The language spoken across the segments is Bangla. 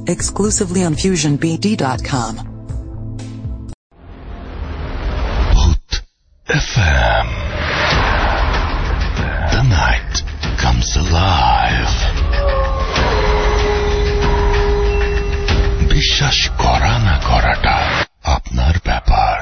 exclusively on FusionBD.com. Bhoot FM. The night comes alive. বিশ্বাস করা না করাটা আপনার ব্যাপার।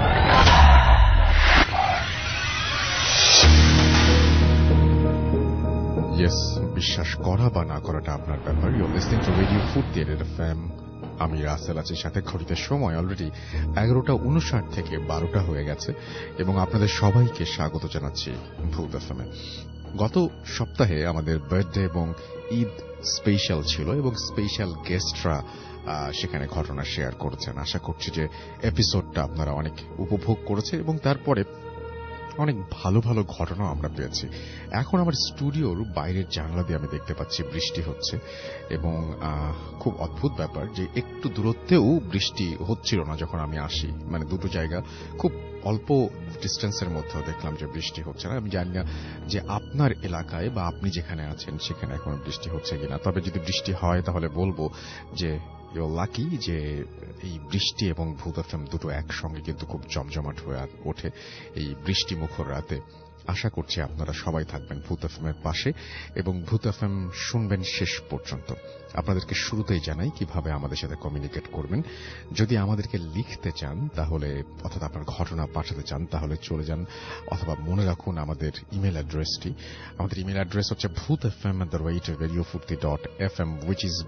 Yes, বিশ্বাস করা বা না করাটা আপনার ব্যাপার। You're listening to Radio Furti FM. আমি রাসেল আছি সাথে। ঘড়িতে সময় অলরেডি 11:59 থেকে 12টা হয়ে গেছে এবং আপনাদের সবাইকে স্বাগত জানাচ্ছি ভূত এফএমে। গত সপ্তাহে আমাদের বার্থডে এবং ঈদ স্পেশাল ছিল এবং স্পেশাল গেস্টরা সেখানে ঘটনা শেয়ার করেছেন। আশা করছি যে এপিসোডটা আপনারা অনেক উপভোগ করেছেন এবং তারপরে অনেক ভালো ভালো ঘটনা আমরা পেয়েছি। এখন আমার স্টুডিওর বাইরের জানলা দিয়ে আমি দেখতে পাচ্ছি বৃষ্টি হচ্ছে এবং খুব অদ্ভুত ব্যাপার যে একটু দূরত্বেও বৃষ্টি হচ্ছিল না যখন আমি আসি। মানে দুটো জায়গা খুব অল্প ডিস্টেন্সের মধ্যেও দেখলাম যে বৃষ্টি হচ্ছে না। আমি জানি না যে আপনার এলাকায় বা আপনি যেখানে আছেন সেখানে এখন বৃষ্টি হচ্ছে কিনা। তবে যদি বৃষ্টি হয় তাহলে বলবো যে লাকি যে এই বৃষ্টি এবং ভূত এফএম দুটো একসঙ্গে কিন্তু খুব জমজমাট হয়ে ওঠে এই বৃষ্টি মুখর রাতে। আশা করছি আপনারা সবাই থাকবেন ভূত এফএম এর পাশে এবং ভূত এফএম শুনবেন শেষ পর্যন্ত। আপনাদেরকে শুরুতেই জানাই কিভাবে আমাদের সাথে কমিউনিকেট করবেন। যদি আমাদেরকে লিখতে চান তাহলে, অর্থাৎ আপনার ঘটনা পাঠাতে চান তাহলে চলে যান, অথবা মনে রাখুন আমাদের ইমেল অ্যাড্রেসটি। আমাদের ইমেল অ্যাড্রেস হচ্ছে bhootfm@radiofurti.fm, which is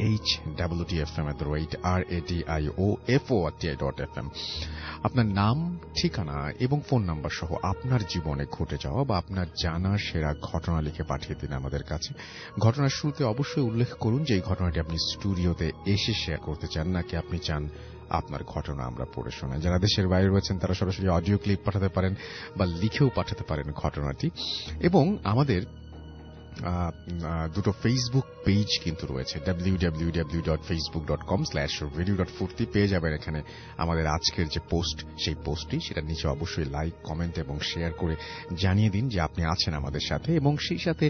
bhdfm@radiofurti.fm। আপনার নাম, ঠিকানা এবং ফোন নাম্বার সহ আপনার জীবনে ঘটে যাওয়া বা আপনার জানা সেরা ঘটনা লিখে পাঠিয়ে দিন আমাদের কাছে। ঘটনার শুরুতে অবশ্যই উল্লেখ করুন যে এই ঘটনাটি আপনি স্টুডিওতে এসে শেয়ার করতে চান নাকি আপনি চান আপনার ঘটনা আমরা পড়ে শোনাই। যারা দেশের বাইরে রয়েছেন তারা সরাসরি অডিও ক্লিপ পাঠাতে পারেন বা লিখেও পাঠাতে পারেন ঘটনাটি। এবং আমাদের দুটো ফেসবুক পেজ কিন্তু রয়েছে, www.facebook.com/radio.furti পেয়ে যাবেন। এখানে আমাদের আজকের যে পোস্ট, সেই পোস্টটি সেটার নিচে অবশ্যই লাইক, কমেন্ট এবং শেয়ার করে জানিয়ে দিন যে আপনি আছেন আমাদের সাথে। এবং সেই সাথে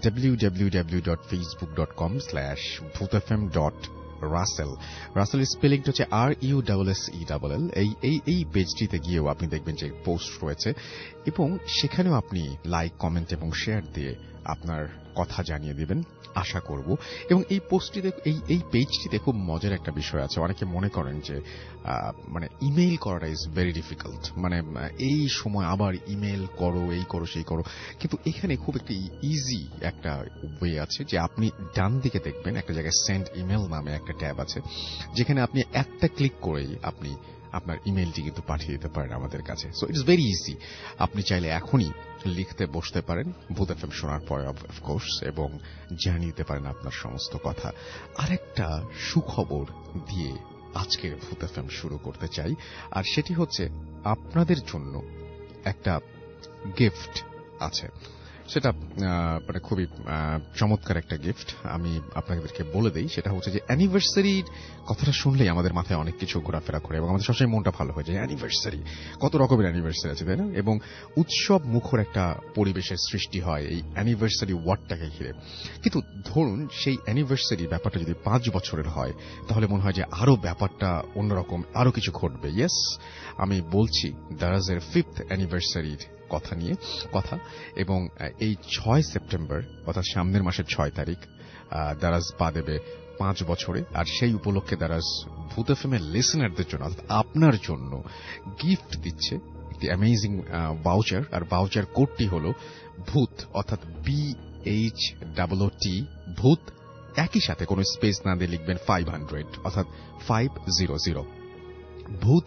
www.facebook.com/bhootfm.russell, রাসেলের স্পেলিংটা হচ্ছে RUSSELL। এই পেজটিতে গিয়েও আপনি দেখবেন যে পোস্ট রয়েছে এবং সেখানেও আপনি লাইক, কমেন্ট এবং শেয়ার দিয়ে আপনার কথা জানিয়ে দিবেন আশা করব। এবং এই পোস্টটিতে, এই পেজটিতে খুব মজার একটা বিষয় আছে। অনেকে মনে করেন যে মানে ইমেইল করাটা ইজ ভেরি ডিফিকাল্ট, মানে এই সময় আবার ইমেইল করো, এই করো, সেই করো। কিন্তু এখানে খুব একটি ইজি একটা ওয়ে আছে যে আপনি ডান দিকে দেখবেন একটা জায়গায় সেন্ড ইমেল নামে একটা ট্যাব আছে, যেখানে আপনি একটা ক্লিক করেই আপনি আপনার ইমেইলটি কিন্তু পাঠিয়ে দিতে পারেন আমাদের কাছে। So it's very easy. আপনি চাইলে এখনই লিখতে বসতে পারেন ভূত এফএম শোনার পরে অফকোর্স, এবং জানিয়ে দিতে পারেন আপনার সমস্ত কথা। আরেকটা সুখবর দিয়ে আজকের ভূত এফএম শুরু করতে চাই, আর সেটি হচ্ছে আপনাদের জন্য একটা গিফট আছে। সেটা মানে খুবই চমৎকার একটা গিফট। আমি আপনাদেরকে বলে দেই, সেটা হচ্ছে যে অ্যানিভার্সারির কথাটা শুনলেই আমাদের মাথায় অনেক কিছু ঘোরাফেরা করে এবং আমাদের সবসময় মনটা ভালো হয়ে যায়। অ্যানিভার্সারি, কত রকমের অ্যানিভার্সারি আছে তাই না? এবং উৎসব মুখর একটা পরিবেশের সৃষ্টি হয় এই অ্যানিভার্সারি ওয়ার্ডটাকে ঘিরে। কিন্তু ধরুন সেই অ্যানিভার্সারি ব্যাপারটা যদি 5 বছরের হয় তাহলে মনে হয় যে আরো ব্যাপারটা অন্যরকম, আরো কিছু ঘটবে। ইয়েস, আমি বলছি দারাজের 5th অ্যানিভার্সারির কথা নিয়ে কথা। এবং এই 6 সেপ্টেম্বর অর্থাৎ সামনের মাসের 6 তারিখ দারাজ পা দেবে 5 বছরে। আর সেই উপলক্ষে দারাজ ভূত এফএমের লিসেনারদের জন্য, অর্থাৎ আপনার জন্য গিফট দিচ্ছে একটি অ্যামেজিং ভাউচার। আর ভাউচার কোডটি হলো ভূত, অর্থাৎ BHOOT ভূত। একই সাথে কোনো স্পেস না দিয়ে লিখবেন 500, অর্থাৎ 500 ভূত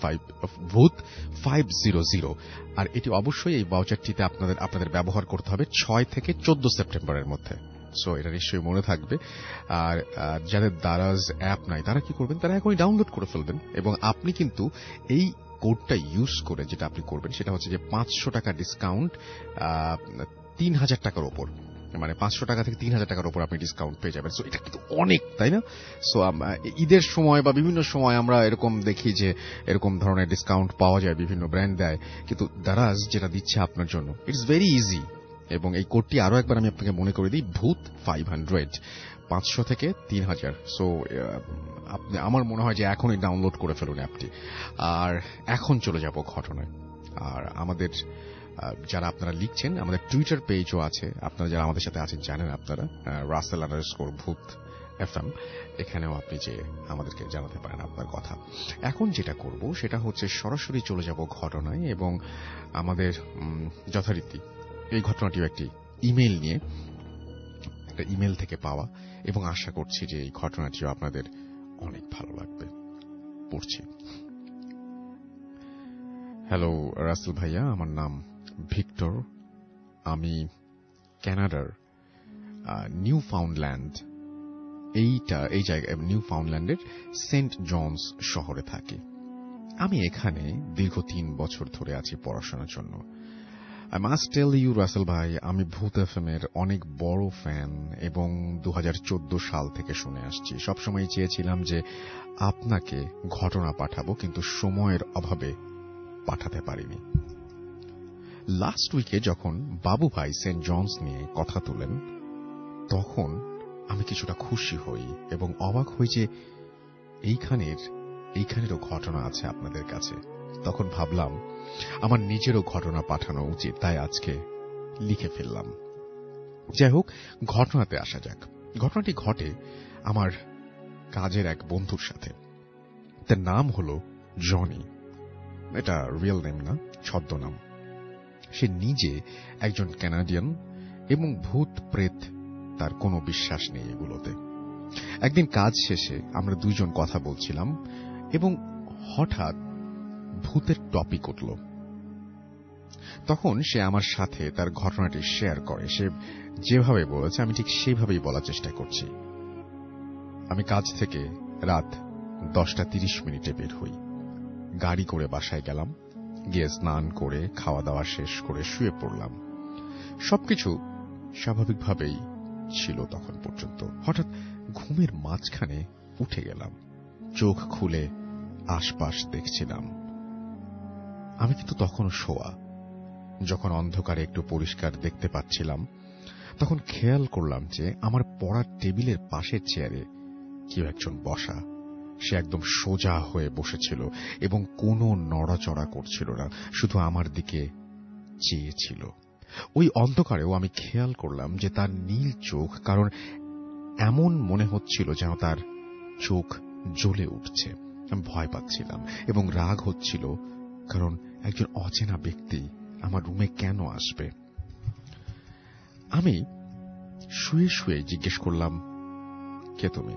500। আর এটি অবশ্যই এই ভাউচারটিতে আপনাদের ব্যবহার করতে হবে 6 থেকে 14 সেপ্টেম্বরের মধ্যে। সো এটা নিশ্চয়ই মনে থাকবে। আর যাদের দারাজ অ্যাপ নাই তারা কি করবেন, তারা এখনই ডাউনলোড করে ফেলবেন। এবং আপনি কিন্তু এই কোডটা ইউজ করে যেটা আপনি করবেন সেটা হচ্ছে যে 500 টাকা ডিসকাউন্ট 3000 টাকার ওপর, মানে 500 টাকা থেকে 3000 টাকার উপর আপনি ডিসকাউন্ট পেয়ে যাবেন। সো এটা কিন্তু অনেক, তাই না? সো ঈদের সময় বা বিভিন্ন সময় আমরা এরকম দেখি যে এরকম ধরনের ডিসকাউন্ট পাওয়া যায়, বিভিন্ন ব্র্যান্ড দেয়, কিন্তু দারাজ যেটা দিচ্ছে আপনার জন্য ইটস ভেরি ইজি। এবং এই কোডটি আরো একবার আমি আপনাকে মনে করে দিই, ভূত 500। 500 থেকে 3000। সো আপনি, আমার মনে হয় যে এখনই ডাউনলোড করে ফেলুন অ্যাপটি। আর এখন চলে যাব ঘটনায়। আর আমাদের যারা আপনারা লিখছেন, আমাদের টুইটার পেজও আছে, আপনারা যারা আমাদের সাথে আছেন জানেন আপনারা, russell_ভূত FM, এখানেও আপনি যে আমাদেরকে জানাতে পারেন আপনার কথা। এখন যেটা করব সেটা হচ্ছে সরাসরি চলে যাব ঘটনায়, এবং আমাদের যথারীতি এই ঘটনাটিও একটি ইমেল নিয়ে, একটা ইমেল থেকে পাওয়া, এবং আশা করছি যে এই ঘটনাটিও আপনাদের অনেক ভালো লাগবে। পড়ছি। হ্যালো রাসেল ভাইয়া, আমার নাম ভিক্টর। আমি কানাডার নিউ ফাউন্ডল্যান্ড, এই জায়গায় নিউ ফাউন্ডল্যান্ডের সেন্ট জনস শহরে থাকি। আমি এখানে দীর্ঘ 3 বছর ধরে আছি পড়াশোনার জন্য। I must tell you Rasel ভাই, আমি ভূত এফএম এর অনেক বড় ফ্যান, এবং 2014 সাল থেকে শুনে আসছি। সবসময় চেয়েছিলাম যে আপনাকে ঘটনা পাঠাবো, কিন্তু সময়ের অভাবে পাঠাতে পারিনি। লাস্ট উইকে যখন বাবু ভাই সেন্ট জনস নিয়ে কথা তোলেন, তখন আমি কিছুটা খুশি হই এবং অবাক হই যে এইখানেরও ঘটনা আছে আপনাদের কাছে। তখন ভাবলাম আমার নিজেরও ঘটনা পাঠানো উচিত, তাই আজকে লিখে ফেললাম। যাই হোক, ঘটনাতে আসা যাক। ঘটনাটি ঘটে আমার কাজের এক বন্ধুর সাথে। তার নাম হলো জনি। এটা রিয়েল নেম না, ছদ্মনাম। সে নিজে একজন কানাডিয়ান এবং ভূত প্রেত তার কোনো বিশ্বাস নেই এগুলোতে। একদিন কাজ শেষে আমরা দুইজন কথা বলছিলাম এবং হঠাৎ ভূতের টপিক উঠল। তখন সে আমার সাথে তার ঘটনাটি শেয়ার করে। সে যেভাবে বলেছে আমি ঠিক সেইভাবেই বলার চেষ্টা করছি। আমি কাজ থেকে রাত 10:30 বের হই। গাড়ি করে বাসায় গেলাম, গিয়ে স্নান করে খাওয়া দাওয়া শেষ করে শুয়ে পড়লাম। সবকিছু স্বাভাবিকভাবেই ছিল তখন পর্যন্ত। হঠাৎ ঘুমের মাঝখানে উঠে গেলাম। চোখ খুলে আশপাশ দেখছিলাম। আমি কিন্তু তখনও শোয়া। যখন অন্ধকারে একটু পরিষ্কার দেখতে পাচ্ছিলাম, তখন খেয়াল করলাম যে আমার পড়ার টেবিলের পাশের চেয়ারে কেউ একজন বসা। সে একদম সোজা হয়ে বসেছিল এবং কোনো নড়াচড়া করছিল না, শুধু আমার দিকে চেয়েছিল। ওই অন্ধকারেও আমি খেয়াল করলাম যে তার নীল চোখ, কারণ এমন মনে হচ্ছিল যেন তার চোখ জ্বলে উঠছে। আমি ভয় পাচ্ছিলাম এবং রাগ হচ্ছিল, কারণ একজন অচেনা ব্যক্তি আমার রুমে কেন আসবে। আমি শুয়ে শুয়ে জিজ্ঞেস করলাম, কে তুমি?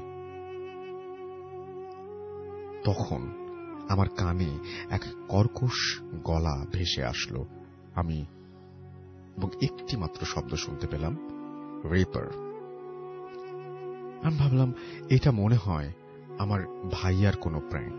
তখন আমার কানে এক কর্কশ গলা ভেসে আসলো। আমি এবং একটি মাত্র শব্দ শুনতে পেলাম, রেপার। আমি ভাবলাম এটা মনে হয় আমার ভাইয়ার কোনো প্র্যাঙ্ক।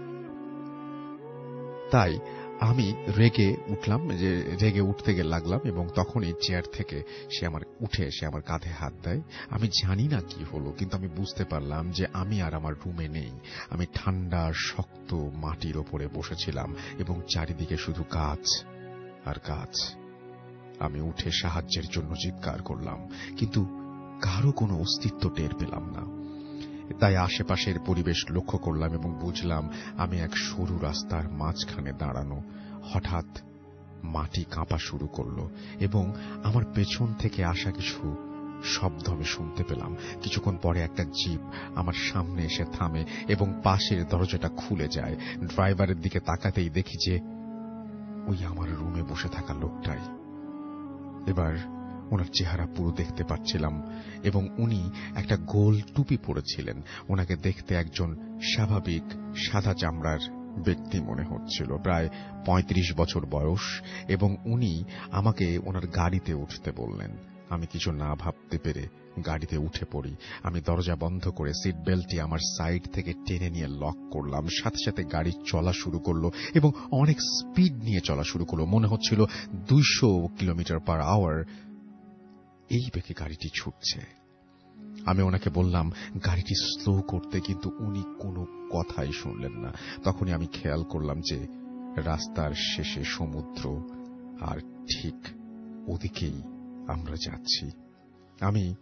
তাই আমি রেগে উঠতে লাগলাম, এবং তখনই চেয়ার থেকে সে আমার কাঁধে হাত দেয়। আমি জানি না কি হলো, কিন্তু আমি বুঝতে পারলাম যে আমি আর আমার রুমে নেই। আমি ঠান্ডা শক্ত মাটির ওপরে বসেছিলাম এবং চারিদিকে শুধু গাছ আর গাছ। আমি উঠে সাহায্যের জন্য চিৎকার করলাম, কিন্তু কারো কোনো অস্তিত্ব টের পেলাম না। তাই আশেপাশের পরিবেশ লক্ষ্য করলাম এবং বুঝলাম আমি এক সরু রাস্তার মাঝখানে দাঁড়ানো। হঠাৎ মাটি কাঁপা শুরু করলো এবং আমার পেছন থেকে আসা কিছু শব্দ আমি শুনতে পেলাম। কিছুক্ষণ পরে একটা জিপ আমার সামনে এসে থামে এবং পাশের দরজাটা খুলে যায়। ড্রাইভারের দিকে তাকাতেই দেখি যে ওই আমার রুমে বসে থাকা লোকটাই। এবার ওনার চেহারা পুরো দেখতে পাচ্ছিলাম এবং উনি একটা গোল টুপি পরেছিলেন। ওনাকে দেখতে একজন স্বাভাবিক সাদা চামড়ার ব্যক্তি মনে হচ্ছিল, প্রায় 35 বছর বয়স, এবং উনি আমাকে ওনার গাড়িতে উঠতে বললেন। আমি কিছু না ভাবতে পেরে গাড়িতে উঠে পড়ি। আমি দরজা বন্ধ করে সিট বেল্টটি আমার সাইড থেকে টেনে নিয়ে লক করলাম। সাথে সাথে গাড়ি চলা শুরু করলো এবং অনেক স্পিড নিয়ে চলা শুরু করলো। মনে হচ্ছিল 200 কিলোমিটার/আওয়ার এই বেগে গাড়িটি ছুটছে। আমি ওনাকে বললাম গাড়িটি স্লো করতে, কিন্তু উনি কোনো কথাই শুনলেন না। তখনই আমি খেয়াল করলাম যে রাস্তার শেষে সমুদ্র, আর ঠিক ওদিকেই আমরা যাচ্ছি। আমি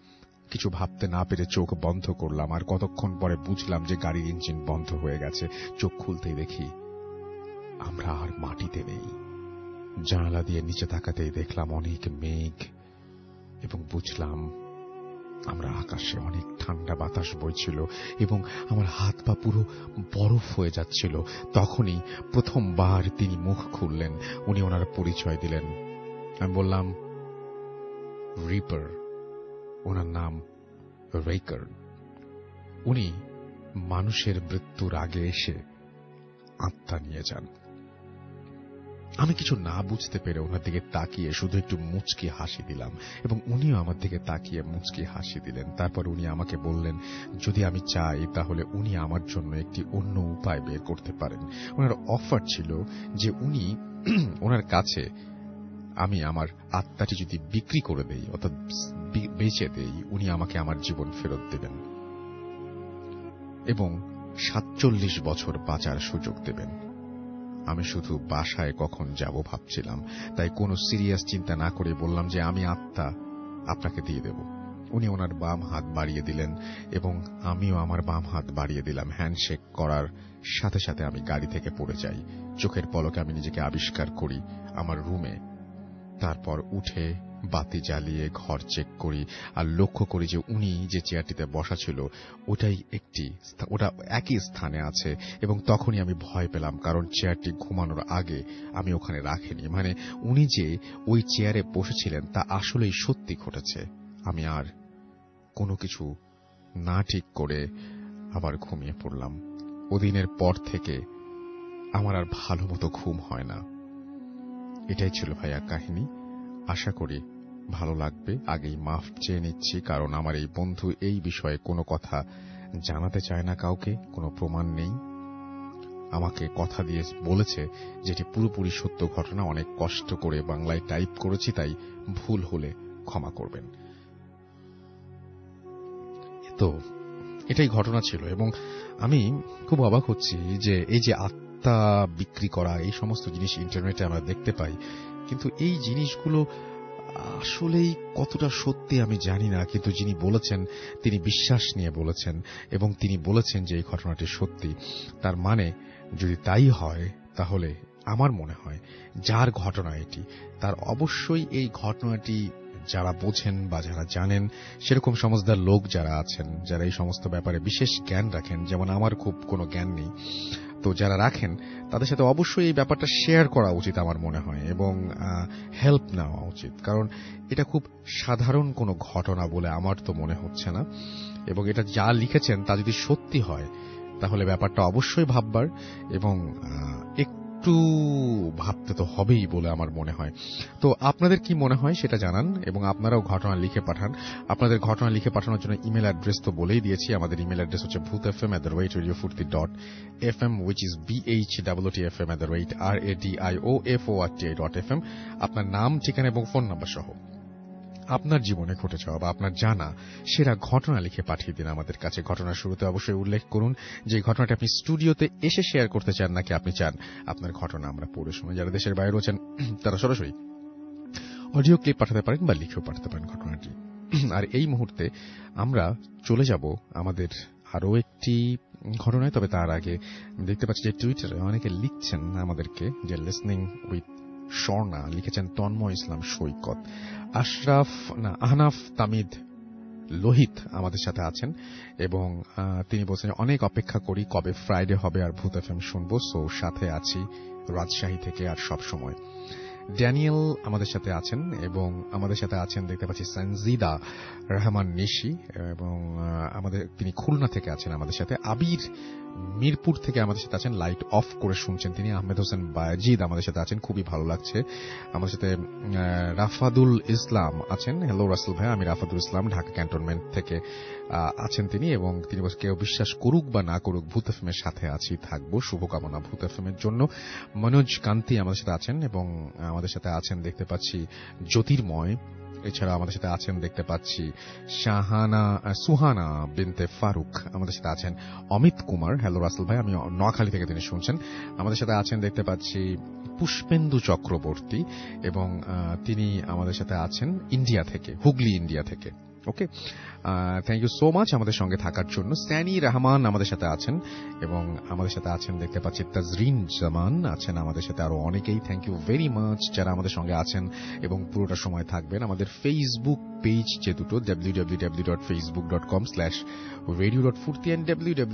কিছু ভাবতে না পেরে চোখ বন্ধ করলাম, আর কতক্ষণ পরে বুঝলাম যে গাড়ির ইঞ্জিন বন্ধ হয়ে গেছে। চোখ খুলতেই দেখি আমরা আর মাটিতে নেই। জানালা দিয়ে নিচে তাকাতেই দেখলাম অনেক মেঘ, এবং বুঝলাম আমরা আকাশে। অনেক ঠান্ডা বাতাস বইছিল এবং আমার হাত পা পুরো বরফ হয়ে যাচ্ছিল। তখনই প্রথমবার তিনি মুখ খুললেন, উনি ওনার পরিচয় দিলেন। আমি বললাম রিপার, ওনার নাম রেকার। উনি মানুষের মৃত্যুর আগে এসে আত্মা নিয়ে যান। আমি কিছু না বুঝতে পেরে ওনার দিকে তাকিয়ে শুধু একটু মুচকি হাসি দিলাম, এবং উনিও আমার দিকে তাকিয়ে মুচকি হাসি দিলেন। তারপর উনি আমাকে বললেন যদি আমি চাই তাহলে উনি আমার জন্য একটি অন্য উপায় বের করতে পারেন। ওনার অফার ছিল যে উনি ওনার কাছে আমি আমার আত্মাটি যদি বিক্রি করে দেই, অর্থাৎ বেচে দেই, উনি আমাকে আমার জীবন ফেরত দেবেন এবং 47 বছর বাঁচার সুযোগ দেবেন। আমি শুধু বাসায় কখন যাব ভাবছিলাম, তাই কোনো সিরিয়াস চিন্তা না করে বললাম যে আমি আত্মা আপনাকে দিয়ে দেব। উনি ওনার বাম হাত বাড়িয়ে দিলেন এবং আমিও আমার বাম হাত বাড়িয়ে দিলাম। হ্যান্ডশেক করার সাথে সাথে আমি গাড়ি থেকে পড়ে যাই। চোখের পলকে আমি নিজেকে আবিষ্কার করি আমার রুমে। তারপর উঠে বাতি জ্বালিয়ে ঘর চেক করি আর লক্ষ্য করি যে উনি যে চেয়ারটিতে বসা ছিল ওটা একই স্থানে আছে। এবং তখনই আমি ভয় পেলাম, কারণ চেয়ারটি ঘুমানোর আগে আমি ওখানে রাখিনি। মানে উনি যে ওই চেয়ারে বসেছিলেন তা আসলেই সত্যি ঘটেছে। আমি আর কোনো কিছু না ঠিক করে আবার ঘুমিয়ে পড়লাম। ওদিনের পর থেকে আমার আর ভালো মতো ঘুম হয় না। এটাই ছিল ভাইয়া কাহিনী। আশা করি ভালো লাগবে। আগেই মাফ চেয়ে নিচ্ছি, কারণ আমার এই বন্ধু এই বিষয়ে কোনো কথা জানাতে চায় না কাউকে, কোনো প্রমাণ নেই। আমাকে কথা দিয়ে বলেছে যেটি পুরোপুরি সত্য ঘটনা। অনেক কষ্ট করে বাংলায় টাইপ করেছি, তাই ভুল হলে ক্ষমা করবেন। তো এটাই ঘটনা ছিল, এবং আমি খুব অবাক হচ্ছি যে এই যে আত্মা বিক্রি করা, এই সমস্ত জিনিস ইন্টারনেটে আমরা দেখতে পাই, কিন্তু এই জিনিসগুলো আসলেই কতটা সত্যি আমি জানি না। কিন্তু যিনি বলেছেন তিনি বিশ্বাস নিয়ে বলেছেন, এবং তিনি বলেছেন যে এই ঘটনাটি সত্যি। তার মানে যদি তাই হয় তাহলে আমার মনে হয় যার ঘটনা এটি, তার অবশ্যই এই ঘটনাটি যারা বোঝেন বা যারা জানেন, সেরকম সমজদার লোক যারা আছেন, যারা এই সমস্ত ব্যাপারে বিশেষ জ্ঞান রাখেন, যেমন আমার খুব কোনো জ্ঞান নেই, তো যারা রাখেন তাদের সাথে অবশ্যই এই ব্যাপারটা শেয়ার করা উচিত আমার মনে হয়, এবং হেল্প নেওয়া উচিত। কারণ এটা খুব সাধারণ কোনো ঘটনা বলে আমার তো মনে হচ্ছে না, এবং এটা যা লিখেছেন তা যদি সত্যি হয় তাহলে ব্যাপারটা অবশ্যই ভাববার, এবং একটু ভাবতে তো হবেই বলে আমার মনে হয়। তো আপনাদের কি মনে হয় সেটা জানান, এবং আপনারাও ঘটনা লিখে পাঠান। আপনাদের ঘটনা লিখে পাঠানোর জন্য ইমেল অ্যাড্রেস তো বলেই দিয়েছি। আমাদের ইমেল অ্যাড্রেস হচ্ছে bhutfm@radiofurti.fm, which is bhwtfm@radiofurti.fm। আপনার নাম, ঠিকানা এবং ফোন নাম্বার সহ আপনার জীবনে ঘটে যাওয়া বা আপনার জানা সেরা ঘটনা লিখে পাঠিয়ে দিন আমাদের কাছে। ঘটনার শুরুতে অবশ্যই উল্লেখ করুন যে ঘটনাটি আপনি স্টুডিওতে এসে শেয়ার করতে চান, নাকি আপনি চান আপনার ঘটনা আমরা পড়ে শুনে। যারা দেশের বাইরে রয়েছেন তারা সরাসরি অডিও ক্লিপ পাঠাতে পারেন বা লিখেও পাঠাতে পারেন ঘটনাটি। আর এই মুহূর্তে আমরা চলে যাব আমাদের আরো একটি ঘটনায়। তবে তার আগে দেখতে পাচ্ছি যে টুইটারে অনেকে লিখছেন আমাদেরকে যে লিসনিং উইথ স্বর্ণা, লিখেছেন তন্ময় ইসলাম সৈকত, আহনাফ তামিদ লোহিত আমাদের সাথে আছেন, এবং তিনি বলছেন অনেক অপেক্ষা করি কবে ফ্রাইডে হবে আর ভূত এফএম শুনবো। সো সাথে আছি রাজশাহী থেকে আর সব সময়। ড্যানিয়েল আমাদের সাথে আছেন, এবং আমাদের সাথে আছেন দেখতে পাচ্ছি সঞ্জিদা রহমান নিশি, এবং তিনি খুলনা থেকে আছেন আমাদের সাথে। আবির মিরপুর থেকে আমাদের সাথে আছেন, লাইট অফ করে শুনছেন তিনি। আহমেদ হোসেন বাজিদ আমাদের সাথে আছেন, খুবই ভালো লাগছে। আমাদের সাথে রাফাদুল ইসলাম আছেন। হ্যালো রাসেল ভাই, আমি রাফাদুল ইসলাম, ঢাকা ক্যান্টনমেন্ট থেকে আছেন তিনি, এবং তিনি বলছেন কেউ বিশ্বাস করুক বা না করুক ভূত এফএম এর সাথে আছি, থাকবো। শুভকামনা ভূত এফএম এর জন্য। মনোজ কান্তি আমাদের সাথে আছেন, এবং আমাদের সাথে আছেন দেখতে পাচ্ছি জ্যোতির্ময়। এছাড়া আমাদের সাথে আছেন দেখতে পাচ্ছি সুহানা বিনতে ফারুক, আমাদের সাথে আছেন অমিত কুমার। হ্যালো রাসেল ভাই, আমি নোয়াখালী থেকে তিনি শুনছেন। আমাদের সাথে আছেন দেখতে পাচ্ছি পুষ্পেন্দু চক্রবর্তী, এবং তিনি আমাদের সাথে আছেন ইন্ডিয়া থেকে, হুগলি ইন্ডিয়া থেকে। Okay, thank you so much আমাদের সঙ্গে থাকার জন্য। স্যানি রহমান আমাদের সাথে আছেন এবং আমাদের সাথে আছেন দেখতে পাচ্ছি তাজরিন জামান আছেন আমাদের সাথে, আরো অনেকেই। থ্যাংক ইউ ভেরি মাচ যারা আমাদের সঙ্গে আছেন এবং পুরোটা সময় থাকবেন। আমাদের ফেসবুক পেজ যে দুটো, www.facebook.com/radio.furti and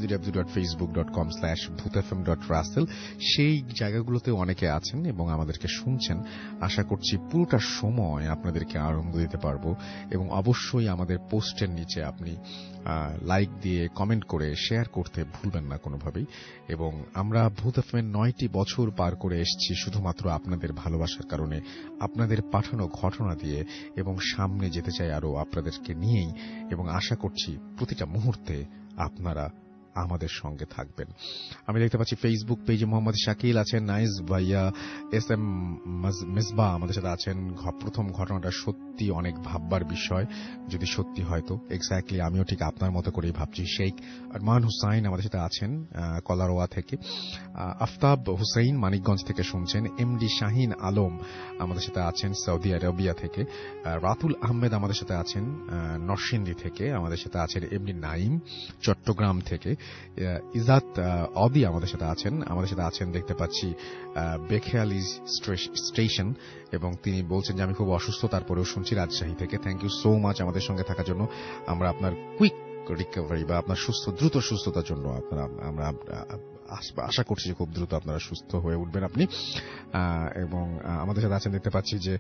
www.facebook.com/bhutfm.russell, সেই জায়গাগুলোতে অনেকে আছেন এবং আমাদেরকে শুনছেন। আশা করছি পুরোটা সময় আপনাদেরকে আনন্দ দিতে পারবো এবং অবশ্যই আমাদের পোস্টের নিচে আপনি লাইক দিয়ে কমেন্ট করে শেয়ার করতে ভুলবেন না কোনোভাবেই। এবং আমরা ভূত এফএম 9টি বছর পার করে এসেছি শুধুমাত্র আপনাদের ভালোবাসার কারণে, আপনাদের পাঠানো ঘটনা দিয়ে, এবং সামনে যেতে চাই আরো আপনাদেরকে নিয়েই। এবং আশা করছি প্রতিটা মুহূর্তে আপনারা আমাদের সঙ্গে থাকবেন। আমি দেখতে পাচ্ছি ফেসবুক পেজে মোহাম্মদ শাকিল আছেন, নাইস ভাইয়া, এস এম মিসবা আমাদের সাথে আছেন। প্রথম ঘটনাটা সত্যি অনেক ভাববার বিষয়, যদি সত্যি হয় তো। এক্স্যাক্টলি আমিও ঠিক আপনার মতো করেই ভাবছি। শেখ আরমান হুসাইন আমাদের সাথে আছেন কলারোয়া থেকে। আফতাব হুসাইন মানিকগঞ্জ থেকে শুনছেন। এমডি শাহিন আলম আমাদের সাথে আছেন সৌদি আরবিয়া থেকে। রাতুল আহমেদ আমাদের সাথে আছেন নরসিংদী থেকে। আমাদের সাথে আছেন এমডি নাইম চট্টগ্রাম থেকে। ইজাত অদি আমাদের সাথে আছেন দেখতে পাচ্ছি বেখেয়ালি স্টেশন, এবং তিনি বলছেন যে আমি খুব অসুস্থ, তারপরেও শুনছি রাজশাহী থেকে। থ্যাংক ইউ সো মাচ আমাদের সঙ্গে থাকার জন্য। আমরা আপনার কুইক রিকভারি বা আপনার দ্রুত সুস্থতার জন্য আমরা আশা করছি যে খুব দ্রুত আপনারা সুস্থ হয়ে উঠবেন আপনি। এবং আমাদের সাথে আছেন দেখতে পাচ্ছি যে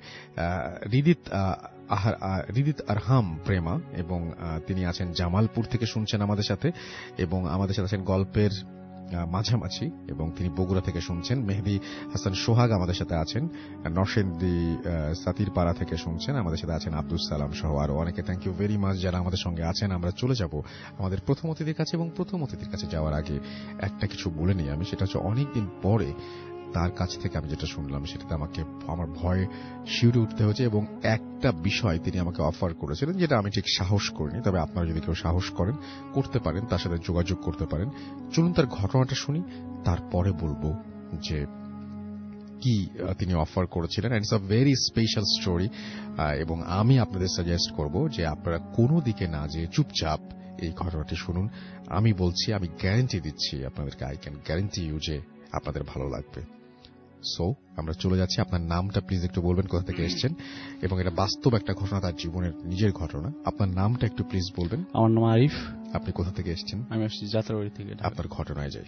রিদিত আরহাম প্রেমা, এবং তিনি আছেন জামালপুর থেকে শুনছেন আমাদের সাথে। এবং আমাদের সাথে আছেন গল্পের মাঝামাঝি, এবং তিনি বগুড়া থেকে শুনছেন। মেহেদি হাসান সোহাগ আমাদের সাথে আছেন নরসিংদী সাতিরপাড়া থেকে শুনছেন। আমাদের সাথে আছেন আব্দুল সালাম সহ আরো অনেকে। থ্যাংক ইউ ভেরি মাচ যারা আমাদের সঙ্গে আছেন। আমরা চলে যাব আমাদের প্রথম অতিথির কাছে, এবং প্রথম অতিথির কাছে যাওয়ার আগে একটা কিছু বলে নিই আমি। সেটা হচ্ছে অনেকদিন পরে তার কাছ থেকে আমি যেটা শুনলাম সেটাতে আমাকে আমার ভয়ে শিউরে উঠতে হয়েছে, এবং একটা বিষয় তিনি আমাকে অফার করেছিলেন যেটা আমি ঠিক সাহস করিনি। তবে আপনারা যদি কেউ সাহস করতে পারেন, তার সাথে যোগাযোগ করতে পারেন। চলুন তার ঘটনাটা শুনি, তারপরে বলবো যে কি তিনি অফার করেছিলেন। It's a very special story, এবং আমি আপনাদের সাজেস্ট করব যে আপনারা কোনো দিকে না যেয়ে চুপচাপ এই ঘটনাটি শুনুন। আমি বলছি, আমি গ্যারান্টি দিচ্ছি আপনাদেরকে, আই ক্যান গ্যারান্টি ইউ যে আপনাদের ভালো লাগবে। সো আমরা চলে যাচ্ছি। আপনার নামটা প্লিজ একটু বলবেন, কোথা থেকে এসেছেন, এবং এটা বাস্তব একটা ঘটনা, তার জীবনের নিজের ঘটনা। আপনার নামটা একটু প্লিজ বলবেন। আমার নাম আরিফ। আপনি কোথা থেকে এসেছেন? আমি আসছি যাত্রাবাড়ি থেকে। আপনার ঘটনায় যাই।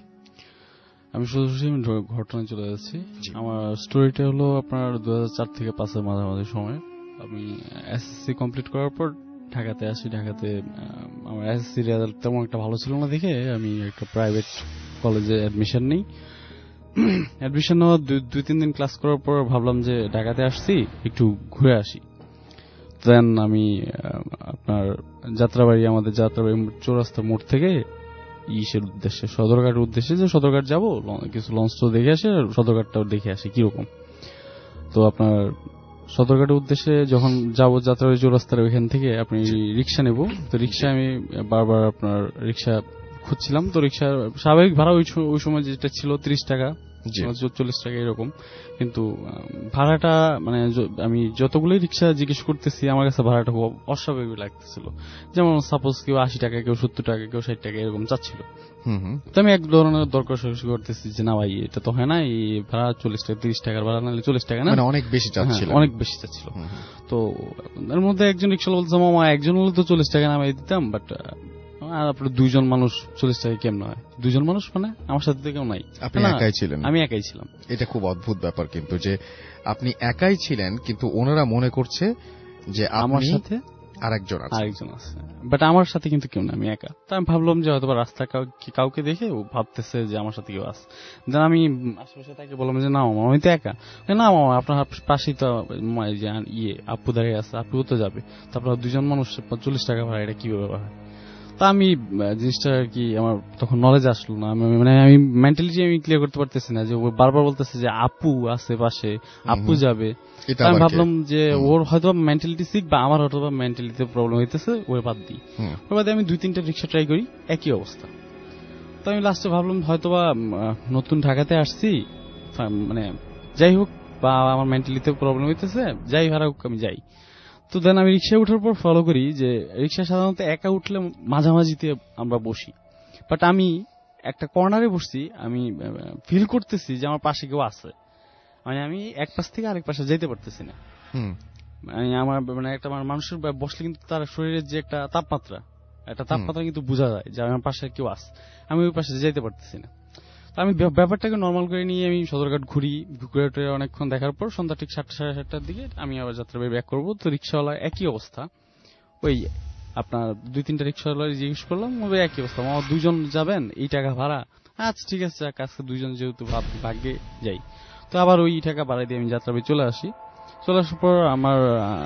আমি সোজাসুজি ঘটনায় চলে যাচ্ছি। আমার স্টোরিটা হলো আপনার 2004 থেকে 5-এর মাঝামাঝি সময়। আমি এসএসসি কমপ্লিট করার পর ঢাকাতে আসি। ঢাকাতে আমার এসএসসি রেজাল্ট তেমন একটা ভালো ছিল না দেখে আমি একটা প্রাইভেট কলেজে অ্যাডমিশন নিই। অ্যাডমিশন নেওয়া 2-3 দিন ক্লাস করার পর ভাবলাম যে ঢাকাতে আসছি, একটু ঘুরে আসি। দেন আমি আপনার আমাদের যাত্রাবাড়ি চৌরাস্তা মোড় থেকে উদ্দেশ্যে সদরঘাটের উদ্দেশ্যে, যে সদরঘাট যাবো, কিছু লঞ্চ তো দেখে আসি, সদরঘাটটাও দেখে আসি কিরকম। তো আপনার সদরঘাটের উদ্দেশ্যে যখন যাবো যাত্রাবাড়ি চৌরাস্তার ওইখান থেকে আপনি রিক্সা নেব। তো রিক্সা আমি বারবার আপনার রিক্সা খুঁজছিলাম। তো রিক্সা স্বাভাবিক ভাড়া ওই সময় যেটা ছিল 30 টাকা 40 টাকা এরকম, কিন্তু ভাড়াটা মানে আমি যতগুলোই রিক্সা জিজ্ঞেস করতেছি আমার কাছে ভাড়াটা খুব অস্বাভাবিক লাগতেছিল। যেমন সাপোজ কেউ 80 টাকা, কেউ 70 টাকা, কেউ 60 টাকা এরকম চাচ্ছিল। তো আমি এক ধরনের দরকার করতেছি যে না ভাই, এটা তো হয় না, এই ভাড়া 40 টাকা 30 টাকার ভাড়া নাহলে 40 টাকা না, অনেক বেশি চাচ্ছিল। অনেক বেশি চাচ্ছিল। তো এর মধ্যে একজন রিক্সাওয়ালা বলছে, মামা একজন হলে তো 40 টাকা নামাই দিতাম, বাট আর আপনার 2 জন মানুষ 40 টাকা কেমন হয়? 2 জন মানুষ মানে আমার সাথে তো কেউ নাই। আপনি একাই ছিলেন? আমি একাই ছিলাম। এটা খুব অদ্ভুত ব্যাপার কিন্তু, যে আপনি একাই ছিলেন কিন্তু ওনারা মনে করছে যে আমার সাথে আরেকজন আছে, বাট আমার সাথে কিন্তু কেউ না, আমি একা। তো আমি ভাবলাম যে হয়তো রাস্তা কাউকে দেখে ও ভাবতেছে যে আমার সাথে কেউ আছে। দেন আমি আশেপাশে তাকে বললাম যে না মামা, আমি তো একা। না মামা, আপনার পাশেই তো আপু দাঁড়িয়ে আছে, আপুও তো যাবে। তারপর 2 জন মানুষ 40 টাকা ভাড়া, এটা কিভাবে হয়? তা আমি জিনিসটা আর কি আমার তখন নলেজ আসলো না, মানে আমি মেন্টালিটি আমি ক্লিয়ার করতে পারতেছি না, যে ও বারবার বলতেছে যে আপু আছে পাশে, আপু যাবে। আমি ভাবলাম যে ওর হয়তো মেন্টালিটি সিক, বা আমার হয়তো মেন্টালিটিতে প্রবলেম হইতেছে, ওর বাদ দিই। ওর বাদে আমি 2-3টা রিক্সা ট্রাই করি, একই অবস্থা। তো আমি লাস্টে ভাবলাম হয়তোবা নতুন ঢাকাতে আসছি, মানে যাই হোক, বা আমার মেন্টালিতে প্রবলেম হইতেছে, যাই ভাড়া হোক আমি যাই। তো দেন আমি রিক্সায় ওঠার পর ফলো করি যে রিক্সা সাধারণত একা উঠলে মাঝামাঝিতে আমরা বসি, বাট আমি একটা কর্নারে বসছি, আমি ফিল করতেছি যে আমার পাশে কেউ আছে, মানে আমি এক পাশ থেকে আরেক পাশে যেতে পারতেছি না। মানে আমার মানে একটা মানুষের বসলে কিন্তু তার শরীরের যে একটা তাপমাত্রা কিন্তু বোঝা যায় যে আমার পাশে কেউ আছে, আমি ওই পাশে যেতে পারতেছি না। তো আমি ব্যাপারটাকে নর্মাল করে নিয়ে আমি সদরঘাট ঘুরে অনেকক্ষণ দেখার পর সন্ধ্যা ঠিক 7টা সাড়ে 7টার দিকে আমি আবার যাত্রাবাড়ি ব্যাক করবো। তো রিক্সাওয়ালা একই অবস্থা, ওই আপনার 2-3টা রিক্সাওয়ালা জিজ্ঞেস করলাম, ওই একই অবস্থা, আমার 2 জন যাবেন এই টাকা ভাড়া, আচ্ছা ঠিক আছে আজকে 2 জন যেহেতু ভাগ্যে যাই। তো আবার ওই টাকা বাড়াই দিয়ে আমি যাত্রাবাড়ি চলে আসি। চলে আসার পর আমার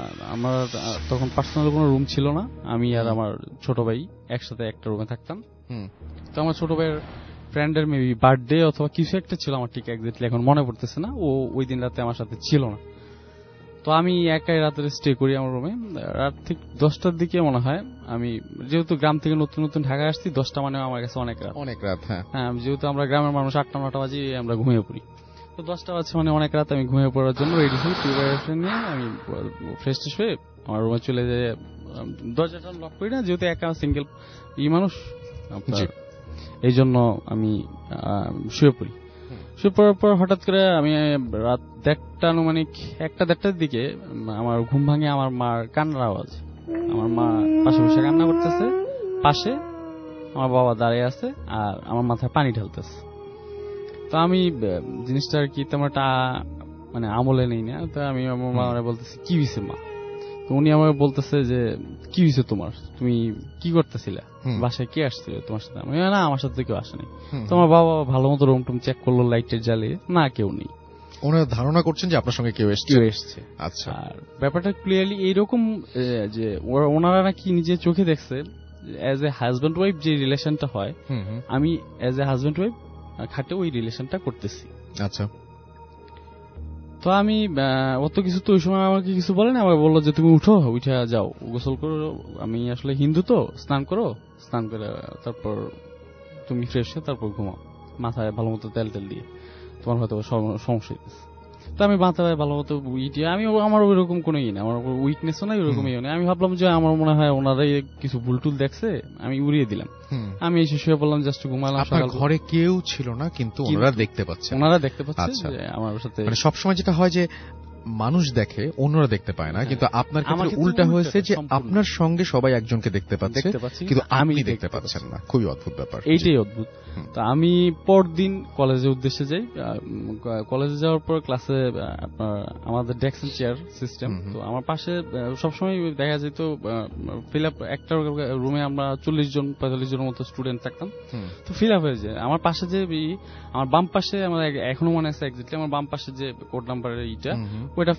তখন পার্সোনাল কোনো রুম ছিল না, আমি আর আমার ছোট ভাই একসাথে একটা রুমে থাকতাম। তো আমার ছোট ভাইয়ের ফ্রেন্ডের মেবি বার্থডে অথবা কিছু একটা ছিল, আমার ঠিক এক্স্যাক্টলি এখন মনে পড়তেছে না, ও ওই দিন রাতে আমার সাথে ছিল না। তো আমি একাই রাতের স্টে করি আমার রুমে। রাত ঠিক 10টার দিকে মনে হয়, আমি যেহেতু গ্রাম থেকে নতুন নতুন ঢাকা আসছি, 10টা মানে আমার কাছে অনেক রাত। হ্যাঁ, যেহেতু আমরা গ্রামের মানুষ 8টা-9টা বাজে আমরা ঘুমিয়ে পড়ি। তো 10টা বাজে মানে অনেক রাত, আমি ঘুমিয়ে পড়ার জন্য রেডি হই, প্রিপারেশন নিয়ে আমি ফ্রেশ ট্রেশ হয়ে আমার রুমে চলে যাই। দরজাটা লক করি না, যেহেতু একা সিঙ্গেল মানুষ, এই জন্য আমি শুয়ে পড়ি। শুয়ে পড়ার পর হঠাৎ করে আমি রাত 1টা আনুমানিক 1টা-1:30টার দিকে আমার ঘুম ভাঙে আমার মার কান্নার আওয়াজ। আমার মা পাশে বসে কান্না করতেছে, পাশে আমার বাবা দাঁড়িয়ে আছে আর আমার মাথায় পানি ঢালতেছে। তো আমি জিনিসটা আর কি তেমন একটা মানে আমলে নেই না। তো আমি আমার মা বলতেছি কি হয়েছে মা? তো উনি আমাকে বলতেছে যে কি হয়েছে তোমার, তুমি কি করতেছিলে, বাসায় কে আসছিল তোমার সাথে? আমি না, আমার সাথে কেউ আসেনি। তোমার বাবা ভালো মতো রুম টুম চেক করলো, লাইটের জ্বালিয়ে, না কেউ নেই। ওনারা ধারণা করছেন যে আপনার সঙ্গে কেউ এসছে। আচ্ছা, আর ব্যাপারটা ক্লিয়ারলি এইরকম যে ওনারা নাকি নিজে চোখে দেখছে অ্যাজ এ হাজব্যান্ড ওয়াইফ যে রিলেশনটা হয়, আমি অ্যাজ এ হাজব্যান্ড ওয়াইফ খাটে ওই রিলেশনটা করতেছি। আচ্ছা, তো আমি অত কিছু তো ওই সময় আমাকে কিছু বলে না, আমাকে বললো যে তুমি উঠে যাও, গোসল করো, আমি আসলে হিন্দু তো, স্নান করো, স্নান করে তারপর তুমি ফ্রেশ হয়ে তারপর ঘুমাও, মাথায় ভালো মতো তেল দিয়ে, তোমার হয়তো সমস্যা হইতেছে। তো আমি মাথায় ভালো মতো আমি আমার ওইরকম কোনো ইয়ে না, আমার উইকনেসও নাই, ওইরকম ইয়ে নেই। আমি ভাবলাম যে আমার মনে হয় ওনারাই কিছু ভুলটুল দেখছে, আমি উড়িয়ে দিলাম। আমি এসে শুয়ে পড়লাম, জাস্ট ঘুমালাম। আপনার ঘরে কেউ ছিল না, কিন্তু ওনারা দেখতে পাচ্ছে যে আমার সাথে। মানে সবসময় যেটা হয় যে মানুষ দেখে, অন্যরা দেখতে পায় না, কিন্তু আপনার ক্ষেত্রে উল্টা হয়েছে যে আপনার সঙ্গে সবাই একজনকে দেখতে পাচ্ছে, কিন্তু আমি দেখতে পাচ্ছেন না। খুবই অদ্ভুত ব্যাপার, এইটাই অদ্ভুত। তো আমি পরদিন কলেজের উদ্দেশ্যে যাই। কলেজে যাওয়ার পর ক্লাসে আপনার আমাদের ডেস্ক এন্ড চেয়ার সিস্টেম, তো আমার পাশে সবসময় দেখা যেত ফিল আপ, একটা রুমে আমরা 40-45 জনের মতো স্টুডেন্ট থাকতাম। তো ফিল আপ হয়ে যায়। আমার পাশে যে আমার বাম পাশে, আমার এখনো মনে আছে এক্স্যাক্টলি, আমার বাম পাশে যে কোড নাম্বারের ইটা, ওইটা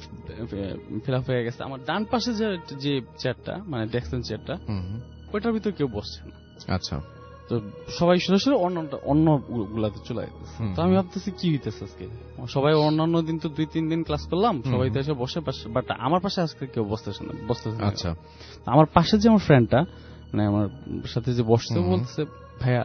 ফিল আপ হয়ে গেছে। আমার ডান পাশে যে চেয়ারটা, মানে ডেস্ক এন্ড চেয়ারটা, ওইটার ভিতরে কেউ বসছে না। আচ্ছা, তো সবাই সরাসরি অন্য গুলাতে চলে যেতেছে। তো আমি ভাবতেছি কি হইতেছে আজকে, সবাই অন্যান্য দিন তো 2-3 দিন ক্লাস করলাম, সবাই তো এসে বসে পাশে, বাট আমার পাশে আজকে কেউ বসতেছে না। আচ্ছা, আমার পাশে যে আমার ফ্রেন্ডটা, মানে আমার সাথে যে বসতে, বলতেছে ভাইয়া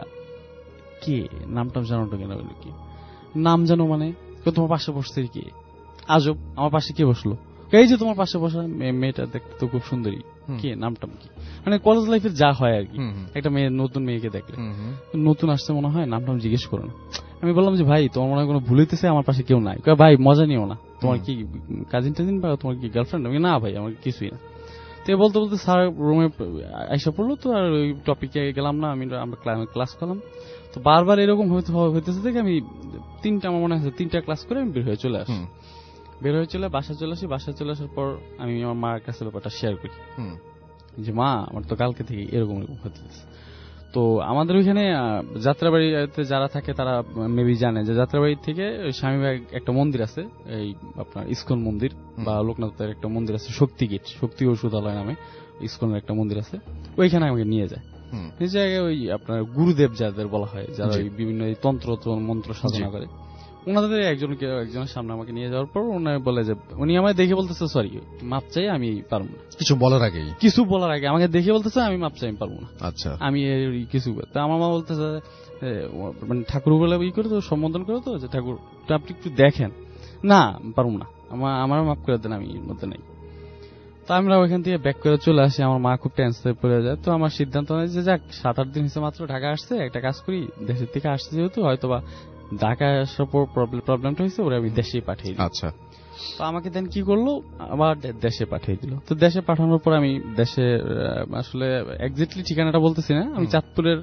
কে, নামটা জানোটা কেন? বললো কি নাম জানো মানে? তোমার পাশে বসতে কি আজব, আমার পাশে কে বসলো? এই যে তোমার পাশে বসা মেয়েটা দেখতে তো খুব সুন্দরী, কে, নামটা কি? মানে কলেজ লাইফের যা হয় আর কি, একটা মেয়ে নতুন মেয়েকে দেখলে, নতুন আসছে মনে হয়, নামটা জিজ্ঞেস করো না। আমি বললাম যে ভাই তোমার মনে হয় কোনো ভুল হইতেছে, আমার পাশে কেউ নাই। ভাই মজা নিও না, তোমার কি কাজিন টাজিন বা তোমার কি গার্লফ্রেন্ড? না ভাই, আমার কিছুই না। তো বলতে বলতে স্যার রুমে আইসা পড়লো, তো আর ওই টপিকে গেলাম না। আমরা ক্লাস করলাম, তো বারবার এরকম হইতেছে দেখে আমি আমার মনে আছে 3টা ক্লাস করে আমি বের হয়ে চলে আসি। বের হয়ে চলে বাসায় চলে আসি। বাসায় চলে আসার পর আমি আমার মার কাছে ব্যাপারটা শেয়ার করি যে মা, আমার তো কালকে থেকে এরকম হইতেছে। তো আমাদের ওইখানে যাত্রাবাড়িতে যারা থাকে তারা মেবি জানে যে যাত্রাবাড়ি থেকে স্বামীবাগ একটা মন্দির আছে, এই আপনার ইসকন মন্দির, বা লোকনাথের একটা মন্দির আছে, শক্তি গেট, শক্তি ঔষধালয় নামে ইসকনের একটা মন্দির আছে। ওইখানে আমাকে নিয়ে যায়। এই জায়গায় ওই আপনার গুরুদেব যাদের বলা হয়, যারা ওই বিভিন্ন তন্ত্র মন্ত্র সাধনা করে, ওনাদের একজনের সামনে আমাকে নিয়ে যাওয়ার পর উনি বলে যে, উনি আমায় দেখে বলতেছে সরি, মাপ চাই, আমি পারবো না। কিছু বলার আগে আমাকে দেখে বলতেছে আমি মাপ চাই, আমি পারবো না। আচ্ছা, আমি কিছু, তা আমার মা বলতেছে মানে ঠাকুর বলে ই করে তো, সম্বোধন করে তো, যে ঠাকুর আপনি একটু দেখেন, না পারবো না, আমার মাফ করে দেন, আমি এর মধ্যে নাই। তো আমরা ওইখান থেকে ব্যাক করে চলে আসি। আমার মা খুব টেনশনে পড়ে যায়। তো আমার সিদ্ধান্ত হয় যে যাক 7-8 দিন হিসেবে মাত্র ঢাকা আসছে, একটা কাজ করি, দেশের থেকে আসছে যেহেতু হয়তোবা ঢাকায় আসার পর প্রবলেমটা হয়েছে, ওরা আমি দেশেই পাঠিয়ে দিই। আচ্ছা। তো আমাকে দেন কি করলো, আবার দেশে পাঠিয়ে দিল। তো দেশে পাঠানোর পর আমি দেশে আসলে এক্স্যাক্টলি ঠিকানাটা বলতেছি না, আমি চাঁদপুরের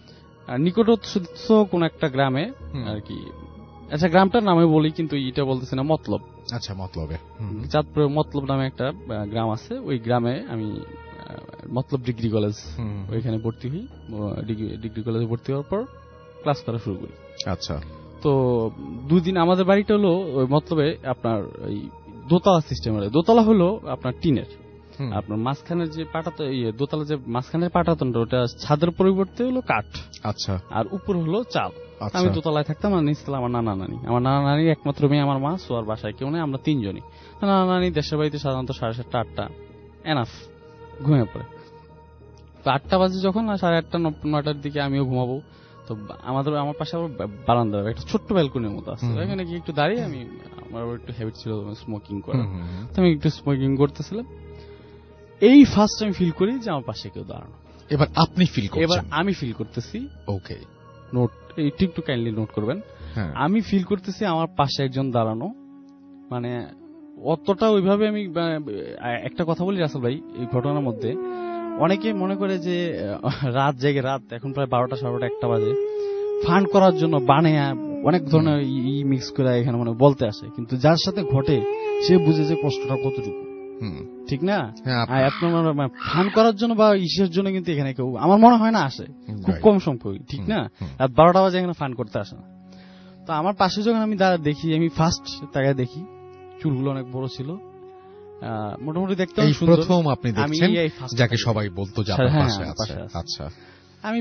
নিকটস্থ কোন একটা গ্রামে আর কি, আচ্ছা গ্রামটার নামে বলি কিন্তু এটা বলতেছি না, মতলব। আচ্ছা, মতলবে। চাঁদপুরের মতলব নামে একটা গ্রাম আছে, ওই গ্রামে আমি মতলব ডিগ্রি কলেজ ওইখানে ভর্তি হই। ডিগ্রি কলেজে ভর্তি হওয়ার পর ক্লাস করা শুরু করি। আচ্ছা। তো 2 দিন আমাদের বাড়িটা হলো ওই মতলবে আপনার এই দোতলা সিস্টেমের। দোতলা হলো আপনার টিনের, আপনার মাঝখানের যে পাটাতো দোতলা যে মাঝখানের পাটাতনটা ওটা ছাদের পরিবর্তে হলো কাঠ। আচ্ছা। আর উপর হলো চাল। আমি দোতলায় থাকতাম, আর নিচ তলায় আমার নানা নানি একমাত্র মেয়ে আমার মা, সোয়ার বাসায় কেউ নেই, আমরা 3 জনই। নানা নানি দেশের বাড়িতে সাধারণত 7:30-8টা এনাফ ঘুমিয়ে পড়ে। তো 8টা বাজে যখন, 8:30-9টার দিকে আমিও ঘুমাবো। তো আমার পাশে আবার বারান্দা, একটা ছোট্ট ব্যালকনির মতো আছে, এখানে গিয়ে একটু দাঁড়িয়ে আমি, আমার একটু হ্যাবিট ছিল স্মোকিং করা, তো আমি একটু স্মোকিং করতেছিলাম। এই ফার্স্ট আমি ফিল করি যে আমার পাশে কেউ দাঁড়ানো। এবার আপনি ফিল করছেন? এবার আমি ফিল করতেছি। ওকে, নোট একটু কাইন্ডলি নোট করবেন। আমি ফিল করতেছি আমার পাশে একজন দাঁড়ানো। মানে অতটা ওইভাবে আমি, একটা কথা বলি রাসেল ভাই, এই ঘটনার মধ্যে অনেকে মনে করে যে রাত জেগে এখন প্রায় 12টা 1টা বাজে ফান করার জন্য বানিয়ে অনেক ধরনের মিক্স করে এখানে মানে বলতে আসে, কিন্তু যার সাথে ঘটে সে বুঝে যে কষ্টটা কতটুকু, ঠিক না? আপনার ফান করার জন্য বা ইসের জন্য কিন্তু এখানে কেউ আমার মনে হয় না আসে, খুব কম সংখ্যক, ঠিক না? রাত 12টা বাজে এখানে ফান করতে আসে না। তো আমার পাশে যখন আমি দেখি, আমি ফার্স্ট তাকে দেখি, চুলগুলো অনেক বড় ছিল, মোটামুটি দেখতে সুন্দর। প্রথম আপনি দেখছেন যাকে সবাই বলতো যে আপনার পাশে আছে। আচ্ছা। আমি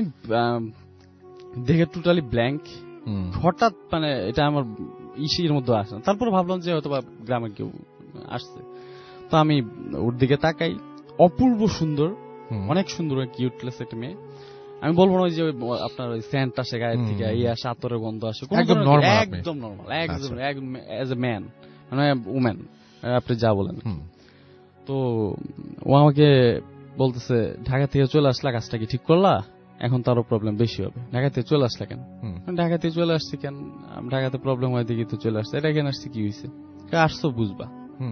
দেখে টোটালি ব্ল্যাঙ্ক, হঠাৎ মানে এটা আমার ইসির মধ্যে আসে না। তারপর ভাবলাম যে হয়তো বা গ্রামে কেউ আসছে। তো আমি ওর দিকে তাকাই, অপূর্ব সুন্দর, অনেক সুন্দর, কিউটলেস একটা মেয়ে। আমি বলবো না যে আপনার ওই সেন্ট আসে গায়ের থেকে, আসে আতরের গন্ধ আসে, একদম নর্মাল, একদম এজ এ ম্যান, মানে উম্যান, আপনি যা বলেন। তো ও আমাকে বলতেছে, ঢাকা থেকে চলে আসলা, কাজটা কি ঠিক করলা? এখন তো আরো প্রবলেম বেশি হবে। ঢাকা থেকে চলে আসলা কেন? ঢাকা থেকে চলে আসছি কেন, ঢাকাতে প্রবলেম হয় দেখি তো চলে আসছে। এটা কেন আসছে, কি হয়েছে? আসছো বুঝবা।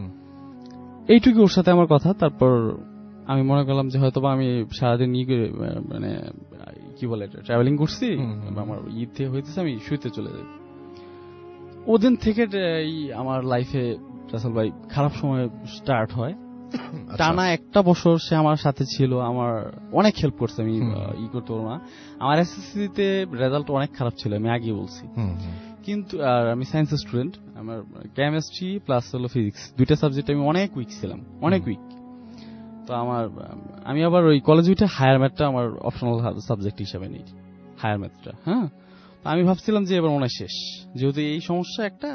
এইটুকু ওর সাথে আমার কথা। তারপর আমি মনে করলাম যে হয়তো আমি সারাদিন মানে কি বলে ট্রাভেলিং করছি, আমার ঈদে হইতেছে, আমি শুইতে চলে যাই। ওদিন থেকে আমার লাইফে রাসেল ভাই খারাপ সময় স্টার্ট হয়। টানা 1টা বছর সে আমার সাথে ছিল, আমার অনেক হেল্প করছে। আমি করতে পারবো না, আমার এসএসসি-তে রেজাল্ট অনেক খারাপ ছিল, আমি আগেই বলছি। কিন্তু আর আমি সায়েন্স স্টুডেন্ট, আমার কেমিস্ট্রি প্লাস হলো ফিজিক্স, 2টা সাবজেক্ট আমি অনেক উইক ছিলাম, অনেক উইক। তো আমি আবার ওই কলেজ উঠে হায়ার ম্যাথটা আমার অপশনাল সাবজেক্ট হিসেবে নিই, হায়ার ম্যাথটা। হ্যাঁ, আমি ভাবছিলাম যে এবার মনে হয় শেষ, যেহেতু এই সমস্যা একটা।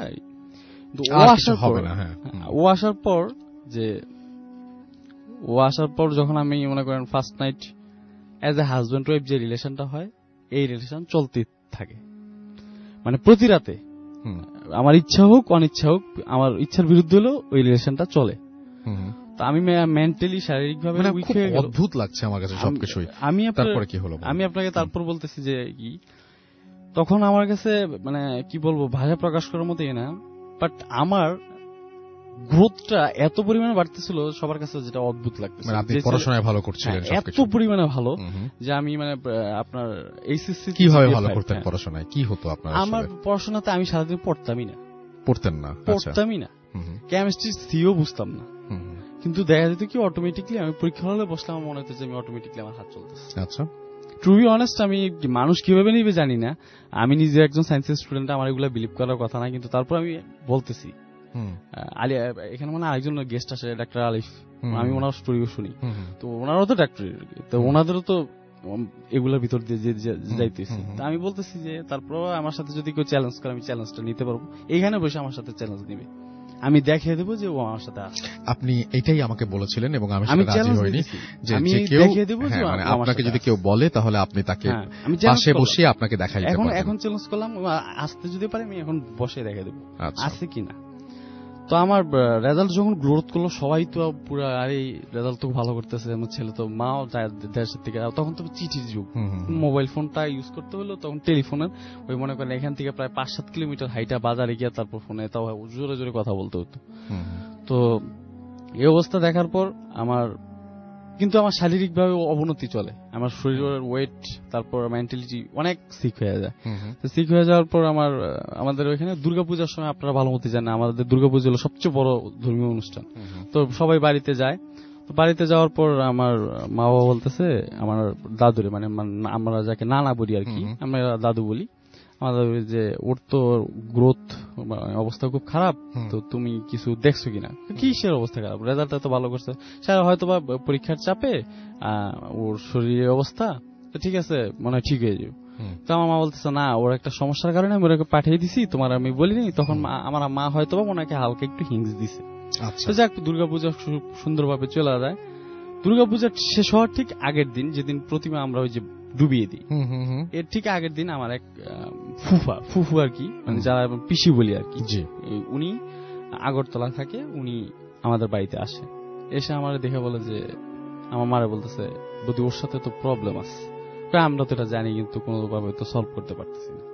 ও আসার পর যখন আমি মনে করেন first night as a husband wife যে রিলেশনটা হয়, এই রিলেশন চলতে থাকে, মানে প্রতি রাতে আমার ইচ্ছা হোক অনিচ্ছা হোক, আমার ইচ্ছার বিরুদ্ধে হলেও ওই রিলেশনটা চলে। তো আমি মেন্টালি শারীরিকভাবে অদ্ভুত লাগছে আমার কাছে সবকিছুই। তারপরে কি হলো আমি আপনাকে তারপর বলতেছি যে কি, তখন আমার কাছে মানে কি বলবো, ভাষা প্রকাশ করার মতোই না, বাট আমার গ্রোথটা এত পরিমাণে বাড়তেছিল সবার কাছে, যেটা অদ্ভুত লাগতেছিল। আপনি পড়াশোনায় ভালো করছিলেন, এত পরিমাণে ভালো যে আমি মানে আপনার এইচএসসি কিভাবে ভালো করতেন পড়াশোনায়, কি হতো আপনার? আমার পড়াশোনাতে আমি সারাদিন পড়তামই না। কেমিস্ট্রি সিও বুঝতাম না, কিন্তু দেখা যেত কি অটোমেটিকলি আমি পরীক্ষা হলে বসলাম, আমার মনে হতো যে আমি অটোমেটিকলি আমার হাত চলতেছে। আচ্ছা, টু বি অনেস্ট, আমি মানুষ কিভাবে নিবে জানি না, আমি নিজে একজন সায়েন্সের স্টুডেন্ট, আমার এগুলো বিলিভ করার কথা না, কিন্তু তারপর আমি বলতেছি। আলিয়া এখানে মানে আরেকজন গেস্ট আসে, ডাক্তার আলিফ, আমি ওনার স্টোরিও শুনি। তো ওনারও তো ডাক্তার, তো ওনাদেরও তো এগুলোর ভিতর দিয়ে যাইতেছি। আমি বলতেছি যে তারপর আমার সাথে যদি কেউ চ্যালেঞ্জ করে, আমি চ্যালেঞ্জটা নিতে পারবো, এইখানে বসে আমার সাথে চ্যালেঞ্জ নিবে, আমি দেখিয়ে দেবো যে ও আমার সাথে আছে। আপনি এটাই আমাকে বলেছিলেন এবং আমি সেটা রাজি হইনি, যে কেউ আপনাকে যদি কেউ বলে তাহলে আপনি তাকে পাশে বসিয়ে আপনাকে দেখাই দেবেন। এখন চ্যালেঞ্জ করলাম, আসতে যদি পারে আমি এখন বসে দেখিয়ে দেবো আছে কিনা। তো আমার রেজাল্ট যখন গ্রোথ করলো সবাই তো পুরো আরে রেজাল্ট তো ভালো করতেছে, আমার ছেলে তো, মাও যায় দেশের থেকে। তখন তো চিঠির যুগ, মোবাইল ফোনটা ইউজ করতে হলো তখন টেলিফোনের ওই মনে করেন এখান থেকে প্রায় 5-7 কিলোমিটার হাইটা বাজারে গিয়ে তারপর ফোনে তাও জোরে জোরে কথা বলতে হতো। তো এই অবস্থা দেখার পর আমার কিন্তু আমার শারীরিক ভাবে অবনতি চলে, আমার শরীরের ওয়েট তারপর মেন্টালিটি অনেক সিক হয়ে যায়। সিক হয়ে যাওয়ার পর আমাদের ওইখানে দুর্গাপূজার সময় আপনারা ভালো মতো জানেন আমাদের দুর্গাপূজা হলো সবচেয়ে বড় ধর্মীয় অনুষ্ঠান। তো সবাই বাড়িতে যায়। তো বাড়িতে যাওয়ার পর আমার মা বাবা বলতেছে আমার দাদুরে, মানে আমরা যাকে নানা বলি আর কি, আমরা দাদু বলি, আমাদের যে ওর তো গ্রোথ অবস্থা খুব খারাপ, তো তুমি কিছু দেখছো কিনা? কিসের অবস্থা খারাপ? রেজাল্ট তো ভালো করছে, স্যার হয়তো বা পরীক্ষার চাপে ওর শরীরের অবস্থা তো ঠিক আছে, মনে হয় ঠিক হয়ে যাবে। তো আমার মা বলতেছে না, ওর একটা সমস্যার কারণে আমি ওকে পাঠিয়ে দিছি, তোমার আমি বলিনি। তখন আমার মা হয়তো বা ওনাকে হালকা একটু হিংস দিছে। তো যাক, দুর্গাপূজা সুন্দরভাবে চলে যায়। দুর্গাপূজা শেষ হওয়ার ঠিক আগের দিন, যেদিন প্রতিমা আমরা ওই যে ডুবিয়ে দিই, এর ঠিক আগের দিন আমার এক ফুফু আর কি, মানে যারা পিসি বলি আর কি, উনি আগরতলা থাকে, উনি আমাদের বাড়িতে আসে। এসে আমার দেখে বলে যে, আমার মারে বলতেছে বদি ওর সাথে তো প্রবলেম আছে, আমরা তো এটা জানি কিন্তু কোনোভাবে তো সলভ করতে পারতেছি না।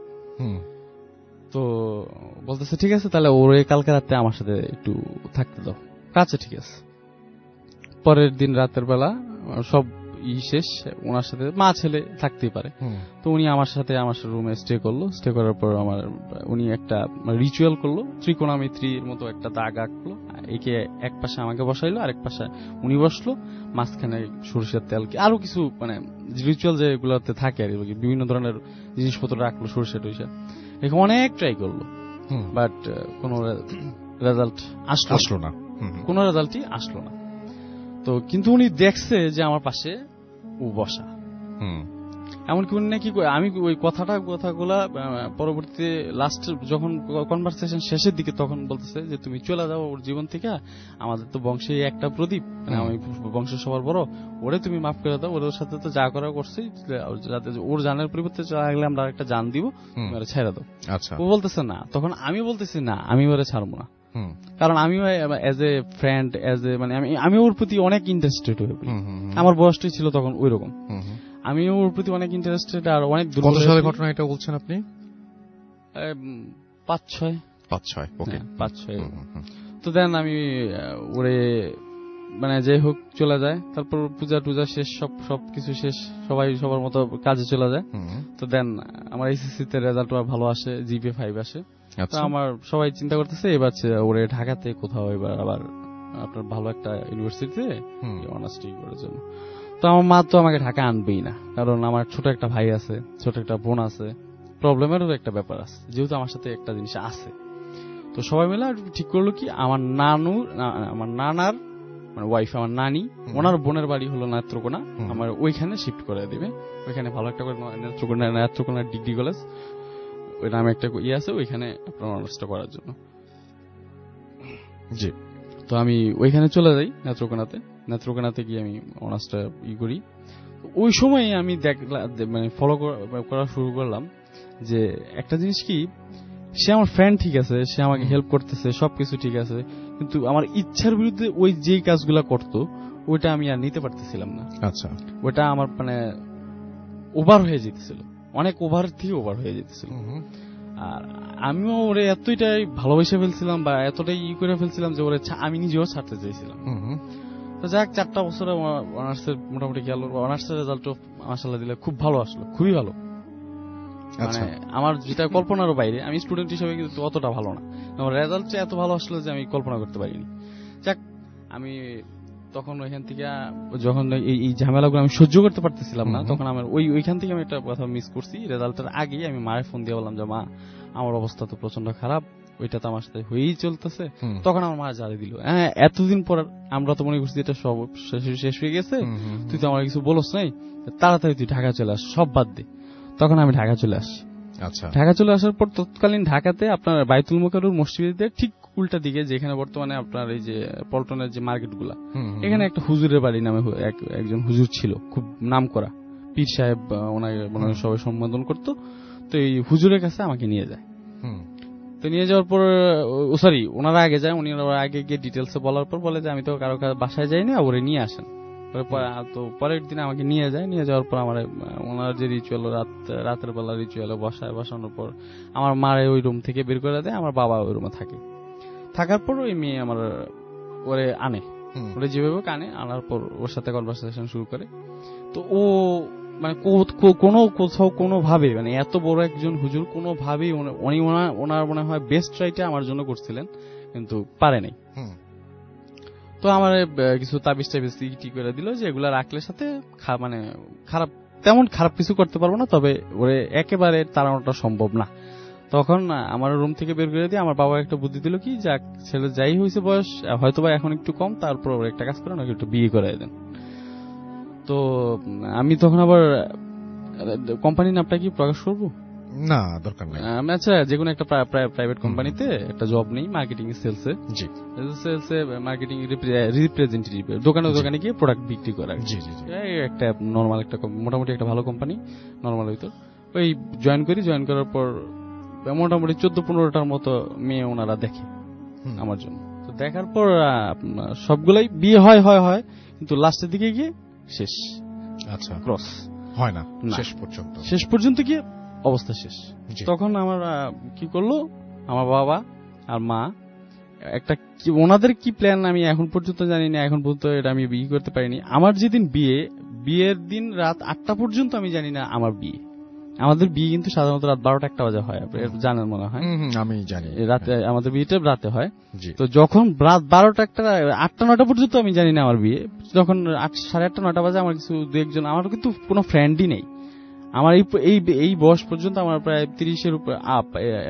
তো বলতেছে ঠিক আছে তাহলে ওর কালকে রাতে আমার সাথে একটু থাকতে দাও। আচ্ছা ঠিক আছে। পরের দিন রাতের বেলা সব শেষ, ওনার সাথে মা ছেলে থাকতেই পারে। তো উনি আমার সাথে আমার রুমে স্টে করলো। স্টে করার পর উনি একটা রিচুয়াল করলো, ত্রিকোণামিত্রির মতো একটা দাগ আঁকলো, একে এক পাশে আমাকে বসাইলো, আরেক পাশে উনি বসলো, মাঝখানে সরিষার তেল আরো কিছু মানে রিচুয়াল যেগুলোতে থাকে আর কি, বিভিন্ন ধরনের জিনিসপত্র রাখলো, সরিষা টরিষা, এখানে অনেক ট্রাই করলো, বাট কোনো রেজাল্ট আসলো না, কোনো রেজাল্টই আসলো না। তো কিন্তু উনি দেখছে যে আমার পাশে ও বসা, এমনকি উনি নাকি আমি ওই কথাগুলা পরবর্তীতে লাস্ট যখন কনভারসেশন শেষের দিকে তখন বলতেছে যে তুমি চলে যাও ওর জীবন থেকে, আমাদের তো বংশে একটা প্রদীপ, মানে আমি বংশের সবার বড়, ওরে তুমি মাফ করে দাও, ওর সাথে তো যা করা করছি, যাতে ওর জানের পরিবর্তে লাগলে আমরা একটা জান দিব, তুমি ওরা ছেড়ে দাও। ও বলতেছে না, তখন আমি বলতেছি না, আমি ওরে ছাড়বো না, কারণ আমি as a friend, as a মানে আমি ওর প্রতি অনেক ইন্টারেস্টেড হয়ে পড়ি। আমার বয়সটাই ছিল তখন ওই রকম, আমি ওর প্রতি অনেক ইন্টারেস্টেড। আর অনেক কত সালের ঘটনা এটা বলছেন আপনি? 5-6 ওকে 5-6। তো দেন আমি ওরে মানে যাই হোক চলে যায়, তারপর পূজা টুজা শেষ, সবকিছু শেষ, সবাই সবার মতো কাজে চলে যায়। তো দেন আমার এইচএসসি তে রেজাল্ট ভালো আসে, জিপিএ 5 আসে। তো আমার সবাই চিন্তা করতেছে এবার ওরে ঢাকাতে কোথাও এবার আবার আপনার ভালো একটা ইউনিভার্সিটিতে অনার্স ডিগ্রি করার জন্য। তো আমার মা তো আমাকে ঢাকা আনবেই না, কারণ আমার ছোট একটা ভাই আছে, ছোট একটা বোন আছে, প্রবলেমেরও একটা ব্যাপার আছে, যেহেতু আমার সাথে একটা জিনিস আছে। তো সবাই মিলে ঠিক করলো কি, আমার নানার মানে ওয়াইফ, আমার নানি, ওনার বোনের বাড়ি হলো নেত্রকোনা, আমার ওইখানে শিফট করে দেবে। ওইখানে ভালো একটা করে নেত্রকোনা ডিগ্রি কলেজ ওই নামে একটা আছে, ওইখানে আপনার অনার্সটা করার জন্য। জি, তো আমি ওইখানে চলে যাই নেত্রকোনাতে গিয়ে আমি অনার্সটা করি। ওই সময় আমি মানে ফলো করা শুরু করলাম যে একটা জিনিস কি, সে আমার ফ্রেন্ড ঠিক আছে, সে আমাকে হেল্প করতেছে, সবকিছু ঠিক আছে, কিন্তু আমার ইচ্ছার বিরুদ্ধে ওই যেই কাজগুলা করতো ওইটা আমি আর নিতে পারতেছিলাম না। আচ্ছা, ওইটা আমার মানে ওভার হয়ে যেতেছিল, অনেক ওভার থেকে ওভার হয়ে যেতেছিল। আর আমিও ওরে এতটাই ভালোবেসে ফেলছিলাম বা এতটাই করে ফেলছিলাম যে ওরে আমি নিজেও ছাড়তে চাইছিলাম। তো যাক 4টা বছরে অনার্সের মোটামুটি গেল, অনার্সের রেজাল্টও মাশাআল্লাহ দিলে খুব ভালো আসলো, খুবই ভালো। মানে আমার যেটা কল্পনারও বাইরে, আমি স্টুডেন্ট হিসেবে কিন্তু অতটা ভালো না, আমার রেজাল্ট এত ভালো আসলো যে আমি কল্পনা করতে পারিনি। যাক, আমি তখন ওইখান থেকে যখন এই ঝামেলাগুলো আমি সহ্য করতে পারতেছিলাম না, তখন আমার ওইখান থেকে আমি একটা কথা মিস করছি। রেজাল্টের আগেই আমি মায়ের ফোন দিয়ে বললাম যে মা, আমার অবস্থা তো প্রচন্ড খারাপ, ওইটা তো আমার সাথে হয়েই চলতেছে। তখন আমার মা জানিয়ে দিল, হ্যাঁ এতদিন পর আমরা তো মনে করছি এটা সব শেষ হয়ে গেছে, তুই তো আমার কিছু বলস নাই, তাড়াতাড়ি তুই ঢাকা চলে আস, সব বাদ দে। তখন আমি ঢাকা চলে আসি। আচ্ছা, ঢাকা চলে আসার পর তৎকালীন ঢাকাতে আপনার বাইতুল মোকাররম মসজিদের ঠিক উল্টা দিকে, যেখানে বর্তমানে আপনার এই যে পল্টনের যে মার্কেট গুলা, এখানে একটা হুজুরের বাড়ি নামে একজন হুজুর ছিল, খুব নাম করা পীর সাহেব, ওনাকে সবাই সম্বোধন করতো। তো এই হুজুরের কাছে আমাকে নিয়ে যায়। তো তো নিয়ে যাওয়ার পর সরি ওনারা আগে যায়, উনি আগে গিয়ে ডিটেলসে বলার পর বলে যে আমি তো কারো বাসায় যাই না, ওরে নিয়ে আসেন। তো পরের দিন আমাকে নিয়ে যায়, নিয়ে যাওয়ার পর আমার ওনার যে রিচুয়াল রাতের বেলা রিচুয়ালে বসানোর পর আমার মারে ওই রুম থেকে বের করে দেয়, আমার বাবা ওই রুমে থাকে। থাকার পর ওই মেয়ে আমার ওরে আনে, ওরে যেভাবে আনে, আনার পর ওর সাথে কনভারসেশন শুরু করে। তো ও মানে কোথাও কোনোভাবে মানে এত বড় একজন হুজুর কোনোভাবেই ওনার মনে হয় বেস্ট ট্রাইটা আমার জন্য করছিলেন, কিন্তু পারে নাই। তো আমার কিছু তাবিজ টাবিজ টি করে দিল যে এগুলা রাখলে সাথে মানে তেমন খারাপ কিছু করতে পারবো না, তবে ওরে একেবারে তাড়ানোটা সম্ভব না। তখন আমার রুম থেকে বের করে দিয়ে আমার বাবা একটা বুদ্ধি দিল কি, যাক ছেলে যাই হয়েছে বয়স হয়তোবা এখন একটু কম, তারপর ওর একটা কাজ করেন, ওকে একটু বিয়ে করাই দেন। তো আমি তখন আবার কোম্পানির নামটা কি প্রকাশ করবো? না, দরকার নেই। আমি আচ্ছা যে কোনো একটা প্রাইভেট কোম্পানিতে একটা জব নেই, মার্কেটিং সেলসে। জি, সেলসে মার্কেটিং রিপ্রেজেন্টেটিভ, দোকানে গিয়ে প্রোডাক্ট বিক্রি করা। জি জি, একটা নরমাল একটা মোটামুটি একটা ভালো কোম্পানি, নরমাল ভিতর। ওই জয়েন করার পর মোটামুটি 14-15টার মতো মেয়ে ওনারা দেখে আমার জন্য। তো দেখার পর সবগুলাই বিয়ে হয়, কিন্তু লাস্টের দিকে গিয়ে শেষ। আচ্ছা, ক্রস হয় না শেষ পর্যন্ত গিয়ে অবস্থা শেষ। তখন আমার কি করলো আমার বাবা আর মা, একটা ওনাদের কি প্ল্যান আমি এখন পর্যন্ত জানি না, এখন পর্যন্ত এটা আমি বিয়ে করতে পারিনি। আমার যেদিন বিয়ের দিন রাত 8টা পর্যন্ত আমি জানি না আমার বিয়ে। আমাদের বিয়ে কিন্তু সাধারণত রাত 12টা-1টা বাজে হয়, জানেন মনে হয়। আমি জানি রাতে আমাদের বিয়েটা রাতে হয়। তো যখন রাত 12টা-1টা 8টা-9টা পর্যন্ত আমি জানি না আমার বিয়ে। যখন 8:30-9টা বাজে আমার কিছু দু একজন, আমার কিন্তু কোনো ফ্রেন্ডই নেই। আমার এই বয়স পর্যন্ত আমার প্রায় 30-এর উপর আপ,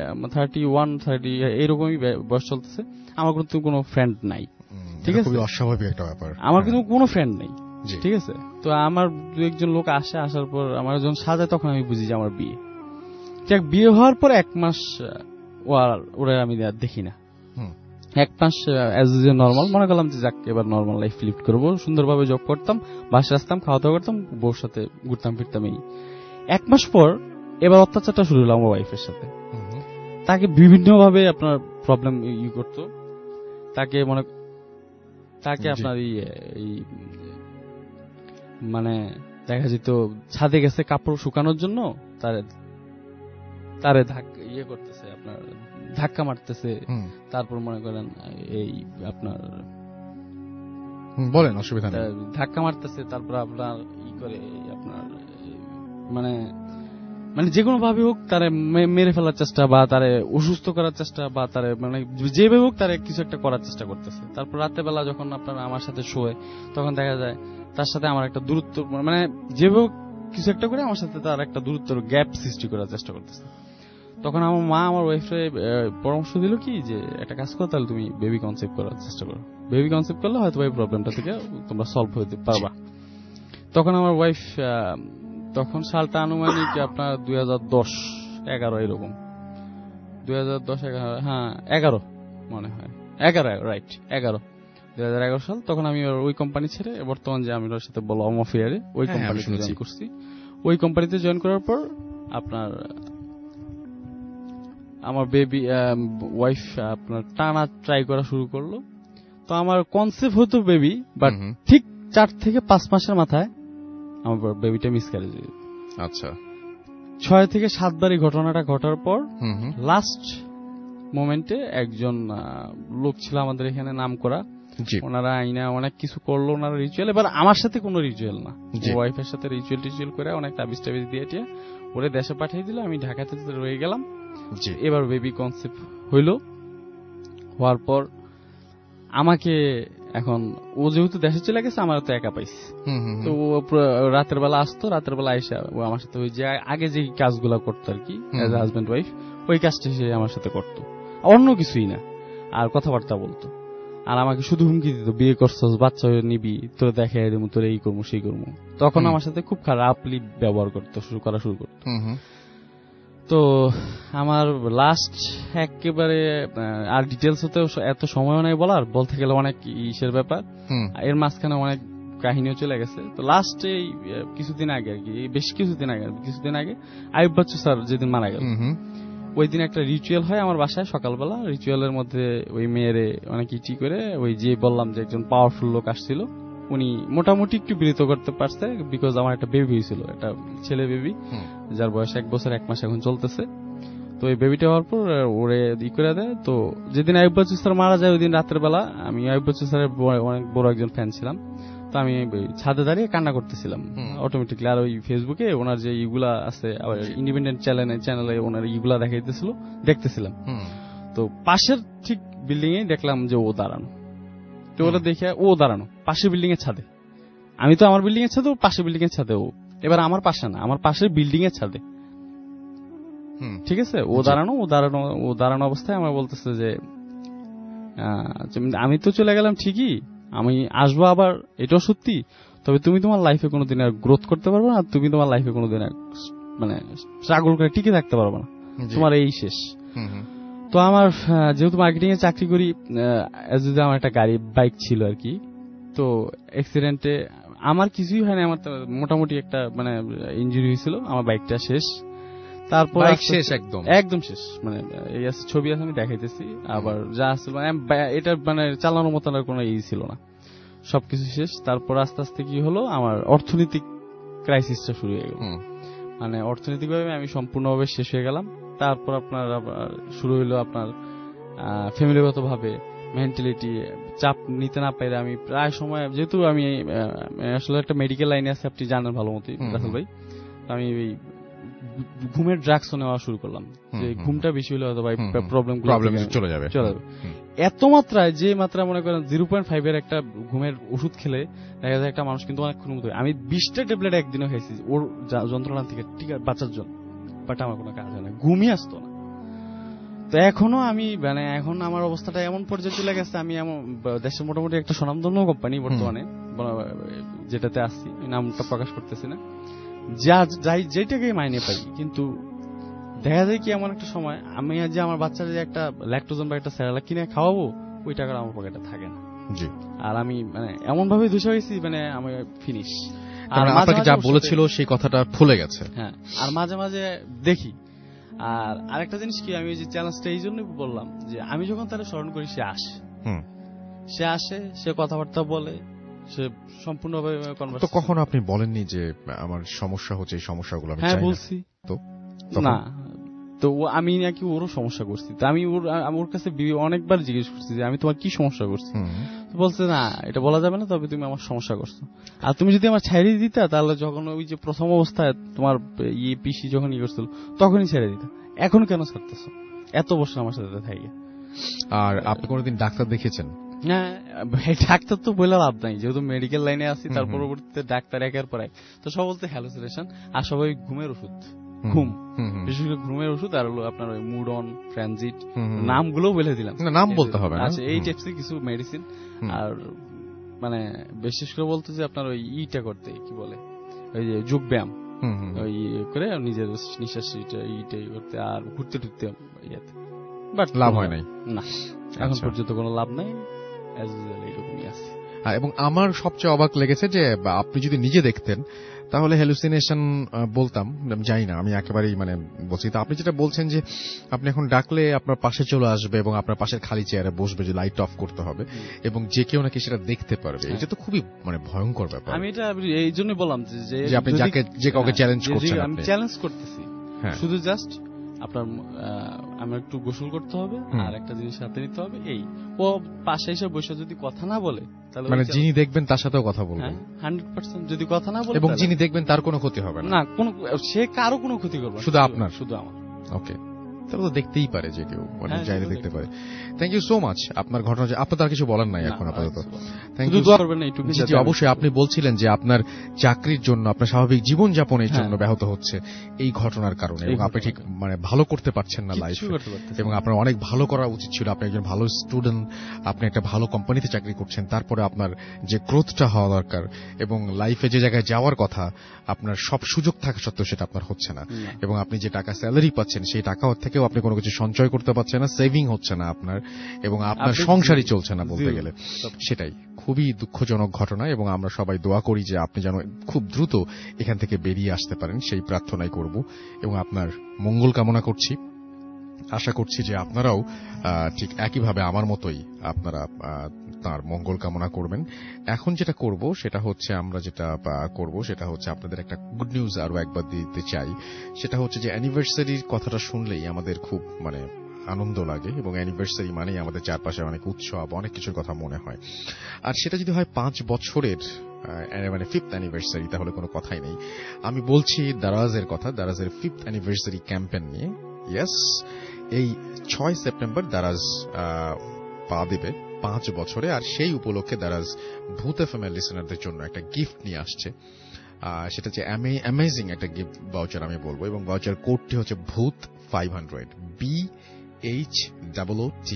31-30 এরকমই বয়স চলতেছে। আমার কিন্তু কোনো ফ্রেন্ড নাই, ঠিক আছে? খুবই অস্বাভাবিক একটা ব্যাপার। আমার কিন্তু কোনো ফ্রেন্ড নেই, ঠিক আছে? তো আমার দু একজন লোক আসার পর আমার যখন সাজায় তখন আমি বুঝি যে আমার বিয়ে। ঠিক বিয়ে হওয়ার পর 1 মাস ওরা আমি দেখি না। 1 মাস অ্যাজ এ নর্মাল মনে করলাম যে যাক এবার নর্মাল লাইফ লিড করবো, সুন্দরভাবে জব করতাম, বাসায় আসতাম, খাওয়া দাওয়া করতাম, বউর সাথে ঘুরতাম ফিরতাম। এই 1 মাস পর এবার অত্যাচারটা শুরু হলো আমার ওয়াইফের সাথে। তাকে বিভিন্ন ভাবে আপনার প্রবলেম করতো, তাকে আপনার এই মানে দেখা যেত ছাদে গেছে কাপড় শুকানোর জন্য, তারে করতেছে, আপনার ধাক্কা মারতেছে। তারপর মনে করেন এই আপনার বলেন অসুবিধা নেই, ধাক্কা মারতেছে, তারপর আপনার করে আপনার মানে যে কোনো ভাবে হোক তারে মেরে ফেলার চেষ্টা, বা তারে অসুস্থ করার চেষ্টা, বা তারে মানে যেভাবে হোক তারে কিছু একটা করার চেষ্টা করতেছে। তারপর রাতের বেলা যখন আপনার আমার সাথে শোয় তখন দেখা যায় তার সাথে আমার একটা দূরত্ব, মানে যেভাবে কিছু একটা করে আমার সাথে তার একটা দূরত্বের গ্যাপ সৃষ্টি করার চেষ্টা করতেছে। তখন আমার মা আমার ওয়াইফে পরামর্শ দিল কি যে একটা কাজ করো, তাহলে তুমি বেবি কনসেপ্ট করার চেষ্টা করো। বেবি কনসেপ্ট করলে হয়তো এই প্রবলেমটা থেকে তোমরা সলভ হতে পারবা। তখন আমার ওয়াইফ, তখন সালটা আনুমানিক আপনার 2010-11 এরকম, 2010-11, হ্যাঁ 11 মনে হয়, 11 রাইট 11, 2011 সাল। তখন আমি ওই কোম্পানি ছেড়ে বর্তমান যে আমি ওর সাথে বললাম অফিয়ারে ওই কোম্পানিতে জয়েন করছি। ওই কোম্পানিতে জয়েন করার পর আপনার আমার বেবি ওয়াইফ আপনার টানা ট্রাই করা শুরু করলো। তো আমার কনসেপ্ট হতো বেবি, বাট ঠিক 4 থেকে 5 মাসের মাথায় আমার বেবিটা মিসক্যারেজ হয়ে যেত। আচ্ছা, 6 থেকে 7 বার এই ঘটনাটা ঘটার পর লাস্ট মোমেন্টে একজন লোক ছিল আমাদের এখানে নাম করা, ওনারা আইনা অনেক কিছু করলো, ওনারা রিচুয়াল, এবার আমার সাথে কোনো রিচুয়াল না, ওয়াইফের সাথে রিচুয়াল করে অনেক তাবিজ টাবিজ দিয়ে ওরে দেশে পাঠিয়ে দিল। আমি ঢাকাতে রয়ে গেলাম। এবার বেবি কনসেপ্ট হওয়ার পর আমাকে এখন ও যেহেতু দেশে চলে গেছে, আমার তো একা পাইছে। তো রাতের বেলা আসতো, রাতের বেলা আইসা ও আমার সাথে ওই যে আগে যে কাজগুলা করতো আর কি এজ এ হাজবেন্ড ওয়াইফ, ওই কাজটা সে আমার সাথে করতো, অন্য কিছুই না। আর কথাবার্তা বলতো, আর আমাকে শুধু হুমকি দিত, বিয়ে করছস, বাচ্চা নিবি, তোর দেখে তোর এই করবো সেই করবো। তখন আমার সাথে খুব খারাপলি ব্যবহার করতো, শুরু করতো। তো আমার লাস্ট একেবারে আর ডিটেলস হতে এত সময় নাই বলার, বলতে গেলে অনেক ইসের ব্যাপার, এর মাঝখানে অনেক কাহিনীও চলে গেছে। তো লাস্টে কিছুদিন আগে আর কি, বেশ কিছুদিন আগে আইয়ুব বাচ্চু স্যার যেদিন মারা গেল, ওই দিন একটা রিচুয়াল হয় আমার বাসায় সকালবেলা। রিচুয়ালের মধ্যে ওই মেয়েরে অনেক ইটি করে ওই যে বললাম যে একজন পাওয়ারফুল লোক আসছিল, উনি মোটামুটি একটু বিরত করতে পারছে, বিকজ আমার একটা বেবি হয়েছিল, একটা ছেলে বেবি, যার বয়স 1 বছর 1 মাস এখন চলতেছে। তো এই বেবিটা হওয়ার পর ওরে ই করে দেয়। তো যেদিন আইয়ুব বাচ্চু স্যার মারা যায় ওই দিন রাতের বেলা আমি আইয়ুব বাচ্চু স্যারের অনেক বড় একজন ফ্যান ছিলাম। তো আমি ছাদে দাঁড়িয়ে কান্না করতেছিলাম অটোমেটিকলি। আর ওই ফেসবুকে ওনার যে ইগুলা আছে, আবার ইন্ডিপেন্ডেন্ট চ্যানেলে ওনার ইগুলা দেখতেছিলাম। তো পাশের ঠিক বিল্ডিং এ দেখলাম যে ও দাঁড়ানো। তো ওরা দেখে ও দাঁড়ানো পাশের বিল্ডিং এর ছাদে, আমি তো আমার বিল্ডিং এর ছাদে, ও পাশের বিল্ডিং এর ছাদে। ও এবার আমার পাশে না, আমার পাশের বিল্ডিং এর ছাদে, ঠিক আছে। ও দাঁড়ানো অবস্থায় আমার বলতেছে যে আমি তো চলে গেলাম ঠিকই, আমি আসবো আবার, এটাও সত্যি, তবে তুমি তোমার লাইফে কোনোদিন আর গ্রোথ করতে পারবে না, তুমি তোমার লাইফে কোনোদিন মানে স্ট্রাগল করে টিকে থাকতে পারবে না, তোমার এই শেষ। তো আমার যেহেতু মার্কেটিং এ চাকরি করি, যদি আমার একটা বাইক ছিল আর কি, তো অ্যাক্সিডেন্টে আমার কিছুই হয়নি, আমার মোটামুটি একটা মানে ইনজুরি হয়েছিল, আমার বাইকটা শেষ। তারপর একদম শেষ, মানে এই ছবি আছে আমি দেখাইতেছি, আবার যা আসছিল এটা মানে চালানোর মতো আর কোনো ই ছিল না, সবকিছু শেষ। তারপর আস্তে আস্তে কি হলো, আমার অর্থনৈতিক ক্রাইসিসটা শুরু হয়ে গেল, মানে অর্থনৈতিকভাবে আমি সম্পূর্ণভাবে শেষ হয়ে গেলাম। তারপর আপনার শুরু হইলো আপনার ফ্যামিলিগত ভাবে মেন্টালিটি চাপ নিতে না পারে আমি প্রায় সময়, যেহেতু আমি আসলে একটা মেডিকেল লাইনে আছে, আপনি জানেন ভালো মতোই রাসেল ভাই, আমি ঘুমের ড্রাগস নেওয়া শুরু করলাম, যে ঘুমটা বেশি হলে হয়তো ভাই প্রবলেম চলে যাবে। এত মাত্রায়, যে মাত্রা মনে করেন 0.5 এর একটা ঘুমের ওষুধ খেলে দেখা যায় একটা মানুষ কিন্তু অনেকক্ষণ মতো। আমি 20টা ট্যাবলেট একদিনও খাইছি ওর যন্ত্রণা থেকে বাঁচার জন্য, বাট আমার কোনো কাজ হয় না, ঘুমই আসতো না। তো এখনো আমি মানে এখন আমার অবস্থাটা এমন পর্যায়ে চলে গেছে, আমি এমন দেশের মোটামুটি একটা স্বনামধন্য কোম্পানি বর্তমানে যেটাতে আসছি, নামটা প্রকাশ করতেছি না, যেটাকে মাইনে পাই, কিন্তু দেখা যায় কি এমন একটা সময় আমি যে আমার বাচ্চার যে একটা ল্যাকটোজেন বা একটা স্যালাড কিনে খাওয়াবো, ওই টাকাটা আমার পকেটে থাকে না। আর আমি মানে এমন ভাবে ধসে গেছি, মানে আমি ফিনিশ। আর আপনাকে যা বলেছিল সেই কথাটা ভুলে গেছে। হ্যাঁ, আর মাঝে মাঝে দেখি। আর আরেকটা জিনিস কি, আমি যে চ্যালেঞ্জটা এই জন্যই বললাম যে আমি যখন তারা স্মরণ করি, সে আসে, সে কথাবার্তা বলে, সে সম্পূর্ণভাবে। তো কখনো আপনি বলেননি যে আমার সমস্যা হচ্ছে, এই সমস্যাগুলো আমি চাই না? হ্যাঁ বলছি তো না, তো আমি নাকি ওরও সমস্যা করছি, তো আমি ওর কাছে অনেকবার জিজ্ঞেস করছি যে আমি তোমার কি সমস্যা করছি, তো বলছে না এটা বলা যাবে না, তবে তুমি আমার সমস্যা করছো। আর তুমি যদি আমার ছেড়ে দিতা, তাহলে যখন ওই যে প্রথম অবস্থায় তোমার পিসি যখন করছিল তখনই ছেড়ে দিতা, এখন কেন ছাড়তেছো, এত বছর আমার সাথে থাকি। আর আপনি কোনোদিন ডাক্তার দেখেছেন? হ্যাঁ, ডাক্তার তো বলে লাভ নাই, যেহেতু মেডিকেল লাইনে আছি, তার পরবর্তীতে ডাক্তার একের পর এক, তো সব বলতে হ্যালুসিনেশন, আর সবাই ঘুমের ওষুধ, ঘুম, বিশেষ করে ঘুমের ওষুধ, আর হলো আপনার ওই মুড অন, ট্রানজিট, নামগুলো বলে দিলাম, নাম বলতে হবে না, আচ্ছা এই টাইপসের কিছু মেডিসিন। আর মানে বিশেষ করে বলতে যে আপনার ওই ইটা করতে কি বলে, ওই যে যোগ ব্যায়াম, ওই করে নিজের নিঃশ্বাস ইটাই করতে, আর ঘুরতে টুরতে ইয়াতে, বাট লাভ হয় নাই না, এখন পর্যন্ত কোনো লাভ নাই, অ্যাজ ইউজুয়াল এইরকমই আছে। এবং আমার সবচেয়ে অবাক লেগেছে যে আপনি যদি নিজে দেখতেন তাহলে হ্যালুসিনেশন বলতাম, জানি না, আমি একেবারেই মানে বলছি। তো আপনি যেটা বলছেন যে আপনি এখন ডাকলে আপনার পাশে চলে আসবে এবং আপনার পাশের খালি চেয়ারে বসবে, যে লাইট অফ করতে হবে এবং যে কেউ নাকি সেটা দেখতে পারবে, এটা তো খুবই মানে ভয়ঙ্কর ব্যাপার। আমি এটা এই জন্য বললাম যে আপনি যে কাউকে চ্যালেঞ্জ করছেন, আমি চ্যালেঞ্জ করতেছি, শুধু জাস্ট আপনার আমার একটু গোসল করতে হবে আর একটা জিনিস হাতে নিতে হবে, এই ও পাশে এসে বসে যদি কথা না বলে, তাহলে মানে যিনি দেখবেন তার সাথেও কথা বলবেন 100%, যদি কথা না বলে, এবং যিনি দেখবেন তার কোনো ক্ষতি হবে না, কোনো সে কারো কোনো ক্ষতি করবে না, শুধু আপনার, শুধু আমার। ওকে, তাহলে তো দেখতেই পারে যে কেউ, মানে চাইলে দেখতে পারে। থ্যাংক ইউ সো মাচ আপনার ঘটনা, আপনার তার কিছু বলার নাই এখন আপাতত। Thank you. জি অবশ্যই, আপনি বলছিলেন যে আপনার চাকরির জন্য, আপনার স্বাভাবিক জীবনযাপনের জন্য ব্যাহত হচ্ছে এই ঘটনার কারণে, এবং আপনি ঠিক মানে ভালো করতে পারছেন না লাইফে, এবং আপনার অনেক ভালো করা উচিত ছিল, আপনি একজন ভালো স্টুডেন্ট, আপনি একটা ভালো কোম্পানিতে চাকরি করছেন, তারপরে আপনার যে গ্রোথটা হওয়া দরকার এবং লাইফে যে জায়গায় যাওয়ার কথা, আপনার সব সুযোগ থাকা সত্ত্বেও সেটা আপনার হচ্ছে না, এবং আপনি যে টাকা স্যালারি পাচ্ছেন সেই টাকা থেকেও আপনি কোনো কিছু সঞ্চয় করতে পারছেন না, সেভিং হচ্ছে না আপনার, এবং আপনার সংসারই চলছে না বলতে গেলে। সেটাই খুবই দুঃখজনক ঘটনা, এবং আমরা সবাই দোয়া করি যে আপনি যেন খুব দ্রুত এখান থেকে বেরিয়ে আসতে পারেন, সেই প্রার্থনাই করব এবং আপনার মঙ্গল কামনা করছি। আশা করছি যে আপনারাও ঠিক একইভাবে আমার মতোই আপনারা তার মঙ্গল কামনা করবেন। এখন যেটা করব সেটা হচ্ছে আমরা যেটা করব সেটা হচ্ছে আপনাদের একটা গুড নিউজ আরো একবার দিতে চাই। সেটা হচ্ছে যে অ্যানিভার্সারির কথাটা শুনলেই আমাদের খুব আনন্দ লাগে, এবং অ্যানিভার্সারি মানেই আমাদের চারপাশে অনেক উৎসব, অনেক কিছুর কথা মনে হয়। আর সেটা যদি হয় 5 বছরের ফিফথ অ্যানিভার্সারি, তাহলে কোনো কথাই নেই। আমি বলছি দারাজের কথা, দারাজের ফিফথ অ্যানিভার্সারি ক্যাম্পেইন নিয়ে। ইয়েস, এই 6 সেপ্টেম্বর দারাজ পা দেবে 5 বছরে, আর সেই উপলক্ষে দারাজ ভূত এফএম এর লিসেনারদের জন্য একটা গিফট নিয়ে আসছে। সেটা হচ্ছে অ্যামেজিং একটা গিফট ভাউচার আমি বলবো, এবং ভাউচার কোডটি হচ্ছে ভূত 500, BHOOT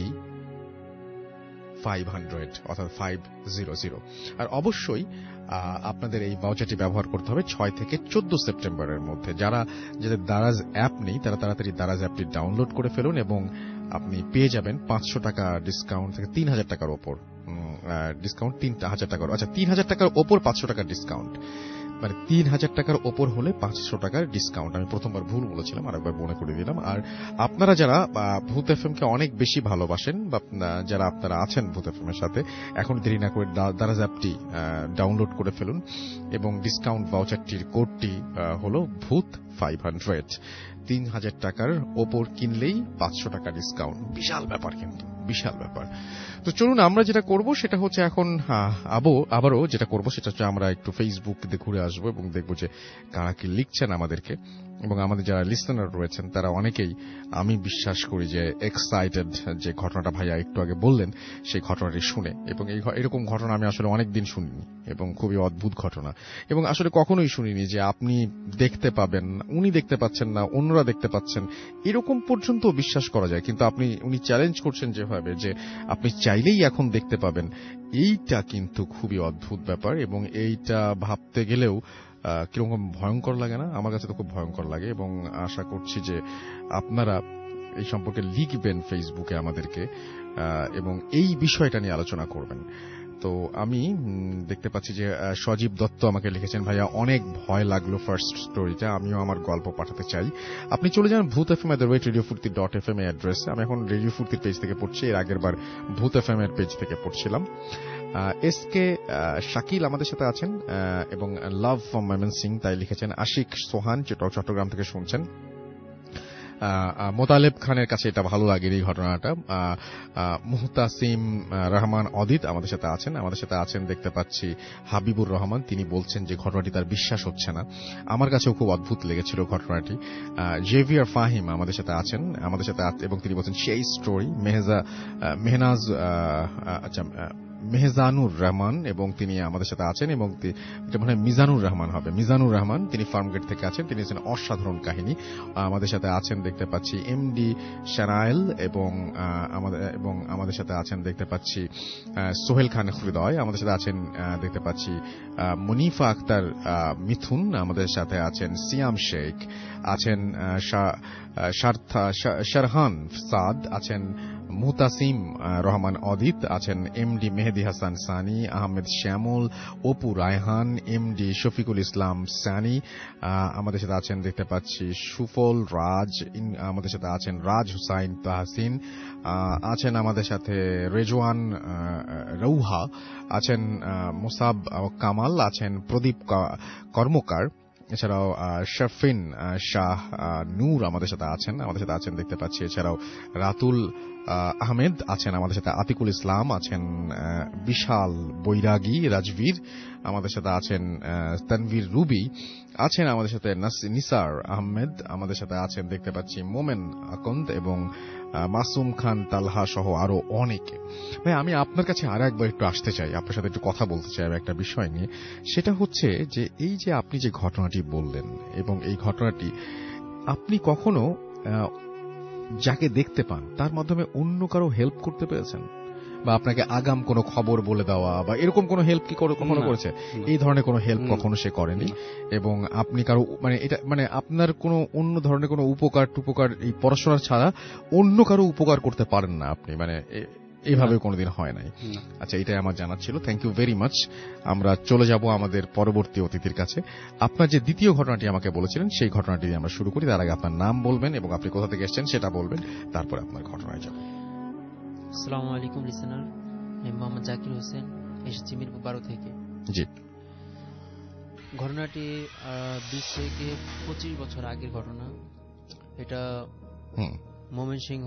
500, অর্থাৎ 500। আর অবশ্যই আপনাদের এই ভাউচারটি ব্যবহার করতে হবে 6 থেকে 14 সেপ্টেম্বরের মধ্যে। যাদের দারাজ অ্যাপ নেই তারা তাড়াতাড়ি দারাজ অ্যাপটি ডাউনলোড করে ফেলুন, এবং আপনি পেয়ে যাবেন 500 টাকা ডিসকাউন্ট থেকে 3000 টাকার ওপর ডিসকাউন্ট। 3000 টাকার, আচ্ছা 3000 টাকার ওপর 500 টাকার ডিসকাউন্ট, মানে 3000 টাকার ওপর হলে 500 টাকার ডিসকাউন্ট। আমি প্রথমবার ভুল বলেছিলাম, আরেকবার মনে করে দিলাম। আর আপনারা যারা ভূত এফএম কে অনেক বেশি ভালোবাসেন, বা যারা আপনারা আছেন ভূত এফএম এর সাথে, এখন দেরি না করে দারাজ অ্যাপটি ডাউনলোড করে ফেলুন, এবং ডিসকাউন্ট ভাউচারটির কোডটি হলো ভূত 500। 3000 টাকার ওপর কিনলেই 500 টাকা ডিসকাউন্ট। বিশাল ব্যাপার, কিন্তু বিশাল ব্যাপার। তো চলুন আমরা যেটা করব সেটা হচ্ছে এখন আবারও যেটা করব সেটা হচ্ছে আমরা একটু ফেসবুক দিয়ে ঘুরে আসবো এবং দেখবো যে কারা কি লিখছেন আমাদেরকে, এবং আমাদের যারা লিসেনার রয়েছেন তারা অনেকেই, আমি বিশ্বাস করি যে এক্সাইটেড যে ঘটনাটা ভাইয়া একটু আগে বললেন সেই ঘটনাটি শুনে। এবং এরকম ঘটনা আমি আসলে অনেকদিন শুনিনি, এবং খুবই অদ্ভুত ঘটনা, এবং আসলে কখনোই শুনিনি যে আপনি দেখতে পাবেন, উনি দেখতে পাচ্ছেন না, অন্যরা দেখতে পাচ্ছেন, এরকম পর্যন্ত বিশ্বাস করা যায়। কিন্তু উনি চ্যালেঞ্জ করছেন যেভাবে যে আপনি চাইলেই এখন দেখতে পাবেন, এইটা কিন্তু খুবই অদ্ভুত ব্যাপার, এবং এইটা ভাবতে গেলেও কিরকম ভয়ঙ্কর লাগে না? আমার কাছে তো খুব ভয়ঙ্কর লাগে, এবং আশা করছি যে আপনারা এই সম্পর্কে লিখবেন ফেসবুকে আমাদেরকে, এবং এই বিষয়টা নিয়ে আলোচনা করবেন। তো আমি দেখতে পাচ্ছি যে সজীব দত্ত আমাকে লিখেছেন, ভাইয়া অনেক ভয় লাগলো ফার্স্ট স্টোরিটা, আমিও আমার গল্প পাঠাতে চাই। আপনি চলে যান ভূত এফএম @radiofurti.fm এর অ্যাড্রেসে। আমি এখন রেডিও ফুর্তির পেজ থেকে পড়ছি, এর আগের বার ভূত এফএম এর পেজ থেকে পড়ছিলাম। এসকে শাকিল আমাদের সাথে আছেন, এবং লাভ ফ্রম ময়মনসিংহ তাই লিখেছেন। আশিক সোহান চট্টগ্রাম থেকে শুনছেন। মোতালেব খানের কাছে এটা ভালো লাগে এই ঘটনাটা। মুহতাসিম রহমান অদিত আমাদের সাথে আছেন দেখতে পাচ্ছি। হাবিবুর রহমান, তিনি বলছেন যে ঘটনাটি তার বিশ্বাস হচ্ছে না, আমার কাছেও খুব অদ্ভুত লেগেছিল ঘটনাটি। জেভিয়ার ফাহিম আমাদের সাথে আছেন, এবং তিনি বলছেন সেই স্টোরি। মেহজানুর রহমান, এবং তিনি আমাদের সাথে আছেন, এবং এটা মনে হয় মিজানুর রহমান, তিনি ফার্মগেট থেকে আছেন। তিনি আছেন অসাধারণ কাহিনী। আমাদের সাথে আছেন দেখতে পাচ্ছি এমডি শারাইল, এবং আমাদের সাথে আছেন দেখতে পাচ্ছি সোহেল খান হৃদয়, আমাদের সাথে আছেন দেখতে পাচ্ছি মুনিফা আক্তার মিথুন, আমাদের সাথে আছেন সিয়াম শেখ, আছেন শারহান সাদ, আছেন মুতাসিম রহমান অদিত, আছেন এমডি মেহেদি হাসান সানি, আহমেদ শ্যামল, অপু রায়হান, এমডি শফিকুল ইসলাম সানি, আমাদের সাথে আছেন দেখতে পাচ্ছি সুফল রাজ, আমাদের সাথে আছেন রাজ হুসাইন তাহসিন, আছেন আমাদের সাথে রেজওয়ান রৌহা, আছেন মুসাব কামাল, আছেন প্রদীপ কর্মকার, এছাড়াও শারফিন শাহ নূর আমাদের সাথে আছেন দেখতে পাচ্ছি। এছাড়াও রাতুল আহমেদ আছেন আমাদের সাথে, আতিকুল ইসলাম আছেন, বিশাল বৈরাগী রাজবীর আমাদের সাথে আছেন, তানভীর রুবি আছেন আমাদের সাথে, নিসার আহমেদ আমাদের সাথে আছেন দেখতে পাচ্ছি, মোমেন আকন্দ, এবং মাসুম খান তালহা সহ আরো অনেকে। ভাই আমি আপনার কাছে আর একবার একটু আসতে চাই, আপনার সাথে একটু কথা বলতে চাই একটা বিষয় নিয়ে। সেটা হচ্ছে যে এই যে আপনি যে ঘটনাটি বললেন, এবং এই ঘটনাটি আপনি কখনো যাকে দেখতে পান তার মাধ্যমে অন্য কারো হেল্প করতে পেরেছেন, বা আপনাকে আগাম কোনো খবর বলে দেওয়া বা এরকম কোনো হেল্প কি কখনো করেছে? এই ধরনের কোনো হেল্প কখনো সে করেনি, এবং আপনি কারো এটা আপনার কোনো অন্য ধরনের কোনো উপকার এই পড়াশোনা ছাড়া অন্য কারো উপকার করতে পারেন না আপনি, এইভাবে কোনোদিন হয় নাই। আচ্ছা, এটাই আমার জানার ছিল। Thank you very much. আমরা চলে যাব আমাদের পরবর্তী অতিথির কাছে। আপনার যে দ্বিতীয় ঘটনাটি আমাকে বলেছিলেন সেই ঘটনাটি দিয়ে আমরা শুরু করি। তার আগে আপনার নাম বলবেন এবং আপনি কোথা থেকে এসেছেন সেটা বলবেন, তারপর আপনার ঘটনায় যাব। আসসালামু আলাইকুম লিসেনার, আমি মোহাম্মদ জাকির হোসেন, এসেছি মিরপুর 12 থেকে। জি। ঘটনাটি 20 থেকে 25 বছর আগের ঘটনা। এটা ময়মনসিংহ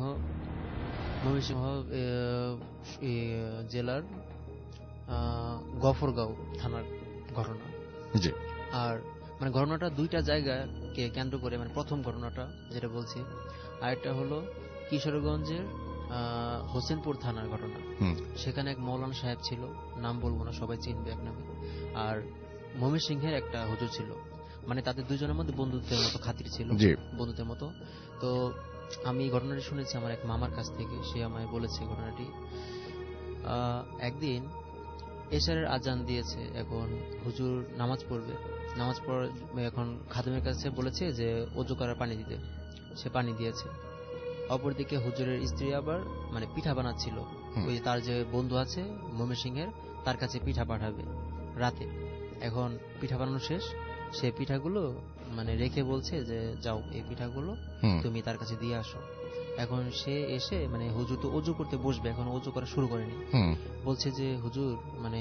জেলার গফরগাঁও থানার ঘটনা। জি। আর মানে ঘটনাটা দুইটা জায়গাকে কেন্দ্র করে, মানে প্রথম ঘটনাটা যেটা বলছি, আর একটা হলো কিশোরগঞ্জের হোসেনপুর থানার ঘটনা। সেখানে এক মৌলানা সাহেব ছিল, নাম বলবো না, সবাই চিনবে এক নামে। আর ময়মনসিংহের একটা হুজুর ছিল, মানে তাদের দুজনের মধ্যে বন্ধুত্বের মতো খাতির ছিল, বন্ধুত্বের মতো। তো আমি ঘটনাটি শুনেছি আমার এক মামার কাছ থেকে, সে আমায় বলেছে ঘটনাটি। একদিন এশারের আজান দিয়েছে, এখন হুজুর নামাজ পড়বে, নামাজ পড়ে এখন খাদেমের কাছে বলেছে যে ওযু করার পানি দিতে, সে পানি দিয়েছে। অপরদিকে হুজুরের স্ত্রী আবার মানে পিঠা বানাচ্ছিল, ওই তার যে বন্ধু আছে ময়মনসিংহের, তার কাছে পিঠা পাঠাবে রাতে। এখন পিঠা বানানো শেষ, সে পিঠাগুলো মানে রেখে বলছে যে যাও এই পিঠাগুলো তুমি তার কাছে দিয়ে আসো। এখন সে এসে মানে হুজুর তো ওযু করতে বসবে, এখন ওযু করা শুরু করেনি, বলছে যে হুজুর মানে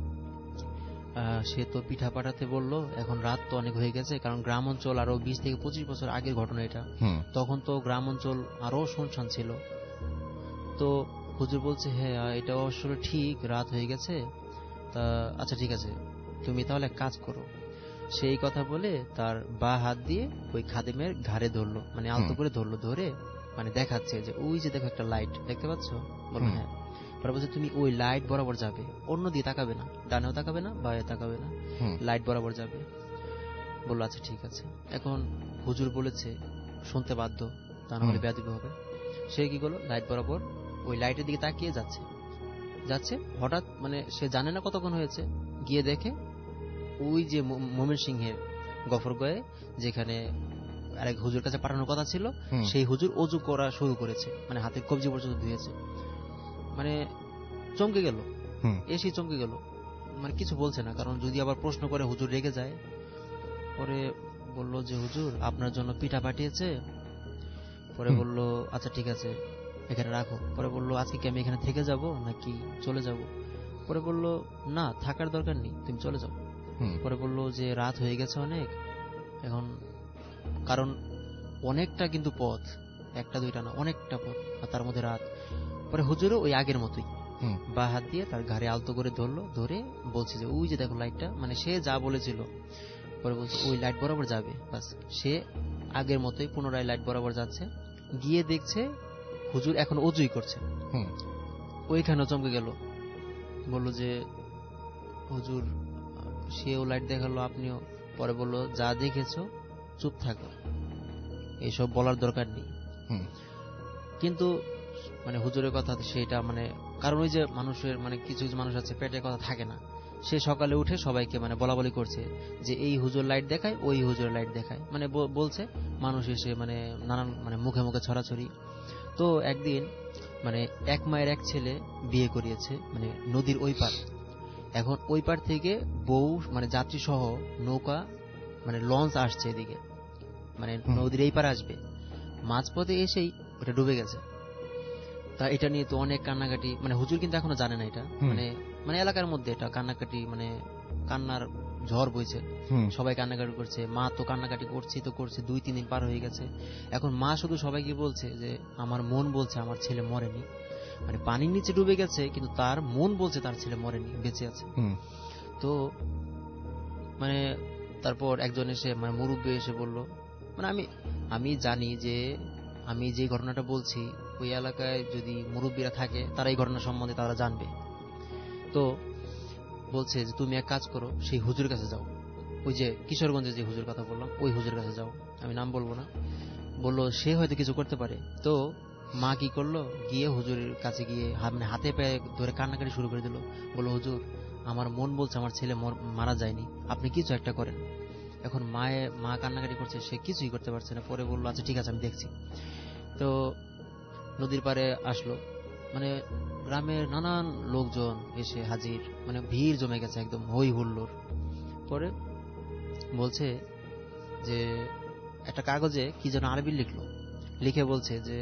সে তো পিঠা পাঠাতে বললো, এখন রাত তো অনেক হয়ে গেছে, কারণ গ্রাম অঞ্চল আরো 20 থেকে 25 বছর আগের ঘটনা এটা, তখন তো গ্রাম অঞ্চল আরো শুনশান ছিল। তো হুজুর বলছে হ্যাঁ এটা আসলে ঠিক, রাত হয়ে গেছে, তা আচ্ছা ঠিক আছে তুমি তাহলে কাজ করো। সেই কথা বলে তার বা হাত দিয়ে ওই খাদেমের ঘাড়ে ধরলো, মানে আলতো করে ধরলো, ধরে মানে দেখাচ্ছে যে ওই যে দেখো একটা লাইট দেখতে পাচ্ছ, বললো হ্যাঁ। পরে বলছে তুমি ওই লাইট বরাবর যাবে, অন্য দিয়ে তাকাবে না, ডানেও তাকাবে না বাঁয়ে তাকাবে না, লাইট বরাবর যাবে। বললো আচ্ছা ঠিক আছে। এখন হুজুর বলেছে শুনতে বাধ্য, তা না হলে বেয়াদবি হবে। সে কি করলো, লাইট বরাবর ওই লাইটের দিকে তাকিয়ে যাচ্ছে। হঠাৎ মানে সে জানে না কতক্ষণ হয়েছে, গিয়ে দেখে ওই যে ময়মনসিংহের গফরগাঁয়ে যেখানে আরেক হুজুর কাছে পাঠানোর কথা ছিল, সেই হুজুর ওযু করা শুরু করেছে, মানে হাতের কবজি পর্যন্ত ধুয়েছে। মানে চমকে গেল, এসেই চমকে গেল, মানে কিছু বলছে না, কারণ যদি আবার প্রশ্ন করে হুজুর রেগে যায়। পরে বলল যে হুজুর আপনার জন্য পিঠা পাঠিয়েছে। পরে বলল আচ্ছা ঠিক আছে এখানে রাখো। পরে বলল আজকে কি আমি এখানে থেকে যাব নাকি চলে যাব? পরে বলল না, থাকার দরকার নেই, তুমি চলে যাও। পরে বলল যে রাত হয়ে গেছে অনেক, এখন কারণ অনেকটা কিন্তু পথ, একটা দুইটা না, অনেকটা পথ, আর তার মধ্যে রাত। পরে হুজুরও ওই আগের মতোই বা হাত দিয়ে তার ঘাড়ে আলতো করে ধরলো, ধরে বলছে যে ওই যে দেখো লাইটটা, মানে সে যা বলেছিল। পরে বলছে ওই লাইট বরাবর যাবে, বাস। সে আগের মতোই পুনরায় লাইট বরাবর যাচ্ছে, গিয়ে দেখছে হুজুর এখন ওযুই করছে। ওইখানেও চমকে গেল, বলল যে হুজুর, সেও লাইট দেখালো আপনিও। পরে বলল যা দেখেছো চুপ থাকো, এইসব বলার দরকার নেই। কিন্তু মানে হুজুরের কথা সেটা মানে, কারণ ওই যে মানুষের মানে কিছু কিছু মানুষ আছে পেটের কথা থাকে না, সে সকালে উঠে সবাইকে মানে বলা বলি করছে যে এই হুজুর লাইট দেখায়, ওই হুজুর লাইট দেখায়, মানে বলছে মানুষ এসে মানে নানান মানে মুখে মুখে ছড়াছড়ি। তো একদিন মানে এক মায়ের এক ছেলে বিয়ে করিয়েছে মানে নদীর ওই পার। এখন ওই পার থেকে বউ মানে যাত্রী সহ নৌকা মানে লঞ্চ আসছে এদিকে, মানে নদীর এই পার আসবে, মাঝপথে এসেই ওটা ডুবে গেছে। তা এটা নিয়ে তো অনেক কান্নাকাটি, মানে হুজুর কিন্তু এখনো জানে না এটা, মানে মানে এলাকার মধ্যে এটা কান্নাকাটি, মানে কান্নার ঝড় বইছে, সবাই কান্নাকাটি করছে। মা তো কান্নাকাটি করছে 2-3 দিন পার হয়ে গেছে। এখন মা শুধু সবাইকে বলছে যে আমার মন বলছে আমার ছেলে মরেনি, মানে পানির নিচে ডুবে গেছে কিন্তু তার মন বলছে তার ছেলে মরেনি, বেঁচে আছে। তো মানে তারপর একজন এসে মানে মুরব্বী এসে বলল, মানে আমি জানি যে আমি যে ঘটনাটা বলছি ওই এলাকায় যদি মুরব্বীরা থাকে তারা এই ঘটনা সম্বন্ধে তারা জানবে। তো বলছে যে তুমি এক কাজ করো, সেই হুজুর কাছে যাও, ওই যে কিশোরগঞ্জে যে হুজুর কথা বললাম ওই হুজুর কাছে যাও, আমি নাম বলবো না। বললো সে হয়তো কিছু করতে পারে। তো মা কি করলো, গিয়ে হুজুরের কাছে গিয়ে মানে হাতে পায়ে ধরে কান্নাকাটি শুরু করে দিল। বললো হুজুর আমার মন বলছে আমার ছেলে মারা যায়নি, আপনি কিছু একটা করেন। এখন মা কান্নাকাটি করছে, সে কিছুই করতে পারছে না। পরে বললো আচ্ছা ঠিক আছে আমি দেখছি। তো নদীর পাড়ে আসলো, মানে গ্রামের নানান লোকজন এসে হাজির, মানে ভিড় জমে গেছে একদম হই হুল্লোড়। পরে বলছে যে একটা কাগজে কি যেন আরবি লিখলো, লিখে বলছে যে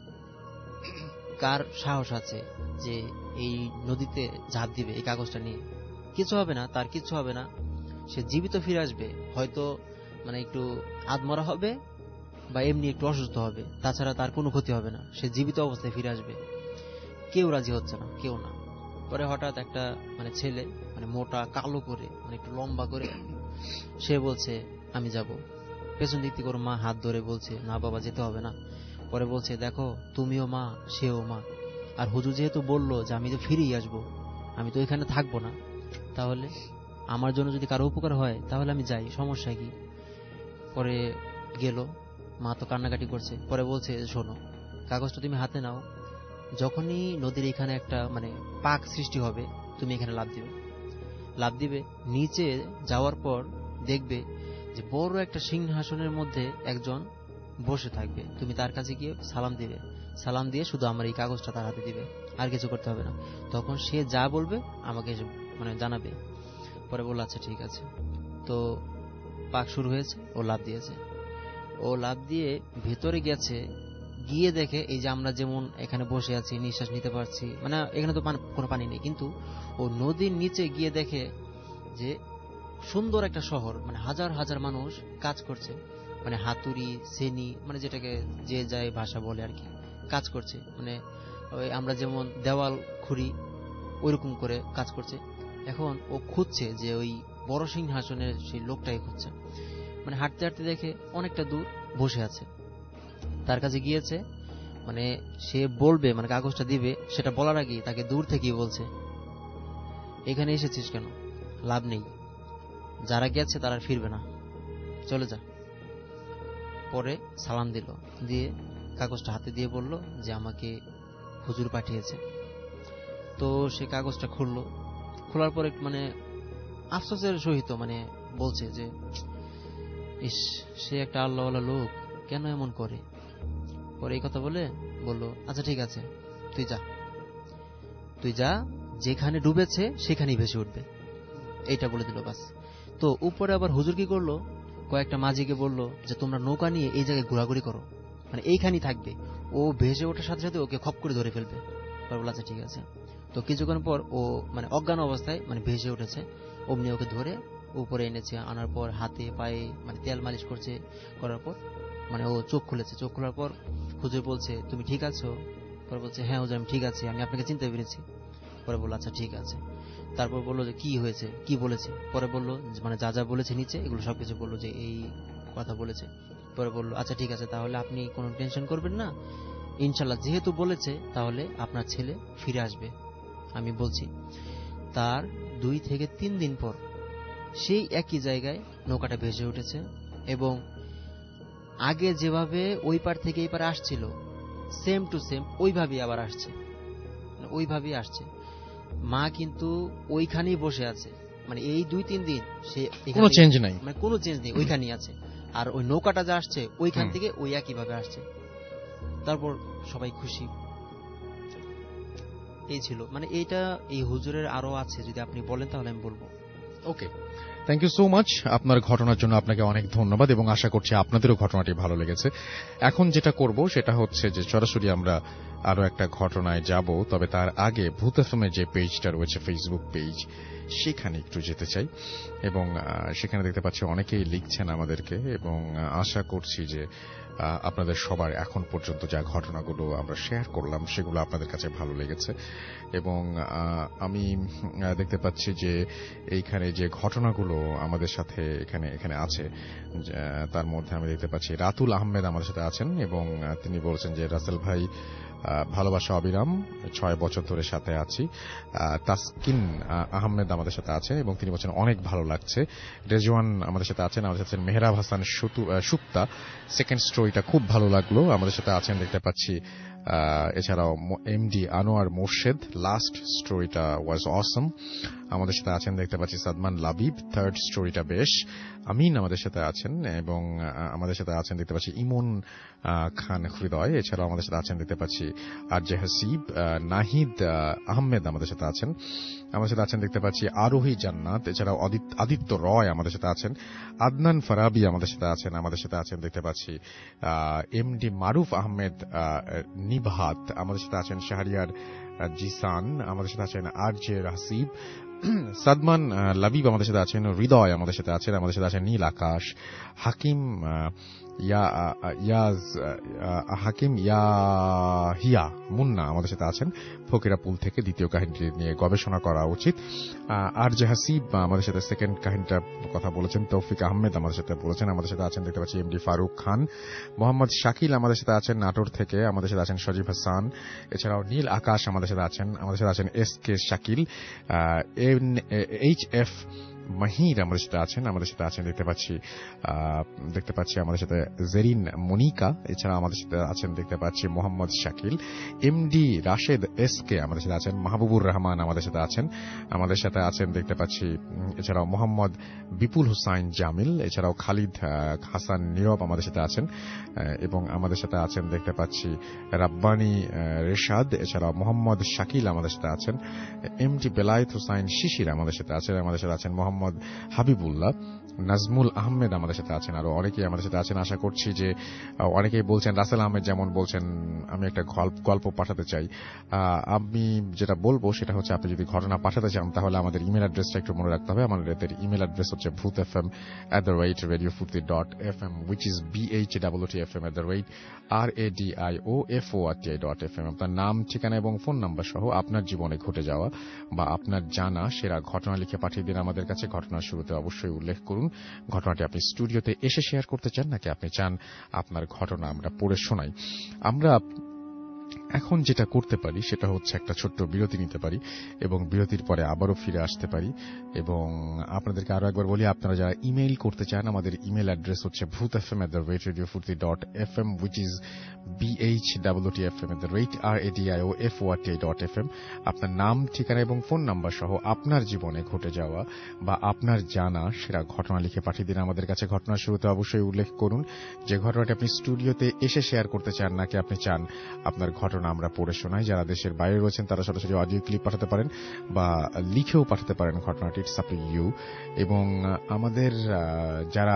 কার সাহস আছে যে এই নদীতে ঝাঁপ দিবে এই কাগজটা নিয়ে, কিছু হবে না, তার কিছু হবে না, সে জীবিত ফিরে আসবে, হয়তো মানে একটু আধমরা হবে বা এমনি একটু অসুস্থ হবে, তাছাড়া তার কোনো ক্ষতি হবে না, সে জীবিত অবস্থায় ফিরে আসবে। কেউ রাজি হচ্ছে না, কেউ না। পরে হঠাৎ একটা মানে ছেলে, মানে মোটা কালো করে, মানে একটু লম্বা করে, সে বলছে আমি যাব। পেছন দিক থেকে ওর মা হাত ধরে বলছে না বাবা যেতে হবে না। পরে বলছে দেখো তুমিও মা সেও মা, আর হুজুর যেহেতু বললো যে আমি তো ফিরেই আসবো, আমি তো এখানে থাকবো না, তাহলে আমার জন্য যদি কারো উপকার হয় তাহলে আমি যাই, সমস্যা কি। পরে গেল, মা তো কান্নাকাটি করছে। পরে বলছে শোনো, কাগজটা তুমি হাতে নাও, যখনই নদীর এখানে একটা মানে পাক সৃষ্টি হবে তুমি এখানে লাফ দিবে, নিচে যাওয়ার পর দেখবে যে বড় একটা সিংহাসনের মধ্যে একজন বসে থাকবে, তুমি তার কাছে গিয়ে সালাম দিবে, সালাম দিয়ে শুধু আমার এই কাগজটা তার হাতে দিবে, আর কিছু করতে হবে না। তখন সে যা বলবে আমাকে মানে জানাবে। পরে বলল আচ্ছা ঠিক আছে। তো পাক শুরু হয়েছে, ও লাফ দিয়েছে, ও লাফ দিয়ে ভেতরে গেছে, গিয়ে দেখে এই যে আমরা যেমন এখানে বসে আছি নিঃশ্বাস নিতে পারছি, মানে এখানে তো কোনো পানি নেই, কিন্তু ও নদীর নিচে গিয়ে দেখে যে সুন্দর একটা শহর, মানে হাজার হাজার মানুষ কাজ করছে, মানে হাতুড়ি সেনি, মানে যেটাকে যে যায় ভাষা বলে আর কি, কাজ করছে, মানে ওই আমরা যেমন দেওয়াল খুঁড়ি ওইরকম করে কাজ করছে। এখন ও খুঁজছে যে ওই বড় সিংহাসনের সেই লোকটাই খুঁজছে, মানে হাঁটতে হাঁটতে দেখে অনেকটা দূর বসে আছে, তার কাছে গিয়েছে, মানে সে বলবে মানে কাগজটা দিবে, সেটা বলার আগে তাকে দূর থেকেই বলছে এখানে এসেছিস কেন, লাভ নেই, যারা গেছে তারা ফিরবে না, চলে যা। পরে সালাম দিল, দিয়ে কাগজটা হাতে দিয়ে বলল যে আমাকে হুজুর পাঠিয়েছে। তো সে কাগজটা খুললো, খোলার পরে মানে আফসোসের সহিত মানে বলছে যে ইস, সে একটা আল্লাহওয়ালা লোক, কেন এমন করে। পরে এই কথা বলে বলল আচ্ছা ঠিক আছে, তুই যা, যেখানে ডুবেছে সেখানেই ভেসে উঠবে, এইটা বলে দিল বাস। তো উপরে আবার হুজুর কি করলো, কয়েকটা মাঝিকে বলল যে তোমরা নৌকা নিয়ে এই জায়গায় ঘোরাঘুরি করো, মানে এইখানেই থাকবে, ও ভেসে ওঠার সাথে সাথে ওকে খপ করে ধরে ফেলবে। বলল আচ্ছা ঠিক আছে। তো কিছুক্ষণ পর ও মানে অজ্ঞান অবস্থায় মানে ভেসে উঠেছে, অমনি ওকে ধরে উপরে এনেছে, আনার পর হাতে পায়ে মানে তেল মালিশ করছে, করার পর মানে ও চোখ খুলেছে, চোখ খোলার পর হুজুর বলছে তুমি ঠিক আছো। পরে বলছে হ্যাঁ হুজুর আমি ঠিক আছি, আমি আপনাকে চিনতে পেরেছি। পরে বললো আচ্ছা ঠিক আছে। তারপর বললো যে কি হয়েছে, কি বলেছে। পরে বললো মানে যা যা বলেছে নিচে এগুলো সবকিছু বললো যে এই কথা বলেছে। পরে বললো আচ্ছা ঠিক আছে, তাহলে আপনি কোনো টেনশন করবেন না, ইনশাল্লাহ যেহেতু বলেছে তাহলে আপনার ছেলে ফিরে আসবে, আমি বলছি। তার 2 থেকে 3 দিন পর সেই একই জায়গায় নৌকাটা ভেসে উঠেছে, এবং আগে যেভাবে ওই পার থেকে এই পারে আসছিল সেম টু সেম ওইভাবেই আবার আসছে, ওইভাবেই আসছে। মা কিন্তু ওইখানেই বসে আছে, মানে এই 2-3 দিন সে কোনো চেঞ্জ নাই, মানে কোনো চেঞ্জ নেই, ওইখানেই আছে। আর ওই নৌকাটা যা আসছে ওইখান থেকে ওই একইভাবে আসছে। তারপর সবাই খুশি। এই ছিল মানে এইটা, এই হুজুরের আরো আছে, যদি আপনি বলেন তাহলে আমি বলবো। Okay, thank you so much. আপনার ঘটনার জন্য আপনাকে অনেক ধন্যবাদ, এবং আশা করছি আপনাদেরও ঘটনাটি ভালো লেগেছে। এখন যেটা করব সেটা হচ্ছে যে সরাসরি আমরা আরো একটা ঘটনায় যাব, তবে তার আগে ভূত এফএমের যে পেজটা রয়েছে ফেসবুক পেজ, সেখানে একটু যেতে চাই। এবং সেখানে দেখতে পাচ্ছি অনেকেই লিখছেন আমাদেরকে, এবং আশা করছি যে আপনাদের সবার এখন পর্যন্ত যা ঘটনাগুলো আমরা শেয়ার করলাম সেগুলো আপনাদের কাছে ভালো লেগেছে। এবং আমি দেখতে পাচ্ছি যে এইখানে যে ঘটনাগুলো আমাদের সাথে এখানে আছে, তার মধ্যে আমি দেখতে পাচ্ছি রাতুল আহমেদ আমাদের সাথে আছেন, এবং তিনি বলছেন যে রাসেল ভাই ভালোবাসা অবিরাম, 6 বছর ধরে সাথে আছি। তাসকিন আহমেদ আমাদের সাথে আছেন, এবং তিনি বলছেন অনেক ভালো লাগছে। রেজওয়ান আমাদের সাথে আছেন, আমাদের সাথে মেহরাব হাসান সুক্তা, সেকেন্ড স্টোরিটা খুব ভালো লাগলো, আমাদের সাথে আছেন। দেখতে পাচ্ছি এছাড়াও এমডি আনোয়ার মোর্শেদ, লাস্ট স্টোরিটা ওয়াজ অসম। আমাদের সাথে আছেন দেখতে পাচ্ছি সাদমান লাবিব, থার্ড স্টোরিটা বেশ। আমিন আমাদের সাথে আছেন, এবং আমাদের সাথে আছেন দেখতে পাচ্ছি ইমন খান হৃদয়। এছাড়াও আমাদের সাথে আছেন দেখতে পাচ্ছি আরজে হাসিব, নাহিদ আহমেদ আমাদের সাথে আছেন। আমাদের সাথে আছেন দেখতে পাচ্ছি আরোহী জান্নাত। এছাড়াও আদিত্য রয় আমাদের সাথে আছেন। আদনান ফারাবি আমাদের সাথে আছেন। আমাদের সাথে আছেন দেখতে পাচ্ছি এমডি মারুফ আহমেদ নিভাত। আমাদের সাথে আছেন শাহরিয়ার জিসান। আমাদের সাথে আছেন আরজে হাসিব। সাদমান লাবিব আমাদের সাথে আছেন। হৃদয় আমাদের সাথে আছেন। আমাদের সাথে আছেন নীল আকাশ। হাকিম ইয়াহিয়া মুন্না আমাদের সাথে আছেন। ফকিরাপুল থেকে দ্বিতীয় কাহিনীটি নিয়ে গবেষণা করা উচিত। আরজে হাসিব আমাদের সাথে সেকেন্ড কাহিনীটা কথা বলেছেন। তৌফিক আহমেদ আমাদের সাথে বলেছেন। আমাদের সাথে আছেন দেখতে পাচ্ছি এমডি ফারুক খান। মোহাম্মদ শাকিল আমাদের সাথে আছেন নাটোর থেকে। আমাদের সাথে আছেন সজীব হাসান। এছাড়াও নীল আকাশ আমাদের সাথে আছেন। আমাদের সাথে আছেন S K Shakil. H F Mahir আমাদের সাথে আছেন। আমাদের সাথে আছেন দেখতে পাচ্ছি আমাদের সাথে জেরিন মনিকা। এছাড়া আমাদের সাথে আছেন দেখতে পাচ্ছি Mohammad Shakil. MD Rashed S K আমাদের সাথে আছেন। মাহবুবুর রহমান আমাদের সাথে আছেন। আমাদের সাথে আছেন দেখতে পাচ্ছি এছাড়াও মোহাম্মদ বিপুল হুসাইন জামিল। এছাড়াও খালিদ হাসান নীরব আমাদের সাথে আছেন, এবং আমাদের সাথে আছেন দেখতে পাচ্ছি রাব্বানি রেশাদ। এছাড়াও মোহাম্মদ শাকিল আমাদের সাথে আছেন। এমডি বেলায়েত হুসাইন শিশির আমাদের সাথে আছেন। আমাদের সাথে আছেন মোহাম্মদ হাবিবুল্লাহ। নাজমুল আহমেদ আমাদের সাথে আছেন। আরো অনেকেই আমাদের সাথে আছেন। আশা করছি যে অনেকেই বলছেন, রাসেল আহমেদ যেমন বলছেন আমি একটা গল্প পাঠাতে চাই। আমি যেটা বলবো সেটা হচ্ছে, আপনি যদি ঘটনা পাঠাতে চান তাহলে আমাদের ইমেল অ্যাড্রেসটা একটু মনে রাখতে হবে। আমাদের ইমেল অ্যাড্রেস হচ্ছে bhutfm@radiofurti.fm, which is bhutfm@radiofurti.fm। আপনার নাম, ঠিকানা এবং ফোন নাম্বার সহ আপনার জীবনে ঘটে যাওয়া বা আপনার জানা সেরা ঘটনা লিখে পাঠিয়ে দিন আমাদের কাছে। ঘটনার শুরুতে অবশ্যই উল্লেখ করুন ঘটনাটি আপনি স্টুডিওতে এসে শেয়ার করতে চান নাকি আপনি চান আপনার ঘটনা আমরা পড়ে শোনাই। আমরা এখন যেটা করতে পারি সেটা হচ্ছে একটা ছোট্ট বিরতি নিতে পারি এবং বিরতির পরে আবারও ফিরে আসতে পারি। এবং আপনাদেরকে আরো একবার বলি, আপনারা যারা ইমেইল করতে চান আমাদের ইমেল অ্যাড্রেস হচ্ছে bhutfm@radiofurti.fm, which is bhutfm@radiofurti.fm। আপনার নাম, ঠিকানা এবং ফোন নাম্বার সহ আপনার জীবনে ঘটে যাওয়া বা আপনার জানা সেরা ঘটনা লিখে পাঠিয়ে দিন আমাদের কাছে। ঘটনার শুরুতে অবশ্যই উল্লেখ করুন যে ঘটনাটি আপনি স্টুডিওতে এসে শেয়ার করতে চান নাকি আপনি চান আপনার ঘটনা আমরা পড়ে শোনাই। যারা দেশের বাইরে রয়েছেন তারা সরাসরি অডিও ক্লিপ পাঠাতে পারেন বা লিখেও পাঠাতে পারেন ঘটনাটি, ইটস আপ টু ইউ। এবং আমাদের যারা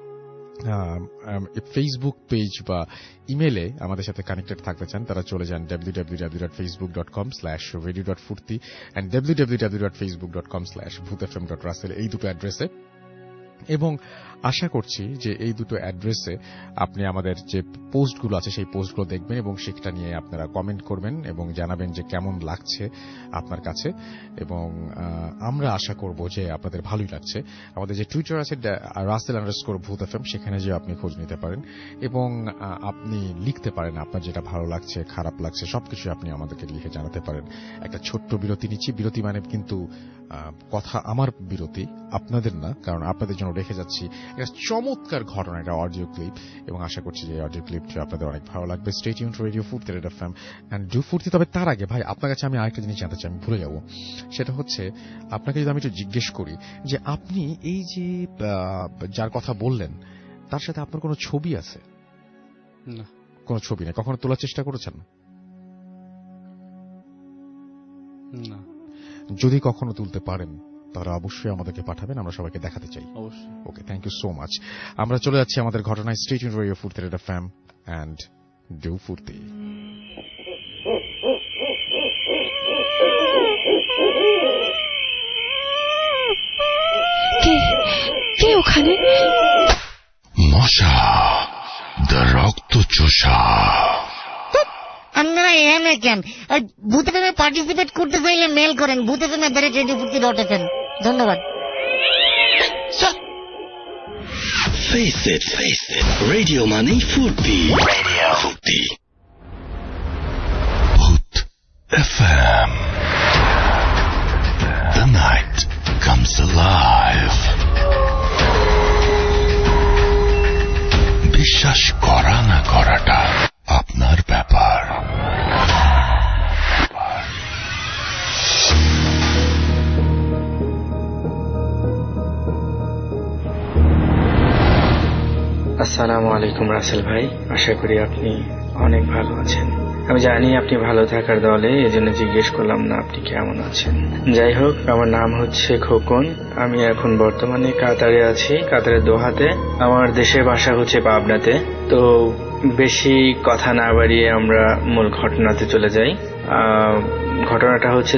ফেসবুক পেজ বা ইমেলে আমাদের সাথে কানেক্টেড থাকতে চান তারা চলে যান www.facebook.com/radio.furti and www.facebook.com/bhutfm.russell, এই দুটো অ্যাড্রেসে। এবং আশা করছি যে এই দুটো অ্যাড্রেসে আপনি আমাদের যে পোস্টগুলো আছে সেই পোস্টগুলো দেখবেন এবং সেটা নিয়ে আপনারা কমেন্ট করবেন এবং জানাবেন যে কেমন লাগছে আপনার কাছে। এবং আমরা আশা করব যে আপনাদের ভালোই লাগছে। আমাদের যে টুইটার আছে russell_bhuthfm, সেখানে যে আপনি খোঁজ নিতে পারেন এবং আপনি লিখতে পারেন আপনার যেটা ভালো লাগছে, খারাপ লাগছে, সবকিছু আপনি আমাদেরকে লিখে জানাতে পারেন। একটা ছোট্ট বিরতি নিচ্ছি। বিরতি মানে কিন্তু কথা আমার বিরতি, আপনাদের না, কারণ আপনাদের জন্য রেখে যাচ্ছি একটা চমৎকার ঘটনা, একটা অডিও ক্লিপ, এবং আশা করছি যে অডিও ক্লিপটি আপনাদের অনেক ভালো লাগবে। Stay tuned to radio Foorti FM and do Foorti. তবে তার আগে ভাই আপনার কাছে আমি আরেকটা জিনিস জানতে চাই, আমি ভুলে যাব। সেটা হচ্ছে আপনাকে যদি আমি একটু জিজ্ঞেস করি যে আপনি এই যে যার কথা বললেন তার সাথে আপনার কোনো ছবি আছে? না, কোনো ছবি নেই। কখনো তোলার চেষ্টা করেছেন? না। যদি কখনো তুলতে পারেন তারা অবশ্যই আমাদেরকে পাঠাবেন, আমরা সবাইকে দেখাতে চাই। অবশ্যই। Okay, thank you so much. আমরা চলে যাচ্ছি আমাদের ঘটনায়। Stay tuned to radio Foorti FM and do Foorti. কে ওখানে? মশা, দ্য রক্ত চোষা। আপনারা এমএ কেন ভূতফেমে পার্টিসিপেট করতে চাইলে মেল করেন bhutfm@radiofurti.fm। ধন্যবাদ। Face it, radio মানে ফুর্তি। Radio ফুর্তি। Bhut FM. The night comes alive. বিশ্বাস করা না করাটা আপনার ব্যাপার। আসসালামু আলাইকুম রাসেল ভাই, আশা করি আপনি অনেক ভালো আছেন। আমি জানি আপনি ভালো থাকার দলে, এজন্য জিজ্ঞেস করলাম না আপনি কেমন আছেন। যাই হোক, আমার নাম হচ্ছে খোকন। আমি এখন বর্তমানে কাতারে আছি, কাতারের দোহাতে। আমার দেশের বাসা হচ্ছে পাবনাতে। তো বেশি কথা না বাড়িয়ে আমরা মূল ঘটনাতে চলে যাই। ঘটনাটা হচ্ছে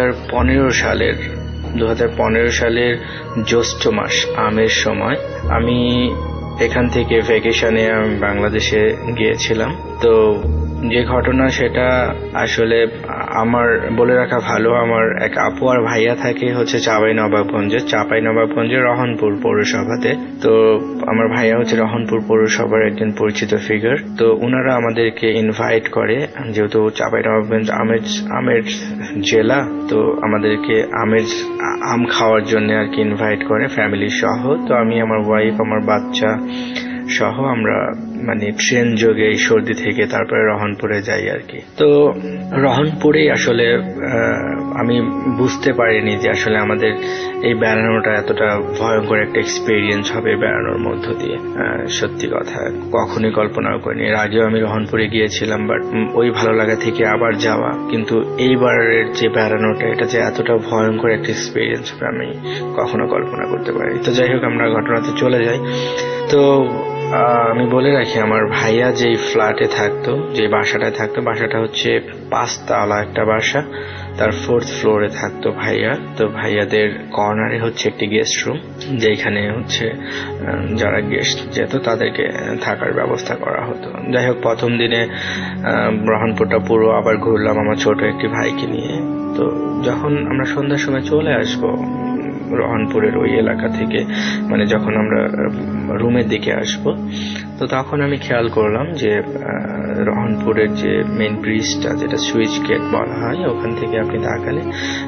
2015 সালের জ্যৈষ্ঠ মাস, আমের সময়। আমি এখান থেকে ভ্যাকেশনে আমি বাংলাদেশে গিয়েছিলাম। তো যে ঘটনা সেটা আসলে আমার বলে রাখা ভালো, আমার এক আপু আর ভাইয়া থাকে হচ্ছে চাঁপাইনবাবগঞ্জের রহনপুর পৌরসভাতে। তো আমার ভাইয়া হচ্ছে রহনপুর পৌরসভার একজন পরিচিত ফিগার। তো ওনারা আমাদেরকে ইনভাইট করে, যেহেতু চাঁপাইনবাবগঞ্জ আমের জেলা, তো আমাদেরকে আম খাওয়ার জন্য আর কি ইনভাইট করে ফ্যামিলি সহ। তো আমি, আমার ওয়াইফ, আমার বাচ্চা সহ আমরা মানে ট্রেন যোগে সর্দি থেকে তারপরে রহনপুরে যাই আর কি। তো রহনপুরেই আসলে আমি বুঝতে পারিনি যে আসলে আমাদের এই বেড়ানোটা এতটা ভয়ঙ্কর একটা এক্সপেরিয়েন্স হবে বেড়ানোর মধ্য দিয়ে। সত্যি কথা, কখনোই কল্পনাও করিনি। এর আগেও আমি রহনপুরে গিয়েছিলাম, বাট ওই ভালো লাগা থেকে আবার যাওয়া, কিন্তু এইবারের যে বেড়ানোটা, এটা যে এতটা ভয়ঙ্কর একটা এক্সপেরিয়েন্স হবে আমি কখনো কল্পনা করতে পারি। তো যাই হোক, আমরা ঘটনাতে চলে যাই। তো আমি বলে রাখি, আমার ভাইয়া যেই ফ্ল্যাটে থাকতো, যে বাসাটায় থাকতো, বাসাটা হচ্ছে 5 তলা একটা বাসা, তার 4th ফ্লোরে থাকতো ভাইয়া। তো ভাইয়াদের কর্নারে হচ্ছে একটি গেস্ট রুম, যেখানে হচ্ছে যারা গেস্ট যেত তাদেরকে থাকার ব্যবস্থা করা হতো। যাই হোক, প্রথম দিনে রহনপুরটা পুরো আবার ঘুরলাম আমার ছোট একটি ভাইকে নিয়ে। তো যখন আমরা সন্ধ্যার সময় চলে আসবো রহনপুরের ওই এলাকা থেকে, মানে যখন আমরা রুমের দিকে আসব, তো তখন আমি খেয়াল করলাম যে রহনপুরের যে মেইন ব্রিজটা, যেটা সুইচ গেট বলা হয়, ওখান থেকে আপনি তাকালে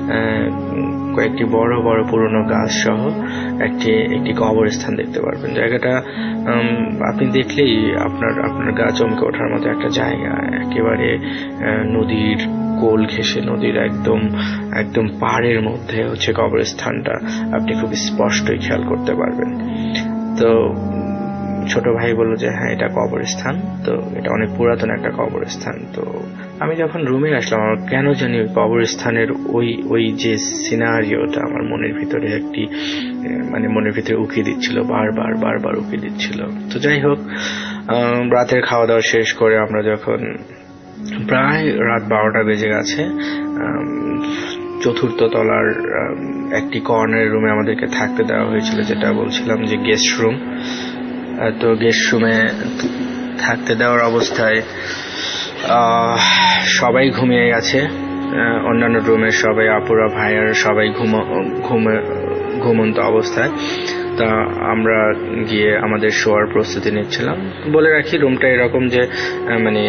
কয়েকটি বড় বড় পুরনো গাছ সহ একটি কবরস্থান দেখতে পারবেন। জায়গাটা আপনি দেখলেই আপনার গা চমকে ওঠার মতো একটা জায়গা। একেবারে নদীর কোল ঘেঁষে, নদীর একদম পাড়ের মধ্যে হচ্ছে কবরস্থানটা, আপনি খুব স্পষ্টই খেয়াল করতে পারবেন। তো ছোট ভাই বলল যে হ্যাঁ, এটা কবরস্থান, তো এটা অনেক পুরাতন একটা কবরস্থান। তো আমি যখন রুমে আসলাম, আমার কেন জানি ওই কবরস্থানের ওই যে সিনারিওটা আমার মনের ভিতরে মনের ভিতরে উকি দিচ্ছিল, বারবার উকি দিচ্ছিল। তো যাই হোক, রাতের খাওয়া দাওয়া শেষ করে আমরা যখন প্রায় রাত 12টা বেজে গেছে, 4th তলার একটি কর্নার রুমে আমাদেরকে থাকতে দেওয়া হয়েছিল, যেটা বলছিলাম যে গেস্ট রুম। তো গেস্ট রুমে থাকতে দেওয়ার অবস্থায় সবাই ঘুমিয়ে গেছে, অন্যান্য রুমের সবাই, আপুরা ভাইয়ার সবাই ঘুমন্ত অবস্থায়। তা আমরা গিয়ে আমাদের শোয়ার প্রস্তুতি নিচ্ছিলাম। বলে রাখি, রুমটা এরকম যে মানে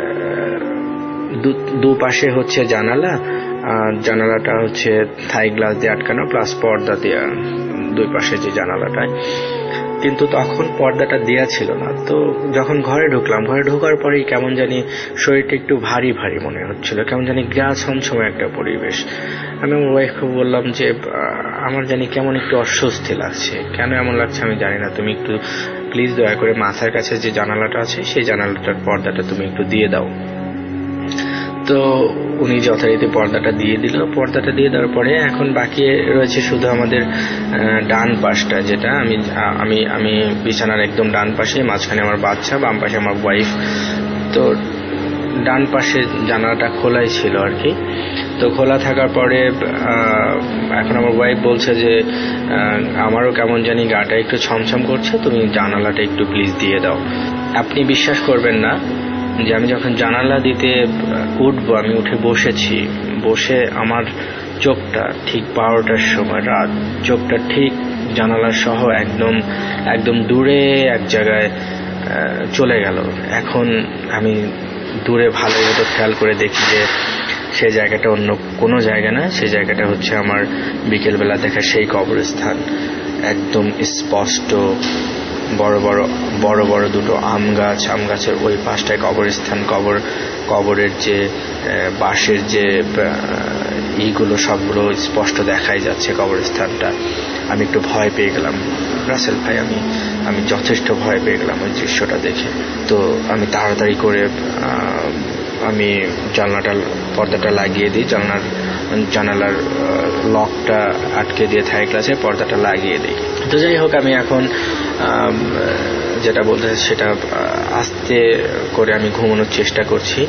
দুপাশে হচ্ছে জানালাটা হচ্ছে থাই গ্লাস দিয়ে আটকানো, প্লাস পর্দা দেওয়া দুই পাশে যে জানালাটায়। কিন্তু তখন পর্দাটা দেয়া ছিল না। তো যখন ঘরে ঢুকলাম, ঘরে ঢোকার পরেই কেমন জানি শরীরটা একটু ভারী ভারী মনে হচ্ছিল, কেমন জানি গা ছমছমে একটা পরিবেশ। আমি আমার ওয়াইফকে বললাম যে আমার জানি কেমন একটু অস্বস্তি লাগছে। কেন এমন লাগছে আমি জানি না, তুমি একটু প্লিজ দয়া করে মাথার কাছে যে জানালাটা আছে সেই জানালাটার পর্দাটা তুমি একটু দিয়ে দাও। তো উনি যথারীতি পর্দাটা দিয়ে দিল। পর্দাটা দিয়ে দেওয়ার পরে এখন বাকি রয়েছে শুধু আমাদের ডান পাশটা, যেটা আমি বিছানার একদম ডান পাশে, মাঝখানে আমার বাচ্চা, বাম পাশে আমার ওয়াইফ। তো ডান পাশে জানালাটা খোলাই ছিল আর কি। তো খোলা থাকার পরে এখন আমার ওয়াইফ বলছে যে আমারও কেমন জানি গাটা একটু ছমছম করছে, তুমি জানালাটা একটু প্লিজ দিয়ে দাও। আপনি বিশ্বাস করবেন না যে আমি যখন জানালা দিতে উঠবো, আমি উঠে বসেছি, বসে আমার চোখটা ঠিক 12টার সময় রাত, চোখটা ঠিক জানালা সহ একদম দূরে এক জায়গায় চলে গেল। এখন আমি দূরে ভালো মতো খেয়াল করে দেখি যে সেই জায়গাটা অন্য কোনো জায়গা না, সেই জায়গাটা হচ্ছে আমার বিকেলবেলা দেখা সেই কবরস্থান। একদম স্পষ্ট বড় বড় দুটো আম গাছের ওই পাশটায় কবরস্থান, কবরের যে বাঁশের যে এইগুলো সবগুলো স্পষ্ট দেখাই যাচ্ছে কবরস্থানটা। আমি একটু ভয় পেয়ে গেলাম রাসেল ভাই, আমি যথেষ্ট ভয় পেয়ে গেলাম ওই দৃশ্যটা দেখে। তো আমি তাড়াতাড়ি করে আমি পর্দাটা লাগিয়ে দিই, জানালার লকটা আটকে দিয়ে থাই গ্লাসে পর্দাটা লাগিয়ে দিই। তো যাই হোক, আমি এখন যেটা বলতে সেটা আস্তে করে আমি ঘুমানোর চেষ্টা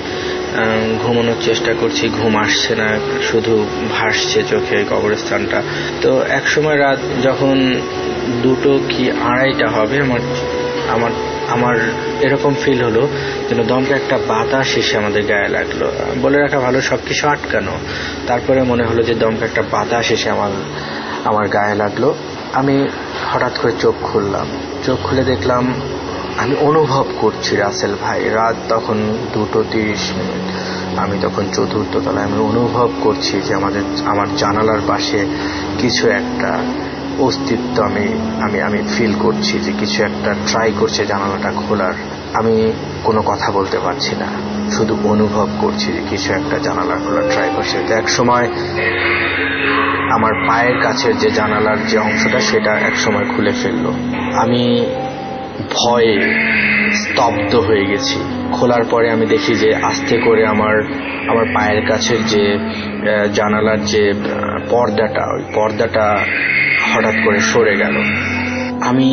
করছি। ঘুম আসছে না, শুধু ভাসছে চোখে কবরস্থানটা। তো এক সময় রাত যখন 2টো কি 2:30 হবে, আমার এরকম ফিল হলো যেন দমকা একটা বাতাস এসে আমাদের গায়ে লাগলো। বলে রাখা ভালো সবকিছু আটকানো, তারপরে মনে হলো যে দমকা একটা বাতাস এসে আমার গায়ে লাগলো। আমি হঠাৎ করে চোখ খুলে দেখলাম, আমি অনুভব করছি রাসেল ভাই, রাত তখন 2:30। আমি তখন 4th তলায়। আমি অনুভব করছি যে আমার জানালার পাশে কিছু একটা অস্তিত্ব আমি ফিল করছি, যে কিছু একটা ট্রাই করছে জানালাটা খোলার। আমি কোনো কথা বলতে পারছি না, শুধু অনুভব করছি যে কিছু একটা জানালা খোলার ট্রাই করছে। তো এক সময় আমার পায়ের কাছের যে জানালার যে অংশটা সেটা এক সময় খুলে ফেললো। আমি ভয়ে স্তব্ধ হয়ে গেছি। খোলার পরে আমি দেখি যে আস্তে করে আমার পায়ের কাছের যে জানালার যে পর্দাটা, ওই পর্দাটা হঠাৎ করে সরে গেল। আমি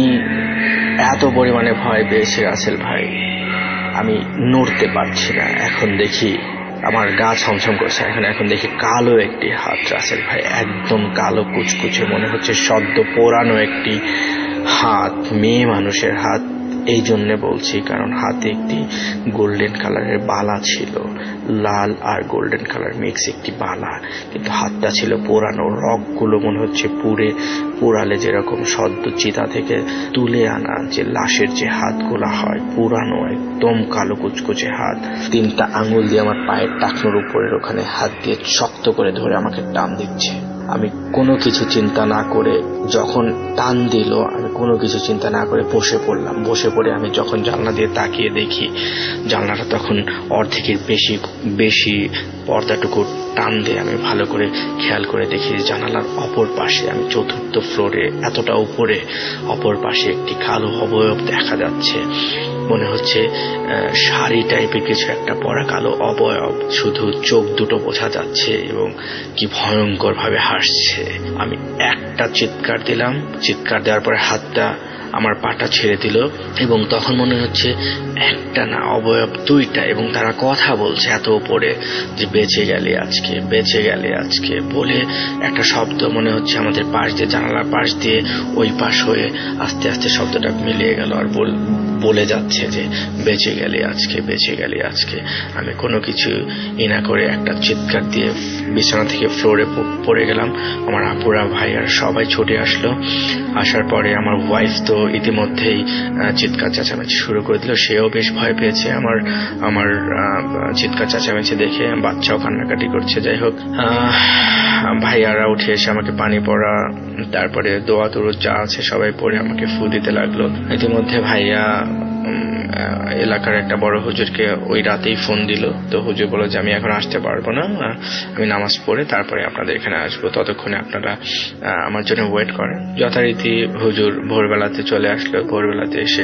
এত পরিমাণে ভয় পেয়েছি রাসেল ভাই, আমি নড়তে পারছি না। এখন দেখি আমার গা ছমছম করছে। এখন দেখি কালো একটি হাত রাসেল ভাই, একদম কালো কুচকুচে, মনে হচ্ছে সদ্য পোড়ানো একটি হাত, মেয়ে মানুষের হাত। এই জন্য বলছি কারণ হাতে একটি গোল্ডেন কালারের বালা ছিল, লাল আর গোল্ডেন কালার মিক্স একটি বালা, কিন্তু হাতটা ছিল পোড়ানো। রগগুলো মনে হচ্ছে পোড়ালে যেরকম সদ্য চিতা থেকে তুলে আনা যে লাশের যে হাতগুলো হয়, পুরানো একদম কালো কুচকুচে হাত। 3টা আঙুল দিয়ে আমার পায়ের টাকনোর উপরের ওখানে হাত দিয়ে শক্ত করে ধরে আমাকে টান দিচ্ছে। আমি কোনো কিছু চিন্তা না করে, যখন টান দিল আমি কোনো কিছু চিন্তা না করে বসে পড়ে আমি যখন জানলা দিয়ে তাকিয়ে দেখি, জানলাটা তখন অর্ধেকের বেশি পর্দাটুকু টান দিয়ে আমি ভালো করে খেয়াল করে দেখি জানালার অপর পাশে, আমি 4th ফ্লোরে এতটা উপরে, অপর পাশে একটি কালো অবয়ব দেখা যাচ্ছে। মনে হচ্ছে শাড়ি টাইপের কিছু একটা পরা কালো অবয়ব, শুধু চোখ দুটো বোঝা যাচ্ছে এবং কি ভয়ঙ্কর ভাবে হাসছে। আমি একটা চিৎকার দিলাম, চিৎকার দেওয়ার পরে হাতটা আমার পাটা ছেড়ে দিল এবং তখন মনে হচ্ছে একটা না অবয়ব 2টা, এবং তারা কথা বলছে এত উপরে যে বেঁচে গেলে আজকে বলে একটা শব্দ মনে হচ্ছে আমাদের পাশ দিয়ে, জানালার পাশ দিয়ে ওই পাশ হয়ে আস্তে আস্তে শব্দটা মিলিয়ে গেল আর বলে যাচ্ছে যে বেঁচে গেলে আজকে। আমি কোনো কিছু না করে একটা চিৎকার দিয়ে বিছানা থেকে ফ্লোরে পড়ে গেলাম। আমার আপুরা ভাইয়ার সবাই ছুটে আসলো। আসার পরে আমার ওয়াইফ তো ইতিমধ্যেই চিৎকার চেঁচামেচি শুরু করে দিল। সেও বেশ ভয় পেয়েছে আমার চিৎকার চেঁচামেচি দেখে, বাচ্চাও কান্নাকাটি করছে। যাই হোক, ভাইয়ারা উঠে এসে আমাকে পানি পড়া, তারপরে দোয়া দরুদ যা আছে সবাই পড়ে আমাকে ফু দিতে লাগলো। ইতিমধ্যে ভাইয়া এলাকার একটা বড় হুজুরকে ওই রাতেই ফোন দিল। তো হুজুর বলল যে আমি এখন আসতে পারবো না, আমি নামাজ পড়ে তারপরে আপনাদের এখানে আসবো, ততক্ষণে আপনারা আমার জন্য ওয়েট করেন। যথারীতি হুজুর ভোরবেলাতে চলে আসলো। ভোরবেলাতে এসে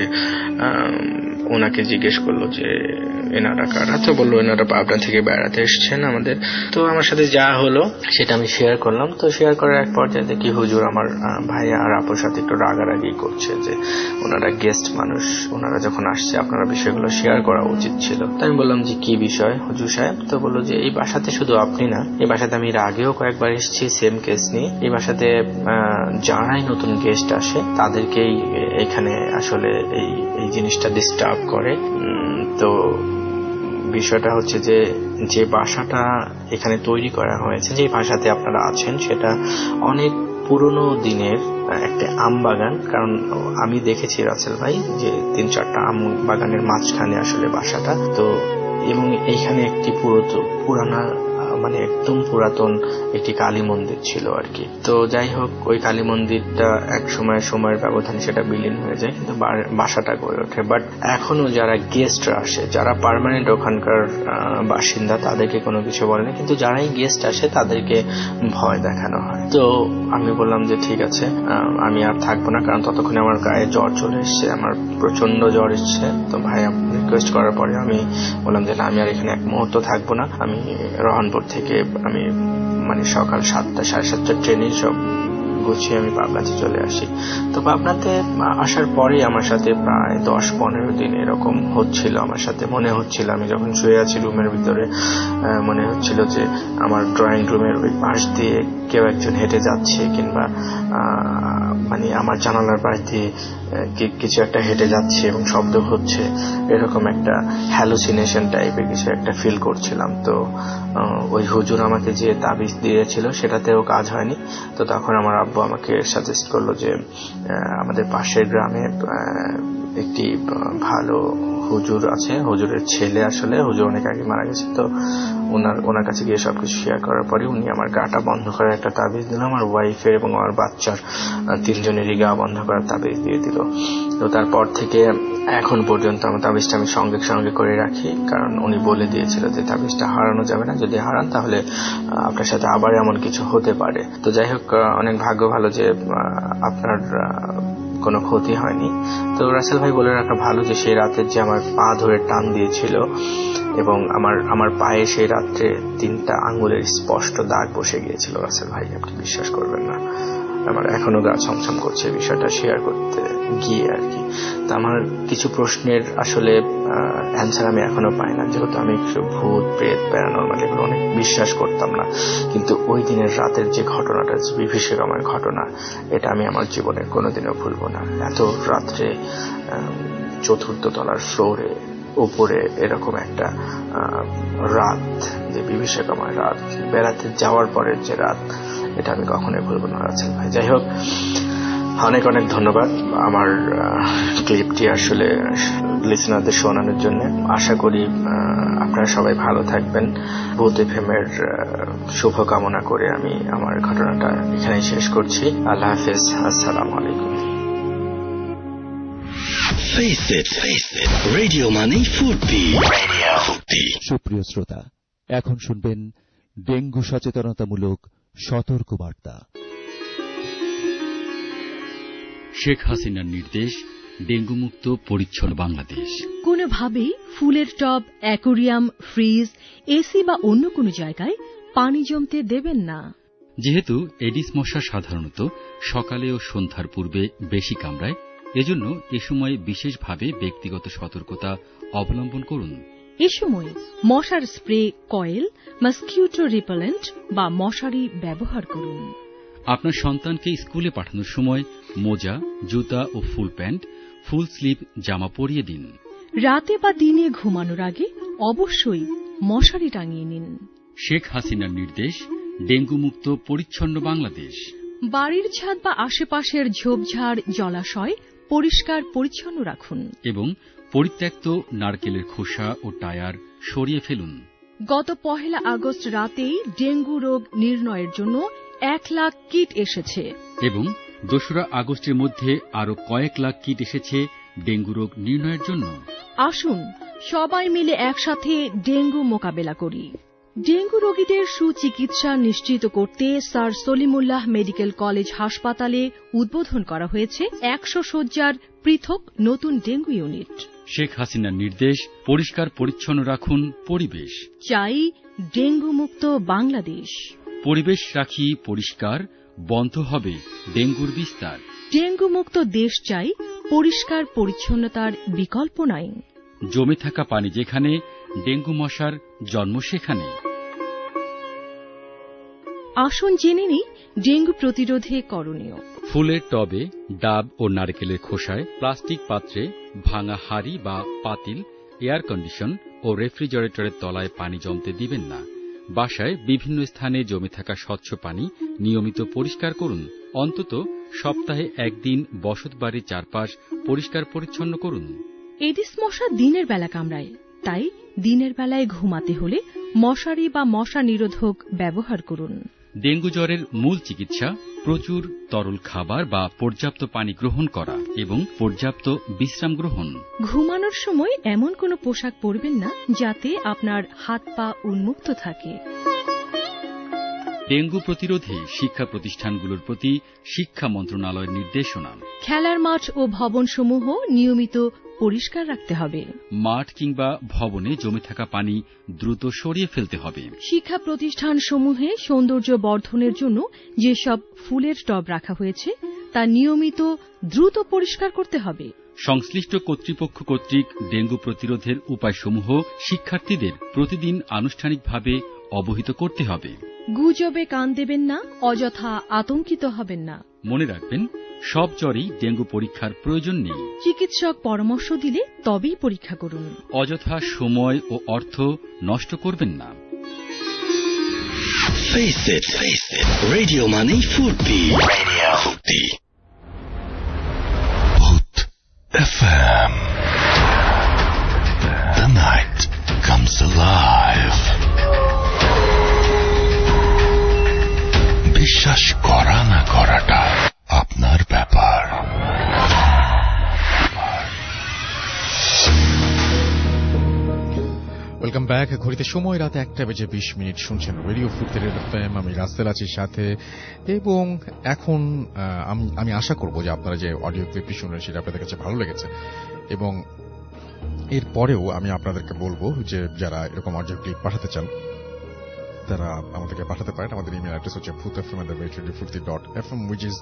ওনাকে জিজ্ঞেস করলো যে এনারা কারা। তো বললো এনারা পাবনা থেকে বেড়াতে এসছেন আমাদের। তো আমার সাথে যা হলো সেটা আমি শেয়ার করলাম। তো শেয়ার করার এক পর্যায়ে দেখি হুজুর আমার ভাইয়া আর আপুর সাথে একটু রাগারাগি করছে যে ওনারা গেস্ট মানুষ, ওনারা যখন আসছে আপনারা বিষয়গুলো শেয়ার করা উচিত ছিল। তো আমি বললাম যে কি বিষয় হুজুর সাহেব? তো বললো যে এই বাসাতে শুধু আপনি না, এই বাসাতে আমি এর আগেও কয়েকবার এসেছি সেম কেস নিয়ে। এই বাসাতে যারাই নতুন গেস্ট আসে তাদেরকেই এখানে আসলে এই জিনিসটা ডিস্টার্ব করে। তো বিষয়টা হচ্ছে যে বাসাটা এখানে তৈরি করা হয়েছে, যে বাসাতে আপনারা আছেন সেটা অনেক পুরনো দিনের একটা আম বাগান। কারণ আমি দেখেছি রাসেল ভাই যে 3-4টা আম বাগানের মাঝখানে আসলে বাসাটা। তো এবং এইখানে একটি পুরানা মানে একদম পুরাতন একটি কালী মন্দির ছিল আর কি। তো যাই হোক, ওই কালী মন্দিরটা এক সময়ের ব্যবধানে সেটা বিলীন হয়ে যায়, কিন্তু বাসাটা গড়ে ওঠে। বাট এখনো যারা গেস্টরা আসে, যারা পার্মানেন্ট ওখানকার বাসিন্দা, তাদেরকে কোনো কিছু বলে না, কিন্তু যারাই গেস্ট আসে তাদেরকে ভয় দেখানো হয়। তো আমি বললাম যে ঠিক আছে, আমি আর থাকবো না, কারণ ততক্ষণে আমার গায়ে জ্বর চলে এসছে, আমার প্রচন্ড জ্বর এসছে। তো ভাই রিকোয়েস্ট করার পরে আমি বললাম যে না, আমি আর এখানে এক মুহূর্ত থাকবো না। আমি রহনপুর থেকে আমি মানে সকাল 7টা 7:30 ট্রেনে সব গুছিয়ে আমি পাবনাতে চলে আসি। তো পাবনাতে আসার পরে আমার সাথে প্রায় 10-15 দিন এরকম হচ্ছিল। আমার সাথে মনে হচ্ছিল, আমি যখন শুয়ে আছি রুমের ভিতরে, মনে হচ্ছিল যে আমার ড্রয়িং রুমের ওই পাশ দিয়ে কেউ একজন হেঁটে যাচ্ছে, কিংবা মানে আমার জানালার পাশ দিয়ে কিছু একটা হেঁটে যাচ্ছে এবং শব্দ হচ্ছে, এরকম একটা হ্যালুসিনেশন টাইপের কিছু একটা ফিল করছিলাম। তো ওই হুজুর আমাকে যে তাবিজ দিয়েছিল সেটাতেও কাজ হয়নি। তো তখন আমার আব্বু আমাকে সাজেস্ট করলো যে আমাদের পাশের গ্রামে একটি ভালো হুজুর আছে, হুজুরের ছেলে, আসলে হুজুর অনেক আগে মারা গেছে। তো ওনার কাছে গিয়ে সবকিছু শেয়ার করার পরে উনি আমার গাটা বন্ধ করার একটা তাবিজ দিল, আমার ওয়াইফের এবং আমার বাচ্চার 3 জনেরই গা বন্ধ করার তাবিজ দিয়ে দিল। তো তারপর থেকে এখন পর্যন্ত আমার তাবিজটা আমি সঙ্গে করে রাখি, কারণ উনি বলে দিয়েছিল যে তাবিজটা হারানো যাবে না, যদি হারান তাহলে আপনার সাথে আবার এমন কিছু হতে পারে। তো যাই হোক, অনেক ভাগ্য ভালো যে আপনার কোনো ক্ষতি হয়নি। তো রাসেল ভাই বলে রাখা ভালো যে সেই রাতে যে আমার পা ধরে টান দিয়েছিল এবং আমার পায়ে সেই রাত্রে 3টা আঙ্গুলের স্পষ্ট দাগ বসে গিয়েছিল। রাসেল ভাই, আপনি বিশ্বাস করবেন না, আমার এখনো গা ছমছম করছে বিষয়টা শেয়ার করতে গিয়ে আর কি। তো আমার কিছু প্রশ্নের আসলে অ্যান্সার আমি এখনো পাই না, যেহেতু আমি একটু ভূত প্রেত প্যারানরমাল এগুলো অনেক বিশ্বাস করতাম না। কিন্তু ওই দিনের রাতের যে ঘটনাটা, বিভীষিকাময় ঘটনা, এটা আমি আমার জীবনে কোনোদিনও ভুলবো না। এত রাত্রে 4th তলার ফ্লোরে উপরে এরকম একটা রাত, যে বিভীষিকাময় রাত, বেড়াতে যাওয়ার পরের যে রাত, এটা আমি কখনোই ভুলবো না রাসেল ভাই। যাই হোক, অনেক ধন্যবাদ আমার ক্লিপটি আসলে লিসনারদের শোনানোর জন্য। আশা করি আপনারা সবাই ভালো থাকবেন। ভূত এফএম-এর শুভ কামনা করে আমি আমার ঘটনাটা এখানেই শেষ করছি। আল্লাহ হাফেজ, আসসালামু আলাইকুম। রেডিও মানে ফুর্তি। সুপ্রিয় শ্রোতা, এখন শুনবেন ডেঙ্গু সচেতনতামূলক সতর্কবার্তা। শেখ হাসিনার নির্দেশ, ডেঙ্গু মুক্ত পরিচ্ছন্ন বাংলাদেশ। কোনোভাবেই ফুলের টব, অ্যাকোরিয়াম, ফ্রিজ, এসি বা অন্য কোনো জায়গায় পানি জমতে দেবেন না। যেহেতু এডিস মশা সাধারণত সকালে ও সন্ধ্যার পূর্বে বেশি কামড়ায়, এজন্য এ সময় বিশেষভাবে ব্যক্তিগত সতর্কতা অবলম্বন করুন। এ সময় মশার স্প্রে, কয়েল, মসকিউটো রিপেলেন্ট বা মশারি ব্যবহার করুন। আপনার সন্তানকে স্কুলে পাঠানোর সময় মোজা, জুতা ও ফুল প্যান্ট, ফুল স্লিভ জামা পরিয়ে দিন। রাতে বা দিনে ঘুমানোর আগে অবশ্যই মশারি টাঙিয়ে নিন। শেখ হাসিনার নির্দেশ, ডেঙ্গু মুক্ত পরিচ্ছন্ন বাংলাদেশ। বাড়ির ছাদ বা আশেপাশের ঝোপঝাড়, জলাশয় পরিষ্কার পরিচ্ছন্ন রাখুন এবং পরিত্যক্ত নারকেলের খোসা ও টায়ার সরিয়ে ফেলুন। গত 1 আগস্ট রাতেই ডেঙ্গু রোগ নির্ণয়ের জন্য 1 লাখ কিট এসেছে এবং 2 আগস্টের মধ্যে আরো কয়েক লাখ কিট এসেছে ডেঙ্গু রোগ নির্ণয়ের জন্য। আসুন সবাই মিলে একসাথে ডেঙ্গু মোকাবেলা করি। ডেঙ্গু রোগীদের সুচিকিৎসা নিশ্চিত করতে স্যার সলিমুল্লাহ মেডিকেল কলেজ হাসপাতালে উদ্বোধন করা হয়েছে 100 শয্যার পৃথক নতুন ডেঙ্গু ইউনিট। শেখ হাসিনার নির্দেশ, পরিষ্কার পরিচ্ছন্ন রাখুন পরিবেশ। চাই ডেঙ্গু মুক্ত বাংলাদেশ। পরিবেশ রাখি পরিষ্কার, বন্ধ হবে ডেঙ্গুর বিস্তার। ডেঙ্গু মুক্ত দেশ চাই, পরিষ্কার পরিচ্ছন্নতার বিকল্প নাই। জমে থাকা পানি যেখানে, ডেঙ্গু মশার জন্ম সেখানে। আসুন জেনে নিই ডেঙ্গু প্রতিরোধে করণীয়। ফুলের টবে, ডাব ও নারকেলের খোসায়, প্লাস্টিক পাত্রে, ভাঙা হাঁড়ি বা পাতিল, এয়ার কন্ডিশন ও রেফ্রিজারেটরের তলায় পানি জমতে দিবেন না। বাসায় বিভিন্ন স্থানে জমে থাকা স্বচ্ছ পানি নিয়মিত পরিষ্কার করুন। অন্তত সপ্তাহে 1 দিন বসতবাড়ির চারপাশ পরিষ্কার পরিচ্ছন্ন করুন। এডিস মশা দিনের বেলা কামড়ায়, তাই দিনের বেলায় ঘুমাতে হলে মশারি বা মশা নিরোধক ব্যবহার করুন। ডেঙ্গু জ্বরের মূল চিকিৎসা প্রচুর তরল খাবার বা পর্যাপ্ত পানি গ্রহণ করা এবং পর্যাপ্ত বিশ্রাম গ্রহণ। ঘুমানোর সময় এমন কোনো পোশাক পরবেন না যাতে আপনার হাত পা উন্মুক্ত থাকে। ডেঙ্গু প্রতিরোধে শিক্ষা প্রতিষ্ঠানগুলোর প্রতি শিক্ষা মন্ত্রণালয়ের নির্দেশনা। খেলার মাঠ ও ভবনসমূহ নিয়মিত পরিষ্কার রাখতে হবে। মাঠ কিংবা ভবনে জমে থাকা পানি দ্রুত সরিয়ে ফেলতে হবে। শিক্ষা প্রতিষ্ঠানসমূহে সৌন্দর্য বর্ধনের জন্য যেসব ফুলের টব রাখা হয়েছে তা নিয়মিত দ্রুত পরিষ্কার করতে হবে। সংশ্লিষ্ট কর্তৃপক্ষ কর্তৃক ডেঙ্গু প্রতিরোধের উপায়সমূহ শিক্ষার্থীদের প্রতিদিন আনুষ্ঠানিকভাবে অবহিত করতে হবে। গুজবে কান দেবেন না, অযথা আতঙ্কিত হবেন না। মনে রাখবেন, সব জ্বরেই ডেঙ্গু পরীক্ষার প্রয়োজন নেই। চিকিৎসক পরামর্শ দিলে তবেই পরীক্ষা করুন। অযথা সময় ও অর্থ নষ্ট করবেন না। Face it. Radio মানেই ফুর্তি। Booth FM. The night comes alive. বিশ্বাস করা না করাটা আপনার ব্যাপার। Welcome back. ঘড়িতে সময় রাত 1:20 শুনছেন রেডিও ফুর্তি এফএম। আমি রাসেল আছি সাথে, এবং এখন আমি আশা করব যে আপনারা যে অডিও ক্লিপটি শুনলেন সেটা আপনাদের কাছে ভালো লেগেছে, এবং এরপরেও আমি আপনাদেরকে বলবো যে যারা এরকম অডিও ক্লিপ পাঠাতে চান তারা আমাদেরকে পাঠাতে পারেন। আমাদের ইমেল অ্যাড্রেস হচ্ছে boothfm@radiofurti.fm, which is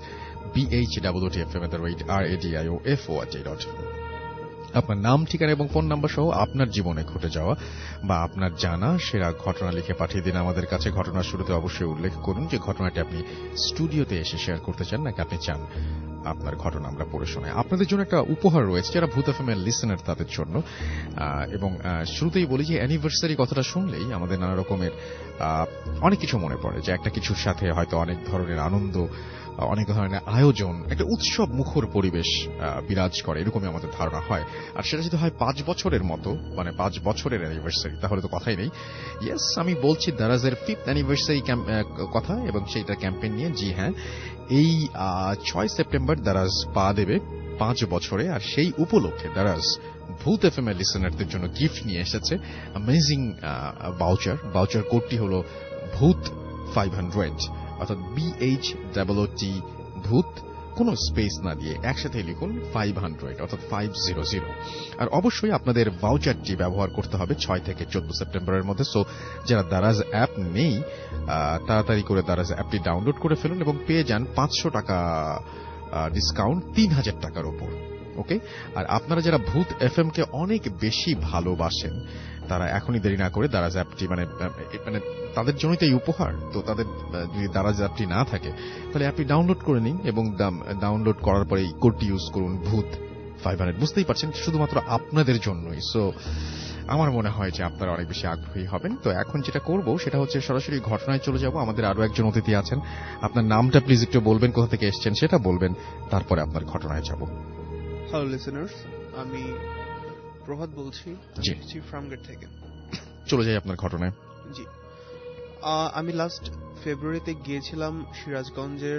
BHOOTFM@radio.FM. আপনার নাম, ঠিকানা এবং ফোন নাম্বার সহ আপনার জীবনে ঘটে যাওয়া বা আপনার জানা সেরা ঘটনা লিখে পাঠিয়ে দিন আমাদের কাছে। ঘটনার শুরুতে অবশ্যই উল্লেখ করুন যে ঘটনাটি আপনি স্টুডিওতে এসে শেয়ার করতে চান নাকি আপনি চান আপনার ঘটনা আমরা পড়ে শোনাই। আপনাদের জন্য একটা উপহার রয়েছে যারা ভূত এফএম এর লিসেনার তাদের জন্য, এবং শুরুতেই বলি যে অ্যানিভার্সারি কথাটা শুনলেই আমাদের নানা রকমের অনেক কিছু মনে পড়ে, যে একটা কিছুর সাথে হয়তো অনেক ধরনের আনন্দ, অনেক ধরনের আয়োজন, একটা উৎসব মুখর পরিবেশ বিরাজ করে, এরকমই আমাদের ধারণা হয়। আর সেটা যদি হয় 5 বছরের মতো, মানে 5 বছরের অ্যানিভার্সারি, তাহলে তো কথাই নেই। ইয়েস, আমি বলছি দারাজের 5th অ্যানিভার্সারি কথা এবং সেইটা ক্যাম্পেইন নিয়ে। জি হ্যাঁ, এই 6 সেপ্টেম্বর দারাজ পা দেবে 5 বছরে, আর সেই উপলক্ষে দারাজ ভূত এফএম এর লিসেনারদের জন্য গিফট নিয়ে এসেছে অ্যামেজিং ভাউচার কোডটি হলো ভূত 500, অর্থাৎ BHOOT ভূত, কোনো স্পেস না দিয়ে একসাথে লিখুন 500, অর্থাৎ 500। আর অবশ্যই আপনাদের ভাউচারটি ব্যবহার করতে হবে 6 থেকে 14 সেপ্টেম্বরের মধ্যে। সো যারা দারাজ অ্যাপ নেই তাড়াতাড়ি করে দারাজ অ্যাপটি ডাউনলোড করে ফেলুন এবং পেয়ে যান 500 টাকা ডিসকাউন্ট 3000 টাকার উপর। ওকে, আর আপনারা যারা ভূত এফএম কে অনেক বেশি ভালোবাসেন তারা এখনই দেরি না করে দারাজ অ্যাপটি, মানে তাদের জন্যই তো এই উপহার, তো তাদের যদি দারাজ অ্যাপটি না থাকে তাহলে অ্যাপটি ডাউনলোড করে নিন এবং ডাউনলোড করার পরে এই কোডটি ইউজ করুন ভূত 500। বুঝতেই পারছেন, শুধুমাত্র আপনাদের জন্যই। সো আমার মনে হয় যে আপনারা অনেক বেশি আগ্রহী হবেন। তো এখন যেটা করব সেটা হচ্ছে সরাসরি ঘটনায় চলে যাব। আমাদের আরো একজন অতিথি আছেন, আপনার নামটা প্লিজ একটু বলবেন, কোথা থেকে এসেছেন সেটা বলবেন, তারপরে আপনার ঘটনায় যাব। হ্যালো লিসেনার্স, আমি প্রভাত বলছি ফ্রামগেট থেকে। চলে যাই আপনার ঘটনায়। জি, আমি লাস্ট ফেব্রুয়ারিতে গিয়েছিলাম সিরাজগঞ্জের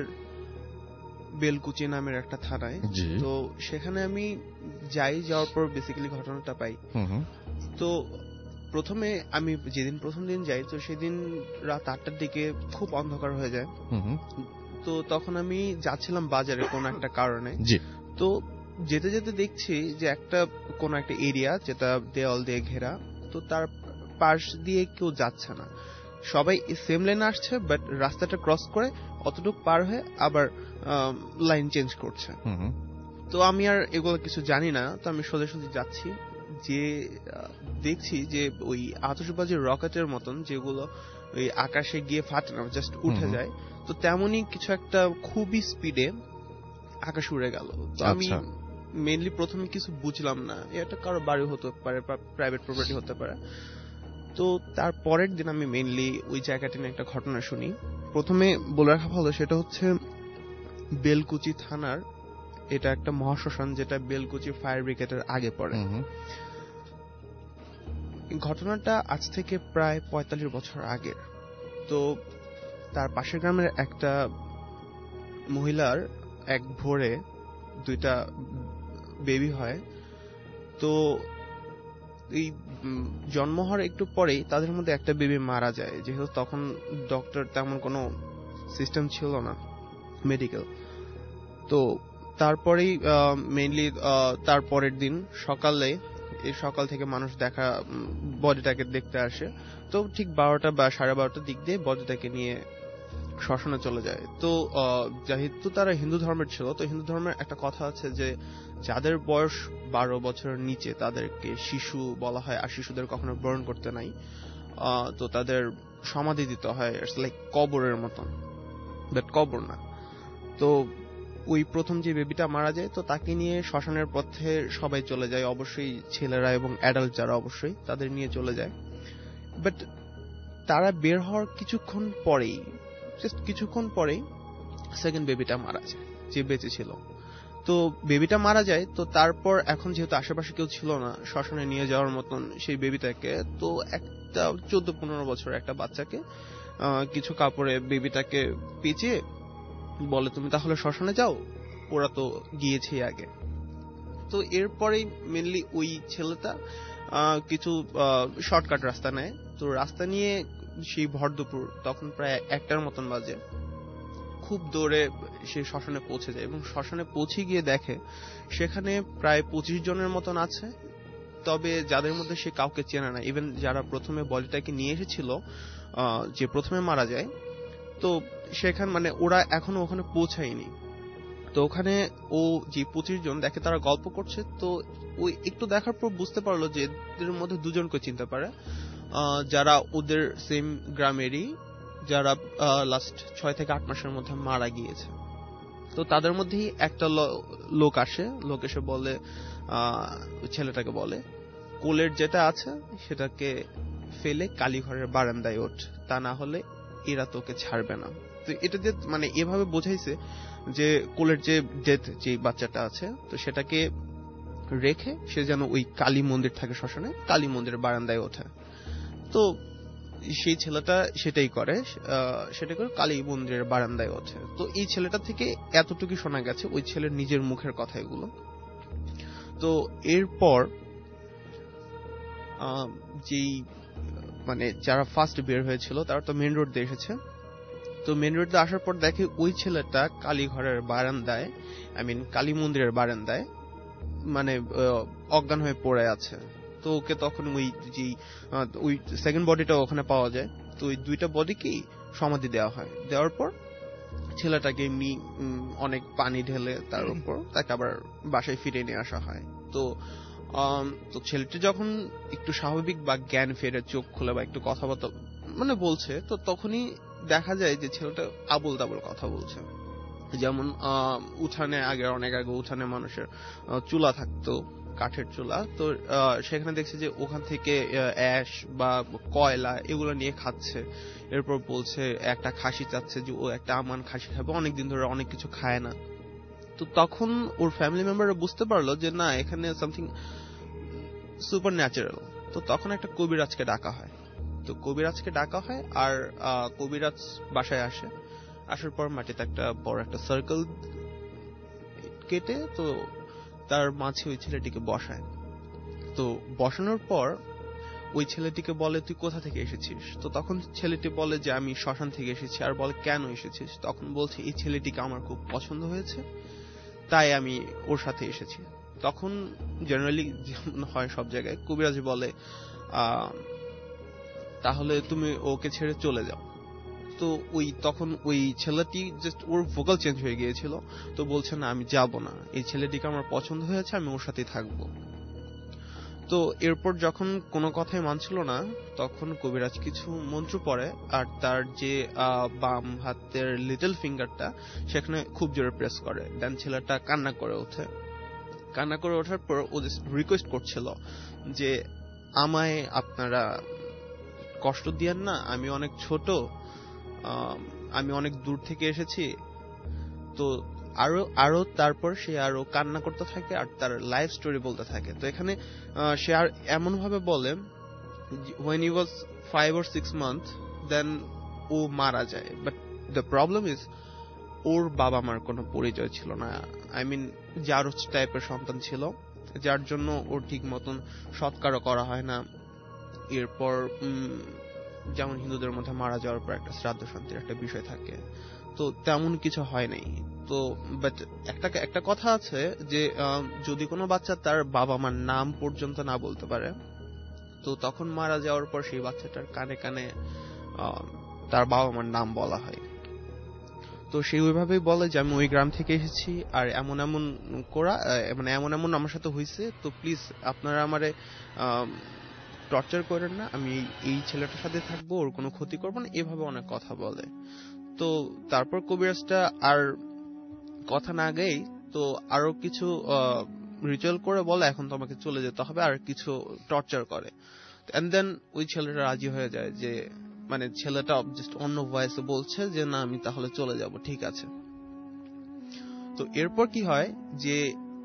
বেলকুচি নামের একটা থানায়। তো সেখানে আমি যাওয়ার পর বেসিক্যালি ঘটনাটা পাই। তো প্রথমে আমি যেদিন প্রথম দিন যাই, তো সেদিন রাত 8টার দিকে খুব অন্ধকার হয়ে যায়। তো তখন আমি যাচ্ছিলাম বাজারে কোন একটা কারণে। তো যেতে যেতে দেখছি যে কোন একটা এরিয়া যেটা দেওয়াল দিয়ে ঘেরা, তো তার পাশ দিয়ে কেউ যাচ্ছে না, সবাই সেম লেনে আসছে, বাট রাস্তাটা ক্রস করে অতটুকু পার হয়ে আবার লাইন চেঞ্জ করছে। তো আমি আর এগুলো কিছু জানি না, তো আমি সোজা সোজা যাচ্ছি, যে দেখছি যে ওই আতশবাজির রকেটের মতন যেগুলো ওই আকাশে গিয়ে ফাটে না, জাস্ট উঠে যায়, তো তেমনই কিছু একটা খুবই স্পিডে আকাশ উড়ে গেল। তো আমি মেইনলি প্রথমে কিছু বুঝলাম না, এটা কারো বাড়ি হতে পারে, প্রাইভেট প্রপার্টি হতে পারে। তো তার পরের দিন আমি মেইনলি ওই জায়গাটি নিয়ে একটা ঘটনা শুনি। প্রথমে বলে রাখা ভালো, সেটা হচ্ছে বেলকুচি থানার, এটা একটা মহাশ্মশান যেটা বেলকুচি ফায়ার ব্রিগেডের আগে পড়ে। ঘটনাটা আজ থেকে প্রায় 45 বছর আগের। তো তার পাশের গ্রামের একটা মহিলার এক ভোরে 2টা বেবি হয়। তো এই জন্ম হওয়ার একটু পরেই তাদের মধ্যে একটা বেবি মারা যায়, যেহেতু তখন ডক্টর তেমন কোনো সিস্টেম ছিল না মেডিকেল। তো তারপরেই মেইনলি তার পরের দিন সকাল থেকে মানুষ বডিটাকে দেখতে আসে। তো ঠিক 12টা বা 12:30 দিক দিয়ে বডিটাকে নিয়ে শ্মশানে চলে যায়। তো যেহেতু তারা হিন্দু ধর্মের ছিল, তো হিন্দু ধর্মের একটা কথা আছে যে যাদের বয়স 12 বছরের নিচে তাদেরকে শিশু বলা হয়, আর শিশুদের কখনো বরণ করতে নাই। তো তাদের সমাধি দিতে হয়, ইটস লাইক কবরের মতন, বাট কবর না। তো ওই প্রথম যে বেবিটা মারা যায়, তো তাকে নিয়ে শ্মশানের পথে সবাই চলে যায়, অবশ্যই ছেলেরা এবং অ্যাডাল্ট যারা অবশ্যই তাদের নিয়ে চলে যায়। বাট তারা বের হওয়ার কিছুক্ষণ পরেই সেকেন্ড বেবিটা মারা যায়, যে বেঁচে ছিল। তো বেবিটা মারা যায়। তো তারপর এখন যেহেতু আশেপাশে কেউ ছিল না শ্মশানে নিয়ে যাওয়ার মতন সেই বেবিটাকে, তো একটা 14-15 বছরের একটা বাচ্চাকে কিছু কাপড়ে বেবিটাকে পেঁচিয়ে বলে, তুমি তাহলে শ্মশানে যাও, ওরা তো গিয়েছে আগে। তো এরপরে মেনলি ওই ছেলেটা কিছু শর্টকাট রাস্তা নেয়। তো রাস্তা নিয়ে সেই ভর দুপুর, তখন প্রায় 1টার মতন বাজে, খুব দৌড়ে সে শ্মশানে পৌঁছে যায় এবং শ্মশানে পৌঁছে গিয়ে দেখে সেখানে প্রায় 25 জনের মতন আছে। তবে যাদের মধ্যে সে কাউকে চেনে না, ইভেন যারা প্রথমে বডিটাকে নিয়ে এসেছিল, যে প্রথমে মারা যায়, তো সেখানে মানে ওরা এখনো ওখানে পৌঁছায়নি। তো ওখানে ও যে 25 জন দেখে তারা গল্প করছে। তো ওই একটু দেখার পর বুঝতে পারলো যে এদের মধ্যে 2 জনকে চিনতে পারে, যারা ওদের সেম গ্রামেরই, যারা লাস্ট 6 থেকে 8 মাসের মধ্যে মারা গিয়েছে। তো তাদের মধ্যেই একটা লোক এসে বলে, ছেলেটাকে বলে, কোলের যেটা আছে সেটাকে ফেলে কালীঘরের বারান্দায় ওঠ, তা না হলে এরা তোকে ছাড়বে না। তো এটা যে মানে এভাবে বোঝাইছে যে কোলের যে ডেথ যে বাচ্চাটা আছে, তো সেটাকে রেখে সে যেন ওই কালী মন্দির থাকে শ্মশানে, কালী মন্দিরের বারান্দায় ওঠে। তো সেই ছেলেটা সেটাই করে কালী মন্দিরের বারান্দায় ওঠে। তো এই ছেলেটা থেকে এতটুকু শোনা গেছে, ওই ছেলের নিজের মুখের কথা এগুলো। তো এরপর যেই মানে যারা ফার্স্ট বের হয়েছিল তারা তো মেন রোড দিয়ে এসেছে। তো মেন রোড দিয়ে আসার পর দেখে ওই ছেলেটা কালীঘরের বারান্দায়, কালী মন্দিরের বারান্দায় মানে অজ্ঞান হয়ে পড়ে আছে। তো ওকে তখন ওই সেকেন্ড বডিটা ওখানে পাওয়া যায়। তো ওই 2টা বডিকেই সমাধি দেওয়া হয়। দেওয়ার পর ছেলেটাকে এমনি অনেক পানি ঢেলে তার উপর তাকে আবার বাসায় ফিরে নিয়ে আসা হয়। তো ছেলেটি যখন একটু স্বাভাবিক বা জ্ঞান ফেরে, চোখ খুলে বা একটু কথাবার্তা মানে বলছে, তো তখনই দেখা যায় যে ছেলেটা আবল তাবল কথা বলছে। যেমন উঠানে অনেক আগে উঠানে মানুষের চুলা থাকতো, কাঠের চুলা। তো সেখানে দেখছে যে ওখান থেকে অ্যাশ বা কয়লা এগুলো নিয়ে খাচ্ছে। এরপর বলছে একটা খাসি চাচ্ছে, যে ও একটা আমান খাসি খাবে, অনেকদিন ধরে অনেক কিছু খায় না। তো তখন ওর ফ্যামিলি মেম্বাররা বুঝতে পারলো যে না, এখানে সামথিং সুপার ন্যাচারাল। তো তখন একটা কবিরাজকে ডাকা হয়। আর কবিরাজ বাসায় আসার পর মাটিতে একটা বড় একটা সার্কেল কেটে তো তার মাঝে ওই ছেলেটিকে বসায়। তো বসানোর পর ওই ছেলেটিকে বলে, তুই কোথা থেকে এসেছিস? তো তখন ছেলেটি বলে যে আমি শ্মশান থেকে এসেছি। আর বলে, কেন এসেছিস? তখন বলছে, এই ছেলেটিকে আমার খুব পছন্দ হয়েছে, তাই আমি ওর সাথে এসেছি। তখন জেনারেলি যেমন হয় সব জায়গায়, কবিরাজ বলে, তাহলে তুমি ওকে ছেড়ে চলে যাও। তো তখন ওই ছেলেটি জাস্ট ওর ভোকাল চেঞ্জ হয়ে গিয়েছিল। তো বলছে, না আমি যাব না, এই ছেলেটিকে আমার পছন্দ হয়েছে, আমি ওর সাথেই থাকবো। তো এরপর যখন কোনো কথাই মানছিল না, তখন কবিরাজ কিছু মন্ত্র পড়ে, আর তার যে বাম হাতের লিটল ফিঙ্গারটা সেখানে খুব জোরে প্রেস করে। দেন ছেলেটা কান্না করে ওঠার পর ও রিকোয়েস্ট করছিল যে আমায় আপনারা কষ্ট দিয়েন না, আমি অনেক ছোট, আমি অনেক দূর থেকে এসেছি। তো আরো তারপর সে আরো কান্না করতে থাকে আর তার লাইফ স্টোরি বলতে থাকে। তো এখানে সে আর এমন ভাবে বলে when he was 5 or 6 months, then ও মারা যায়। বাট দ্য প্রবলেম ইজ ওর বাবা মার কোনো পরিচয় ছিল না। আই মিন জারজ টাইপের সন্তান ছিল, যার জন্য ওর ঠিক মতন সৎকারও করা হয় না। এরপর যেমন হিন্দুদের মধ্যে মারা যাওয়ার পর একটা শ্রাদ্ধ শান্তির একটা বিষয় থাকে, তো তেমন কিছু হয় নাই। তো বাট একটা কথা আছে যে যদি কোনো বাচ্চা তার বাবা মার নাম পর্যন্ত না বলতে পারে, তো তখন মারা যাওয়ার পর সেই বাচ্চাটার কানে কানে তার বাবা মার নাম বলা হয়। তো সেই ওইভাবেই বলে যে আমি ওই গ্রাম থেকে এসেছি, আর এমন এমন করা, মানে এমন এমন আমার সাথে হয়েছে, তো প্লিজ আপনারা আমারে টর্চার করেন না, আমি এই ছেলেটার সাথে থাকবো, ওর কোনো ক্ষতি করবো না, এভাবে অনেক কথা বলে। তো তারপর কবিরাজটা আর কথা না গেই তো আরো কিছু রিচুয়াল করে বলে এখন তোমাকে চলে যেতে হবে, আর কিছু টর্চার করে। এন্ড দেন ওই ছেলেটা রাজি হয়ে যায়, যে মানে ছেলেটা জাস্ট অন্য ভয়েসে বলছে যে না আমি তাহলে চলে যাব, ঠিক আছে। তো এরপর কি হয় যে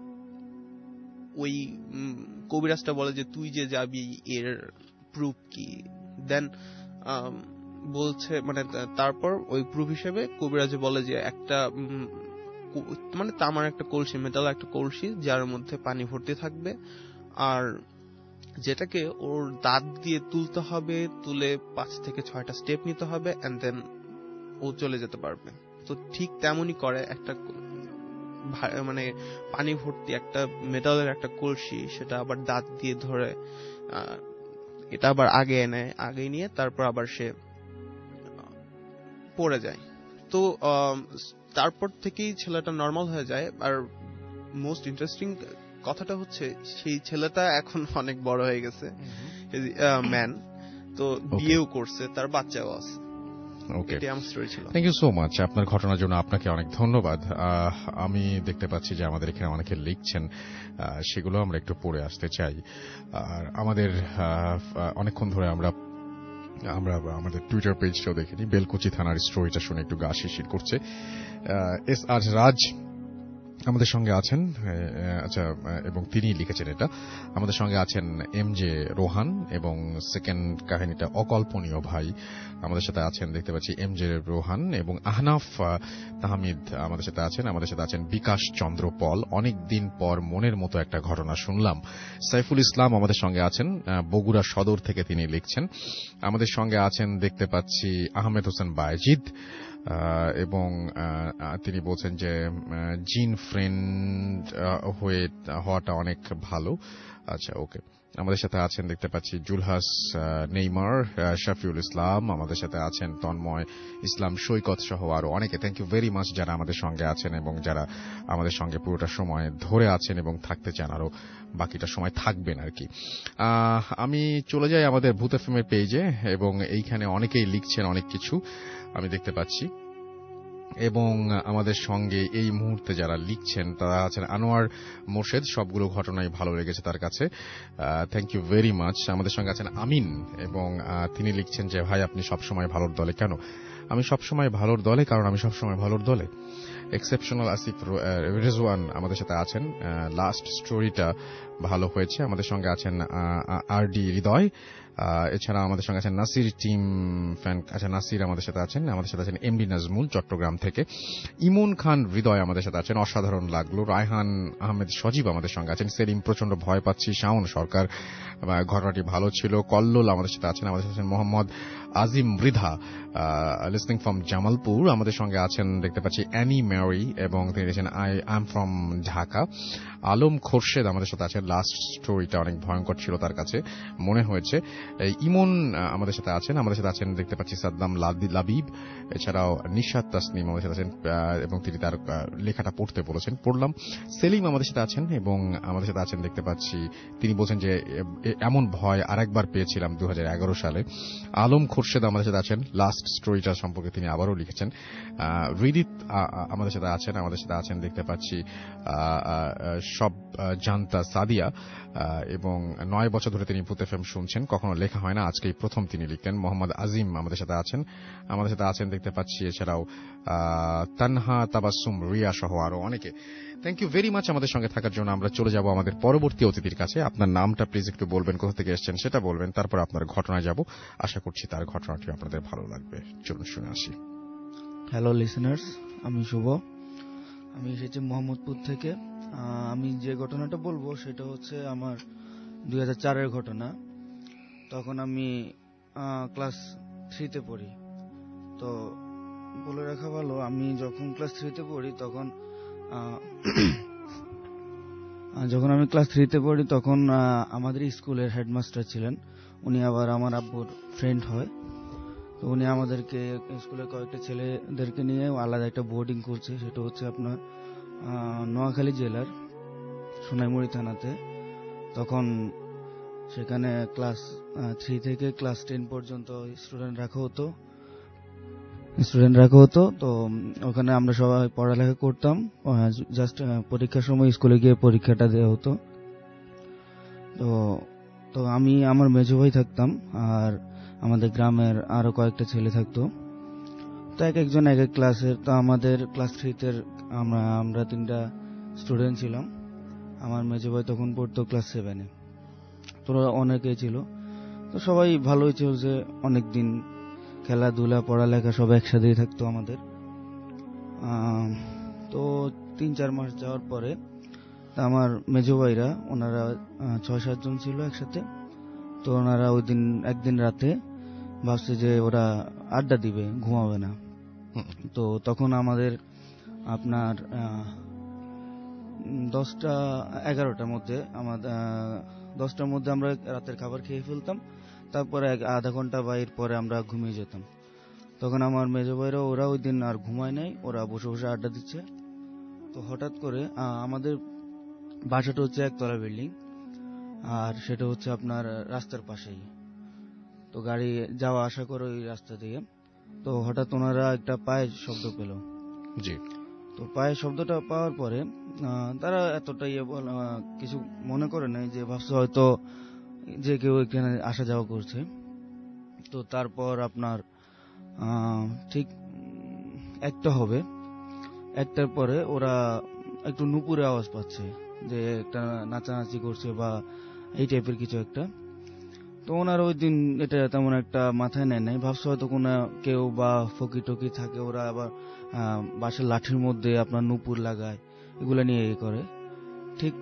ওই কবিরাজটা বলে যে তুই যে যাবি এর প্রুফ কি, দেন বলছে মানে তারপর ওই প্রুফ হিসেবে কবিরাজ বলে যে একটা মানে তামার একটা কলসি, মেটাল একটা কলসি, যার মধ্যে পানি ভর্তি থাকবে, আর যেটাকে ওর দাঁত দিয়ে তুলতে হবে, তুলে 5 থেকে 6টা স্টেপ নিতে হবে, এন্ড দেন ও চলে যেতে পারবে। তো ঠিক তেমনই করে, একটা মানে পানি ভর্তি একটা মেটালের একটা কলসি, সেটা আবার দাঁত দিয়ে ধরে এটা আবার আগে নেয়, আগে নিয়ে তারপর আবার সে পড়ে যায়। তো তারপর থেকেই ছেলেটা নর্মাল হয়ে যায়। আর মোস্ট ইন্টারেস্টিং কথাটা হচ্ছে সেই ছেলেটা এখন অনেক বড় হয়ে গেছে, ম্যান, তো বিয়েও করছে, তার বাচ্চাও আছে। Okay, thank you so much আপনার ঘটনার জন্য, আপনাকে অনেক ধন্যবাদ। আমি দেখতে পাচ্ছি যে আমাদের এখানে অনেকে লিখছেন, সেগুলো আমরা একটু পড়ে আসতে চাই। আর আমাদের অনেকক্ষণ ধরে আমরা আমাদের টুইটার পেজটাও দেখিনি, বেলকুচি থানার স্টোরিটা শুনে একটু গা শিরশির করছে। এস আর রাজ আমাদের সঙ্গে আছেন, আচ্ছা, এবং তিনি লিখেছেন এটা। আমাদের সঙ্গে আছেন MJ রোহান, এবং সেকেন্ড কাহিনীটা অকল্পনীয় ভাই আমাদের সাথে আছেন, দেখতে পাচ্ছি MJ রোহান, এবং আহনাফ তাহমিদ আমাদের সাথে আছেন। আমাদের সাথে আছেন বিকাশ চন্দ্র পল, অনেকদিন পর মনের মতো একটা ঘটনা শুনলাম। সাইফুল ইসলাম আমাদের সঙ্গে আছেন, বগুড়া সদর থেকে তিনি লিখছেন। আমাদের সঙ্গে আছেন দেখতে পাচ্ছি আহমেদ হোসেন বায়েজিদ, এবং তিনি বলছেন যে জিন ফ্রেন্ড হওয়াটা অনেক ভালো। আচ্ছা, ওকে। আমাদের সাথে আছেন দেখতে পাচ্ছি জুলহাস নেইমার, শাফিউল ইসলাম, আমাদের সাথে আছেন তন্ময় ইসলাম, সৈকত সহ আরো অনেকে। থ্যাংক ইউ ভেরি মাচ যারা আমাদের সঙ্গে আছেন এবং যারা আমাদের সঙ্গে পুরোটা সময় ধরে আছেন এবং থাকতে চান, আরো বাকিটা সময় থাকবেন আর কি। আমি চলে যাই আমাদের ভূত এফএম-এর পেজে, এবং এইখানে অনেকেই লিখছেন অনেক কিছু আমি দেখতে পাচ্ছি। এবং আমাদের সঙ্গে এই মুহূর্তে যারা লিখছেন তারা আছেন আনোয়ার মোর্শেদ, সবগুলো ঘটনাই ভালো লেগেছে তার কাছে, থ্যাংক ইউ ভেরি মাচ। আমাদের সঙ্গে আছেন আমিন, এবং তিনি লিখছেন যে ভাই আপনি সবসময় ভালোর দলে। কেন আমি সবসময় ভালোর দলে? কারণ আমি সবসময় ভালোর দলে। এক্সেপশনাল আসিফ রেজওয়ান আমাদের সাথে আছেন, লাস্ট স্টোরিটা ভালো হয়েছে। আমাদের সঙ্গে আছেন RD হৃদয়, এছাড়া আমাদের সঙ্গে আছেন নাসির টিম ফ্যান, আচ্ছা নাসির আমাদের সাথে আছেন। আমাদের সাথে আছেন MD নাজমুল চট্টগ্রাম থেকে, ইমন খান হৃদয় আমাদের সাথে আছেন, অসাধারণ লাগলো। রায়হান আহমেদ সজীব আমাদের সঙ্গে আছেন, সেলিম প্রচন্ড ভয় পাচ্ছি, শাওন সরকার ঘটনাটি ভালো ছিল, কল্লোল আমাদের সাথে আছেন। আমাদের সাথে আছেন মোহাম্মদ আজিম মৃধা লিসনিং ফ্রম জামালপুর। আমাদের সঙ্গে আছেন দেখতে পাচ্ছি অ্যানি ম্যারি, এবং তিনি লিখেছেন I am from Dhaka. Alam Khorshed আমাদের সাথে আছেন, লাস্ট স্টোরিটা অনেক ভয়ঙ্কর ছিল তার কাছে মনে হয়েছে। ইমন আমাদের সাথে আছেন। আমাদের সাথে আছেন দেখতে পাচ্ছি সাদ্দাম লাবিব, এছাড়াও নিশাত তাসনিম আমাদের সাথে আছেন, এবং তিনি তার লেখাটা পড়তে বলেছেন, পড়লাম। সেলিম আমাদের সাথে আছেন, এবং আমাদের সাথে আছেন দেখতে পাচ্ছি তিনি বলছেন যে এমন ভয় আরেকবার পেয়েছিলাম 2011 সালে। আলম খোরশেদ আমাদের সাথে আছেন, লাস্ট স্টোরিটা সম্পর্কে তিনি আবারও লিখেছেন। রিদিত আমাদের সাথে আছেন। আমাদের সাথে আছেন দেখতে পাচ্ছি সব জানতা সাদিয়া, এবং 9 বছর ধরে তিনি ভূত এফএম শুনছেন, কখনো লেখা হয় না, আজকেই প্রথম তিনি লিখলেন। মোহাম্মদ আজিম আমাদের সাথে আছেন। আমাদের সাথে আছেন দেখতে পাচ্ছি এছাড়াও তানহা তাবাসসুম রিয়া সহ আরো অনেকে। থ্যাংক ইউ ভেরি মাচ আমাদের সঙ্গে থাকার জন্য। আমরা চলে যাব আমাদের পরবর্তী অতিথির কাছে। আপনার নামটা প্লিজ একটু বলবেন, কোথা থেকে এসেছেন সেটা বলবেন, তারপর আপনার ঘটনায় যাব। আশা করছি তার ঘটনাটি আপনাদের ভালো লাগবে। চলুন শুনে আসি। হ্যালো লিসেনার্স, আমি শুভ, আমি এসেছি মোহাম্মদপুর থেকে। আমি যে ঘটনাটা বলবো সেটা হচ্ছে আমার 2004-এর ঘটনা। তখন আমি ক্লাস 3-তে পড়ি। তো বলে রাখা ভালো, আমি যখন ক্লাস 3-তে পড়ি তখন আমাদের স্কুলের হেডমাস্টার ছিলেন। উনি আবার আমার আব্বুর ফ্রেন্ড হয়। তো উনি আমাদেরকে স্কুলের কয়েকটা ছেলেদেরকে নিয়ে আলাদা একটা বোর্ডিং করছে। সেটা হচ্ছে আপনার নোয়াখালী জেলার সোনাইমুড়ি থানাতে। তখন সেখানে ক্লাস 3 থেকে ক্লাস 10 পর্যন্ত স্টুডেন্ট রাখা হতো। তো ওখানে আমরা সবাই পড়ালেখা করতাম, জাস্ট পরীক্ষার সময় স্কুলে গিয়ে পরীক্ষাটা দেওয়া হতো। তো আমি আমার মেজো ভাই থাকতাম, আর আমাদের গ্রামের আরো কয়েকটা ছেলে থাকতো। তো এক একজন এক এক ক্লাসের। তো আমাদের ক্লাস 3-তে আমরা 3টা স্টুডেন্ট ছিলাম। আমার মেজো ভাই তখন পড়তো ক্লাস 7-এ। তো অনেকেই ছিল, তো সবাই ভালোই চলছে। অনেকদিন খেলাধুলা পড়ালেখা সব একসাথেই থাকতো আমাদের। তো 3-4 মাস যাওয়ার পরে আমার মেজো ভাইরা, ওনারা 6-7 জন ছিল একসাথে। তো ওনারা একদিন রাতে ভাবছে যে ওরা আড্ডা দিবে, ঘুমাবে না। তো তখন আমাদের আপনার 10টা-11টার মধ্যে, 10টার মধ্যে আমরা রাতের খাবার খেয়ে ফেলতাম। তারপরে আধা ঘন্টা বা এর পরে আমরা ঘুমিয়ে যেতাম। তখন আমার মেজো ভাইরা ওরা ওই দিন আর ঘুমায় নাই, ওরা বসে বসে আড্ডা দিচ্ছে। তো হঠাৎ করে আমাদের বাসাটা হচ্ছে একতলা বিল্ডিং, আর সেটা হচ্ছে আপনার রাস্তার পাশেই। তো গাড়ি যাওয়া আসা করে ওই রাস্তা দিয়ে। তো হঠাৎ ওনারা একটা পায়ের শব্দ পেল। জি। তো পায়ের শব্দটা পাওয়ার পরে তারা এতটাই কিছু মনে করে নাই, যে ভাবছে হয়তো যে কেউ এখানে আসা যাওয়া করছে। তো তারপর আপনার ঠিক একটা হবে, একটার পরে ওরা একটু নুপুরে আওয়াজ পাচ্ছে, যে একটা নাচানাচি করছে বা এই টাইপের কিছু একটা। তো ওনার ওই দিন এটা তেমন একটা মাথায় নেয় নাই, ভাবছে হয়তো কোনো কেউ বা ফকি টকি থাকে, ওরা আবার বাঁশের লাঠির মধ্যে আপনার নুপুর লাগায়, এগুলা নিয়ে করে। ঠিক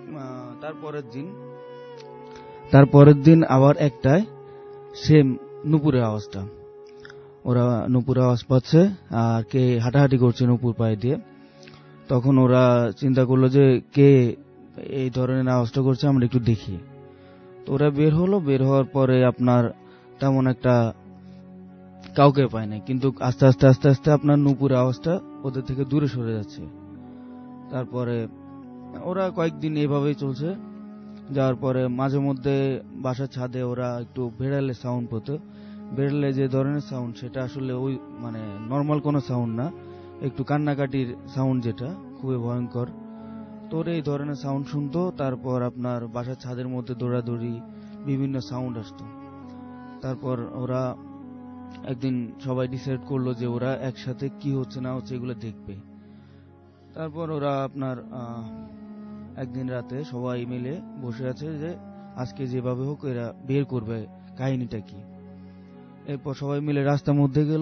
তারপরের দিন আবার একটায় সেম নুপুরের আওয়াজটা, ওরা নুপুরের আওয়াজ পাচ্ছে আর কে হাঁটাহাঁটি করছে নুপুর পায়ে দিয়ে। তখন ওরা চিন্তা করলো যে কে এই ধরনের আওয়াজটা করছে, আমরা একটু দেখি। তো ওরা বের হলো। বের হওয়ার পরে আপনার তেমন একটা কাউকে পায় না, কিন্তু আস্তে আস্তে আস্তে আস্তে আপনার নুপুরের আওয়াজটা ওদের থেকে দূরে সরে যাচ্ছে। তারপরে ওরা কয়েকদিন এইভাবেই চলছে। যাওয়ার পরে মাঝে মধ্যে বাসার ছাদে ওরা একটু বেড়ালে সাউন্ড পেত। বেড়ালে যে ধরনের সাউন্ড, সেটা আসলে ওই মানে নর্মাল কোনো সাউন্ড না, একটু কান্নাকাটির সাউন্ড, যেটা খুবই ভয়ঙ্কর। তো এই ধরনের সাউন্ড শুনতো। তারপর আপনার বাসার ছাদের মধ্যে দৌড়াদৌড়ি, বিভিন্ন সাউন্ড আসতো। তারপর ওরা একদিন সবাই ডিসাইড করলো যে ওরা একসাথে কি হচ্ছে না হচ্ছে এগুলো দেখবে। তারপর ওরা আপনার একদিন রাতে সবাই মিলে বসে আছে যে আজকে যেভাবে হোক এরা বের করবে কাহিনীটা কি। এরপর সবাই মিলে রাস্তার মধ্যে গেল।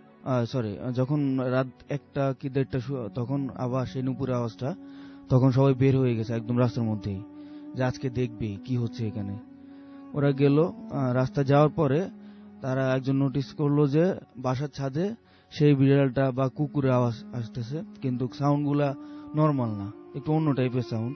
যখন রাত 1টা কি 1:30 তখন আবার সেই নুপুরের আওয়াজটা, তখন সবাই বের হয়ে গেছে একদম রাস্তার মধ্যেই, যে আজকে দেখবে কি হচ্ছে এখানে। ওরা গেল। রাস্তা যাওয়ার পরে তারা একজন নোটিস করলো যে বাসার ছাদে সেই বিড়ালটা বা কুকুরের আওয়াজ আসতেছে, কিন্তু সাউন্ডগুলা নর্মাল না, একটু অন্য টাইপের সাউন্ড।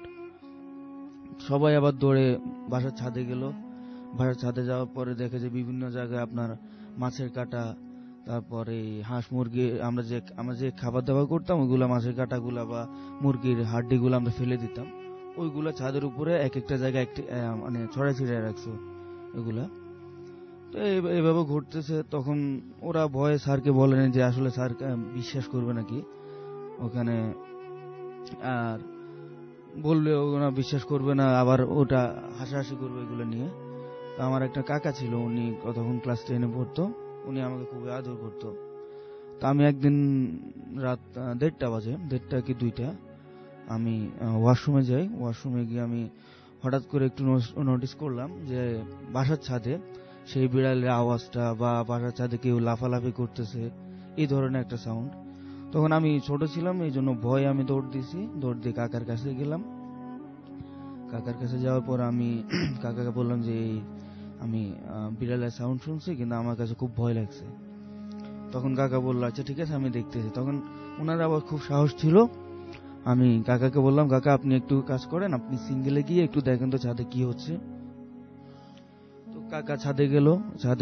সবাই আবার দৌড়ে বাসার ছাদে গেল। বাসার ছাদে যাওয়ার পরে দেখে যে বিভিন্ন জায়গায় আপনার মাছের কাঁটা, তারপরে হাঁস মুরগি, আমরা যে খাবার দাবার করতাম ওইগুলা, মাছের কাঁটাগুলা বা মুরগির হাড্ডিগুলো আমরা ফেলে দিতাম, ওইগুলা ছাদের উপরে এক একটা জায়গায় মানে ছড়াই ছিড়াই রাখছে ওইগুলা। তো এইভাবে ঘটতেছে। তখন ওরা ভয়ে স্যারকে বলেন যে আসলে স্যার বিশ্বাস করবে নাকি ওখানে, আর বললে ওরা বিশ্বাস করবে না, আবার ওটা হাসাহাসি করবে এগুলো নিয়ে। আমার একটা কাকা ছিল, উনি তখন ক্লাস 10-এ পড়তো, উনি আমাকে খুবই আদর করতো। তো আমি একদিন রাত 1:30 বাজে, 1:30 কি 2টা, আমি ওয়াশরুমে যাই। ওয়াশরুমে গিয়ে আমি হঠাৎ করে একটু নোটিস করলাম যে বাসার ছাদে সেই বিড়ালের আওয়াজটা বা বাসার ছাদে কেউ লাফালাফি করতেছে, এই ধরনের একটা সাউন্ড। তখন আমি ছোট ছিলাম, এই জন্য ভয়ে আমি দৌড় দিয়ে কাকার কাছে গেলাম। কাকার কাছে যাওয়ার পর আমি কাকাকে বললাম যে আমি বিড়ালের সাউন্ড শুনছি, কিন্তু আমার কাছে খুব ভয় লাগছে। তখন কাকা বললো আচ্ছা ঠিক আছে আমি দেখতেছি। তখন ওনার আবার খুব সাহস ছিল। আমি কাকাকে বললাম কাকা আপনি একটু কাজ করেন, আপনি সিঙ্গেলে গিয়ে একটু দেখেন তো ছাদে কি হচ্ছে। তো কাকা ছাদে গেল। ছাদে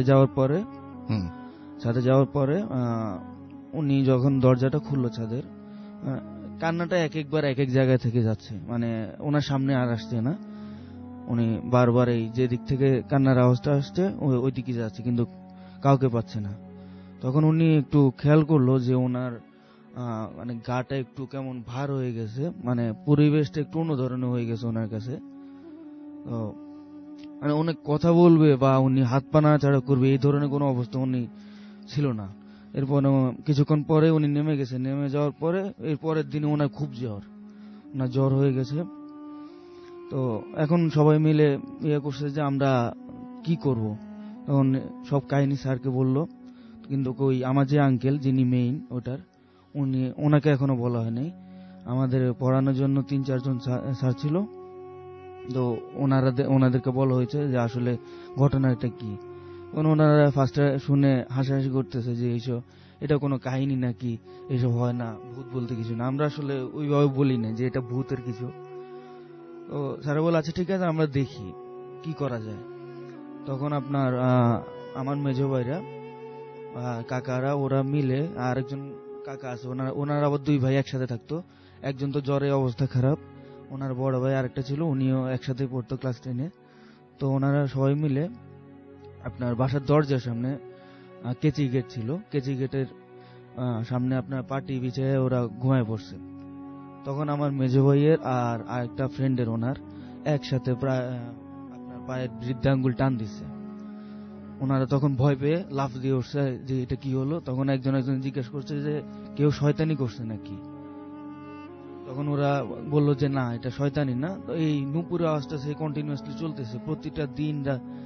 যাওয়ার পরে উনি যখন দরজাটা খুললো ছাদের, কান্নাটা একবার এক এক জায়গায় থেকে যাচ্ছে, মানে ওনার সামনে আর আসছে না। উনি বারবার এই যে দিক থেকে কান্নার আওয়াজটা আসছে ওই দিকে যাচ্ছে, কিন্তু কাউকে পাচ্ছে না। তখন উনি একটু খেয়াল করলো যে ওনার মানে গাটা একটু কেমন ভার হয়ে গেছে, মানে পরিবেশটা একটু অন্য ধরনের হয়ে গেছে ওনার কাছে। তো মানে অনেক কথা বলবে বা উনি হাত পা নাড়াচাড়া করবে এই ধরনের কোনো অবস্থা উনি ছিল না। এরপর কিছুক্ষণ পরে উনি নেমে গেছে। নেমে যাওয়ার পরে এর পরের দিনে ওনার খুব জ্বর হয়ে গেছে। তো এখন সবাই মিলে করছে যে আমরা কি করব। তখন সব কাহিনী স্যারকে বলল, কিন্তু কই আমার যে আঙ্কেল যিনি মেইন ওনাকে এখনো বলা হয়নি। আমাদের পড়ানোর জন্য 3-4 জন স্যার ছিল, তো ওনাদেরকে বলা হয়েছে যে আসলে ঘটনাটা কি। ওনারা ফার্স্টে শুনে হাসাহাসি করতেছে যে এটা কোনো কাহিনী নাকি, এসব হয় না, ভূত বলতে কিছু না। আমরা আসলে ওইভাবে বলি না যে এটা ভূতের কিছু। তো স্যার বলে আচ্ছা ঠিক আছে আমরা দেখি কি করা যায়। তখন আপনার আমার মেজো ভাইরা কাকারা ওরা মিলে, আর একজন কাকা আছে ওনার আবার 2 ভাই একসাথে থাকতো। একজন তো জ্বরে অবস্থা খারাপ, ওনার বড় ভাই আরেকটা ছিল, উনিও একসাথে পড়তো ক্লাস 10-এ। তো ওনারা সবাই মিলে আপনার বাসার দরজার সামনে কেচি গেট ছিল, কেচি গেটের সামনে আপনার পাটি বিছিয়ে ওরা ঘুমায় পড়ছে। তখন আমার মেজো ভাইয়ের আর আরেকটা ফ্রেন্ডের ওনার একসাথে প্রায় আপনার পায়ের বৃদ্ধাঙ্গুল টান দিচ্ছে। ওনারা তখন ভয় পেয়ে লাফ দিয়ে উঠছে যে এটা কি হলো। তখন একজন জিজ্ঞেস করছে যে কেউ শয়তানি করছে নাকি। তখন ওরা বলল যে না এটা শয়তানি না। তো এই নুপুরের আওয়াজটা সে কন্টিনিউয়াসলি চলতেছে প্রতিটা দিন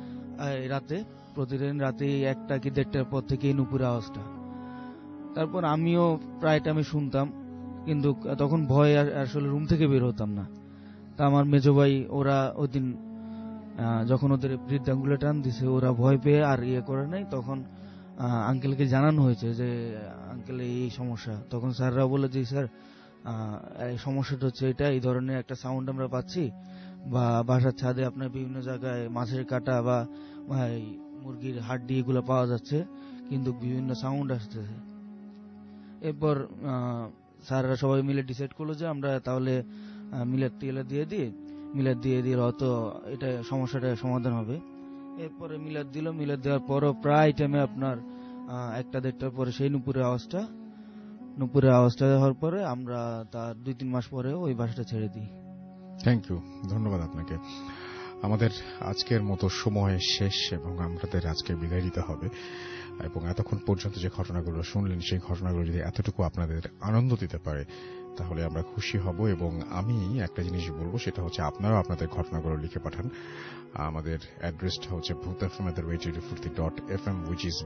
প্রতিদিন রাতে 1টা কি 1:30টার পর থেকে এই নুপুরের আওয়াজটা। তারপর আমিও প্রায় টাইমে শুনতাম, কিন্তু তখন ভয় আসলে রুম থেকে বের হতাম না। তা আমার মেজো ভাই ওরা ওই দিন যখন ওদের বৃদ্ধাঙ্গুলে টান দিছে ওরা ভয় পেয়ে আর করে নাই। তখন আঙ্কেলকে জানানো হয়েছে যে আঙ্কেল এই সমস্যা। তখন স্যাররা বলে যে স্যার এই সমস্যাটা হচ্ছে এটা, এই ধরনের একটা সাউন্ড আমরা পাচ্ছি, বা বাসার ছাদে আপনার বিভিন্ন জায়গায় মাছের কাটা বা মুরগির হাড্ডি এগুলো পাওয়া যাচ্ছে, কিন্তু বিভিন্ন সাউন্ড আসতেছে। এরপর স্যাররা সবাই মিলে ডিসাইড করলো যে আমরা তাহলে মিলাদ দিয়ে দিই, হয়তো এটা সমস্যাটা সমাধান হবে। এরপরে মিলাদ দেওয়ার পরও প্রায় টাইমে আপনার 1টা-1:30টার পরে সেই নুপুরের আওয়াজটা হওয়ার পরে আমরা তার 2-3 মাস পরে ওই বাসাটা ছেড়ে দিই। থ্যাংক ইউ, ধন্যবাদ আপনাকে। আমাদের আজকের মতো সময় শেষ এবং আমাদের আজকে বিদায় দিতে হবে। এবং এতক্ষণ পর্যন্ত যে ঘটনাগুলো শুনলেন সেই ঘটনাগুলো যদি এতটুকু আপনাদের আনন্দ দিতে পারে তাহলে আমরা খুশি হব। এবং আমি একটা জিনিস বলবো, সেটা হচ্ছে আপনারাও আপনাদের ঘটনাগুলো লিখে পাঠান। আমাদের অ্যাড্রেসটা হচ্ছে bhutfm@radio40.fm, which is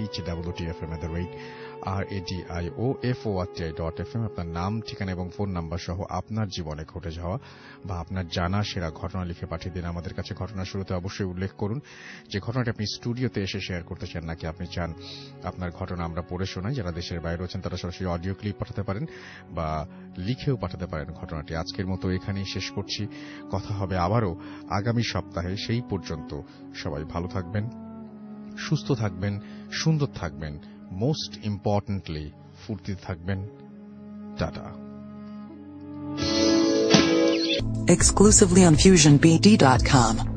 bhutfm@radioforti.fm। আপনার নাম, ঠিকানা এবং ফোন নাম্বার সহ আপনার জীবনে ঘটে যাওয়া বা আপনার জানা সেরা ঘটনা লিখে পাঠিয়ে দিন আমাদের কাছে। ঘটনার শুরুতে অবশ্যই উল্লেখ করুন যে ঘটনাটি আপনি স্টুডিওতে এসে শেয়ার করতে চান, নাকি আপনি চান আপনার ঘটনা আমরা পড়ে শোনাই। যারা দেশের বাইরে রয়েছেন তারা সরাসরি অডিও ক্লিপ পাঠাতে পারেন বা লিখেও পাঠাতে পারেন ঘটনাটি। আজকের মতো এখানেই শেষ করছি। কথা হবে আবারও আগামী সপ্তাহে। সেই পর্যন্ত সবাই ভালো থাকবেন, সুস্থ থাকবেন, সুন্দর থাকবেন, মোস্ট ইম্পর্টেন্টলি ফুর্তিতে থাকবেন। টাটা। Exclusively on FusionBD.com.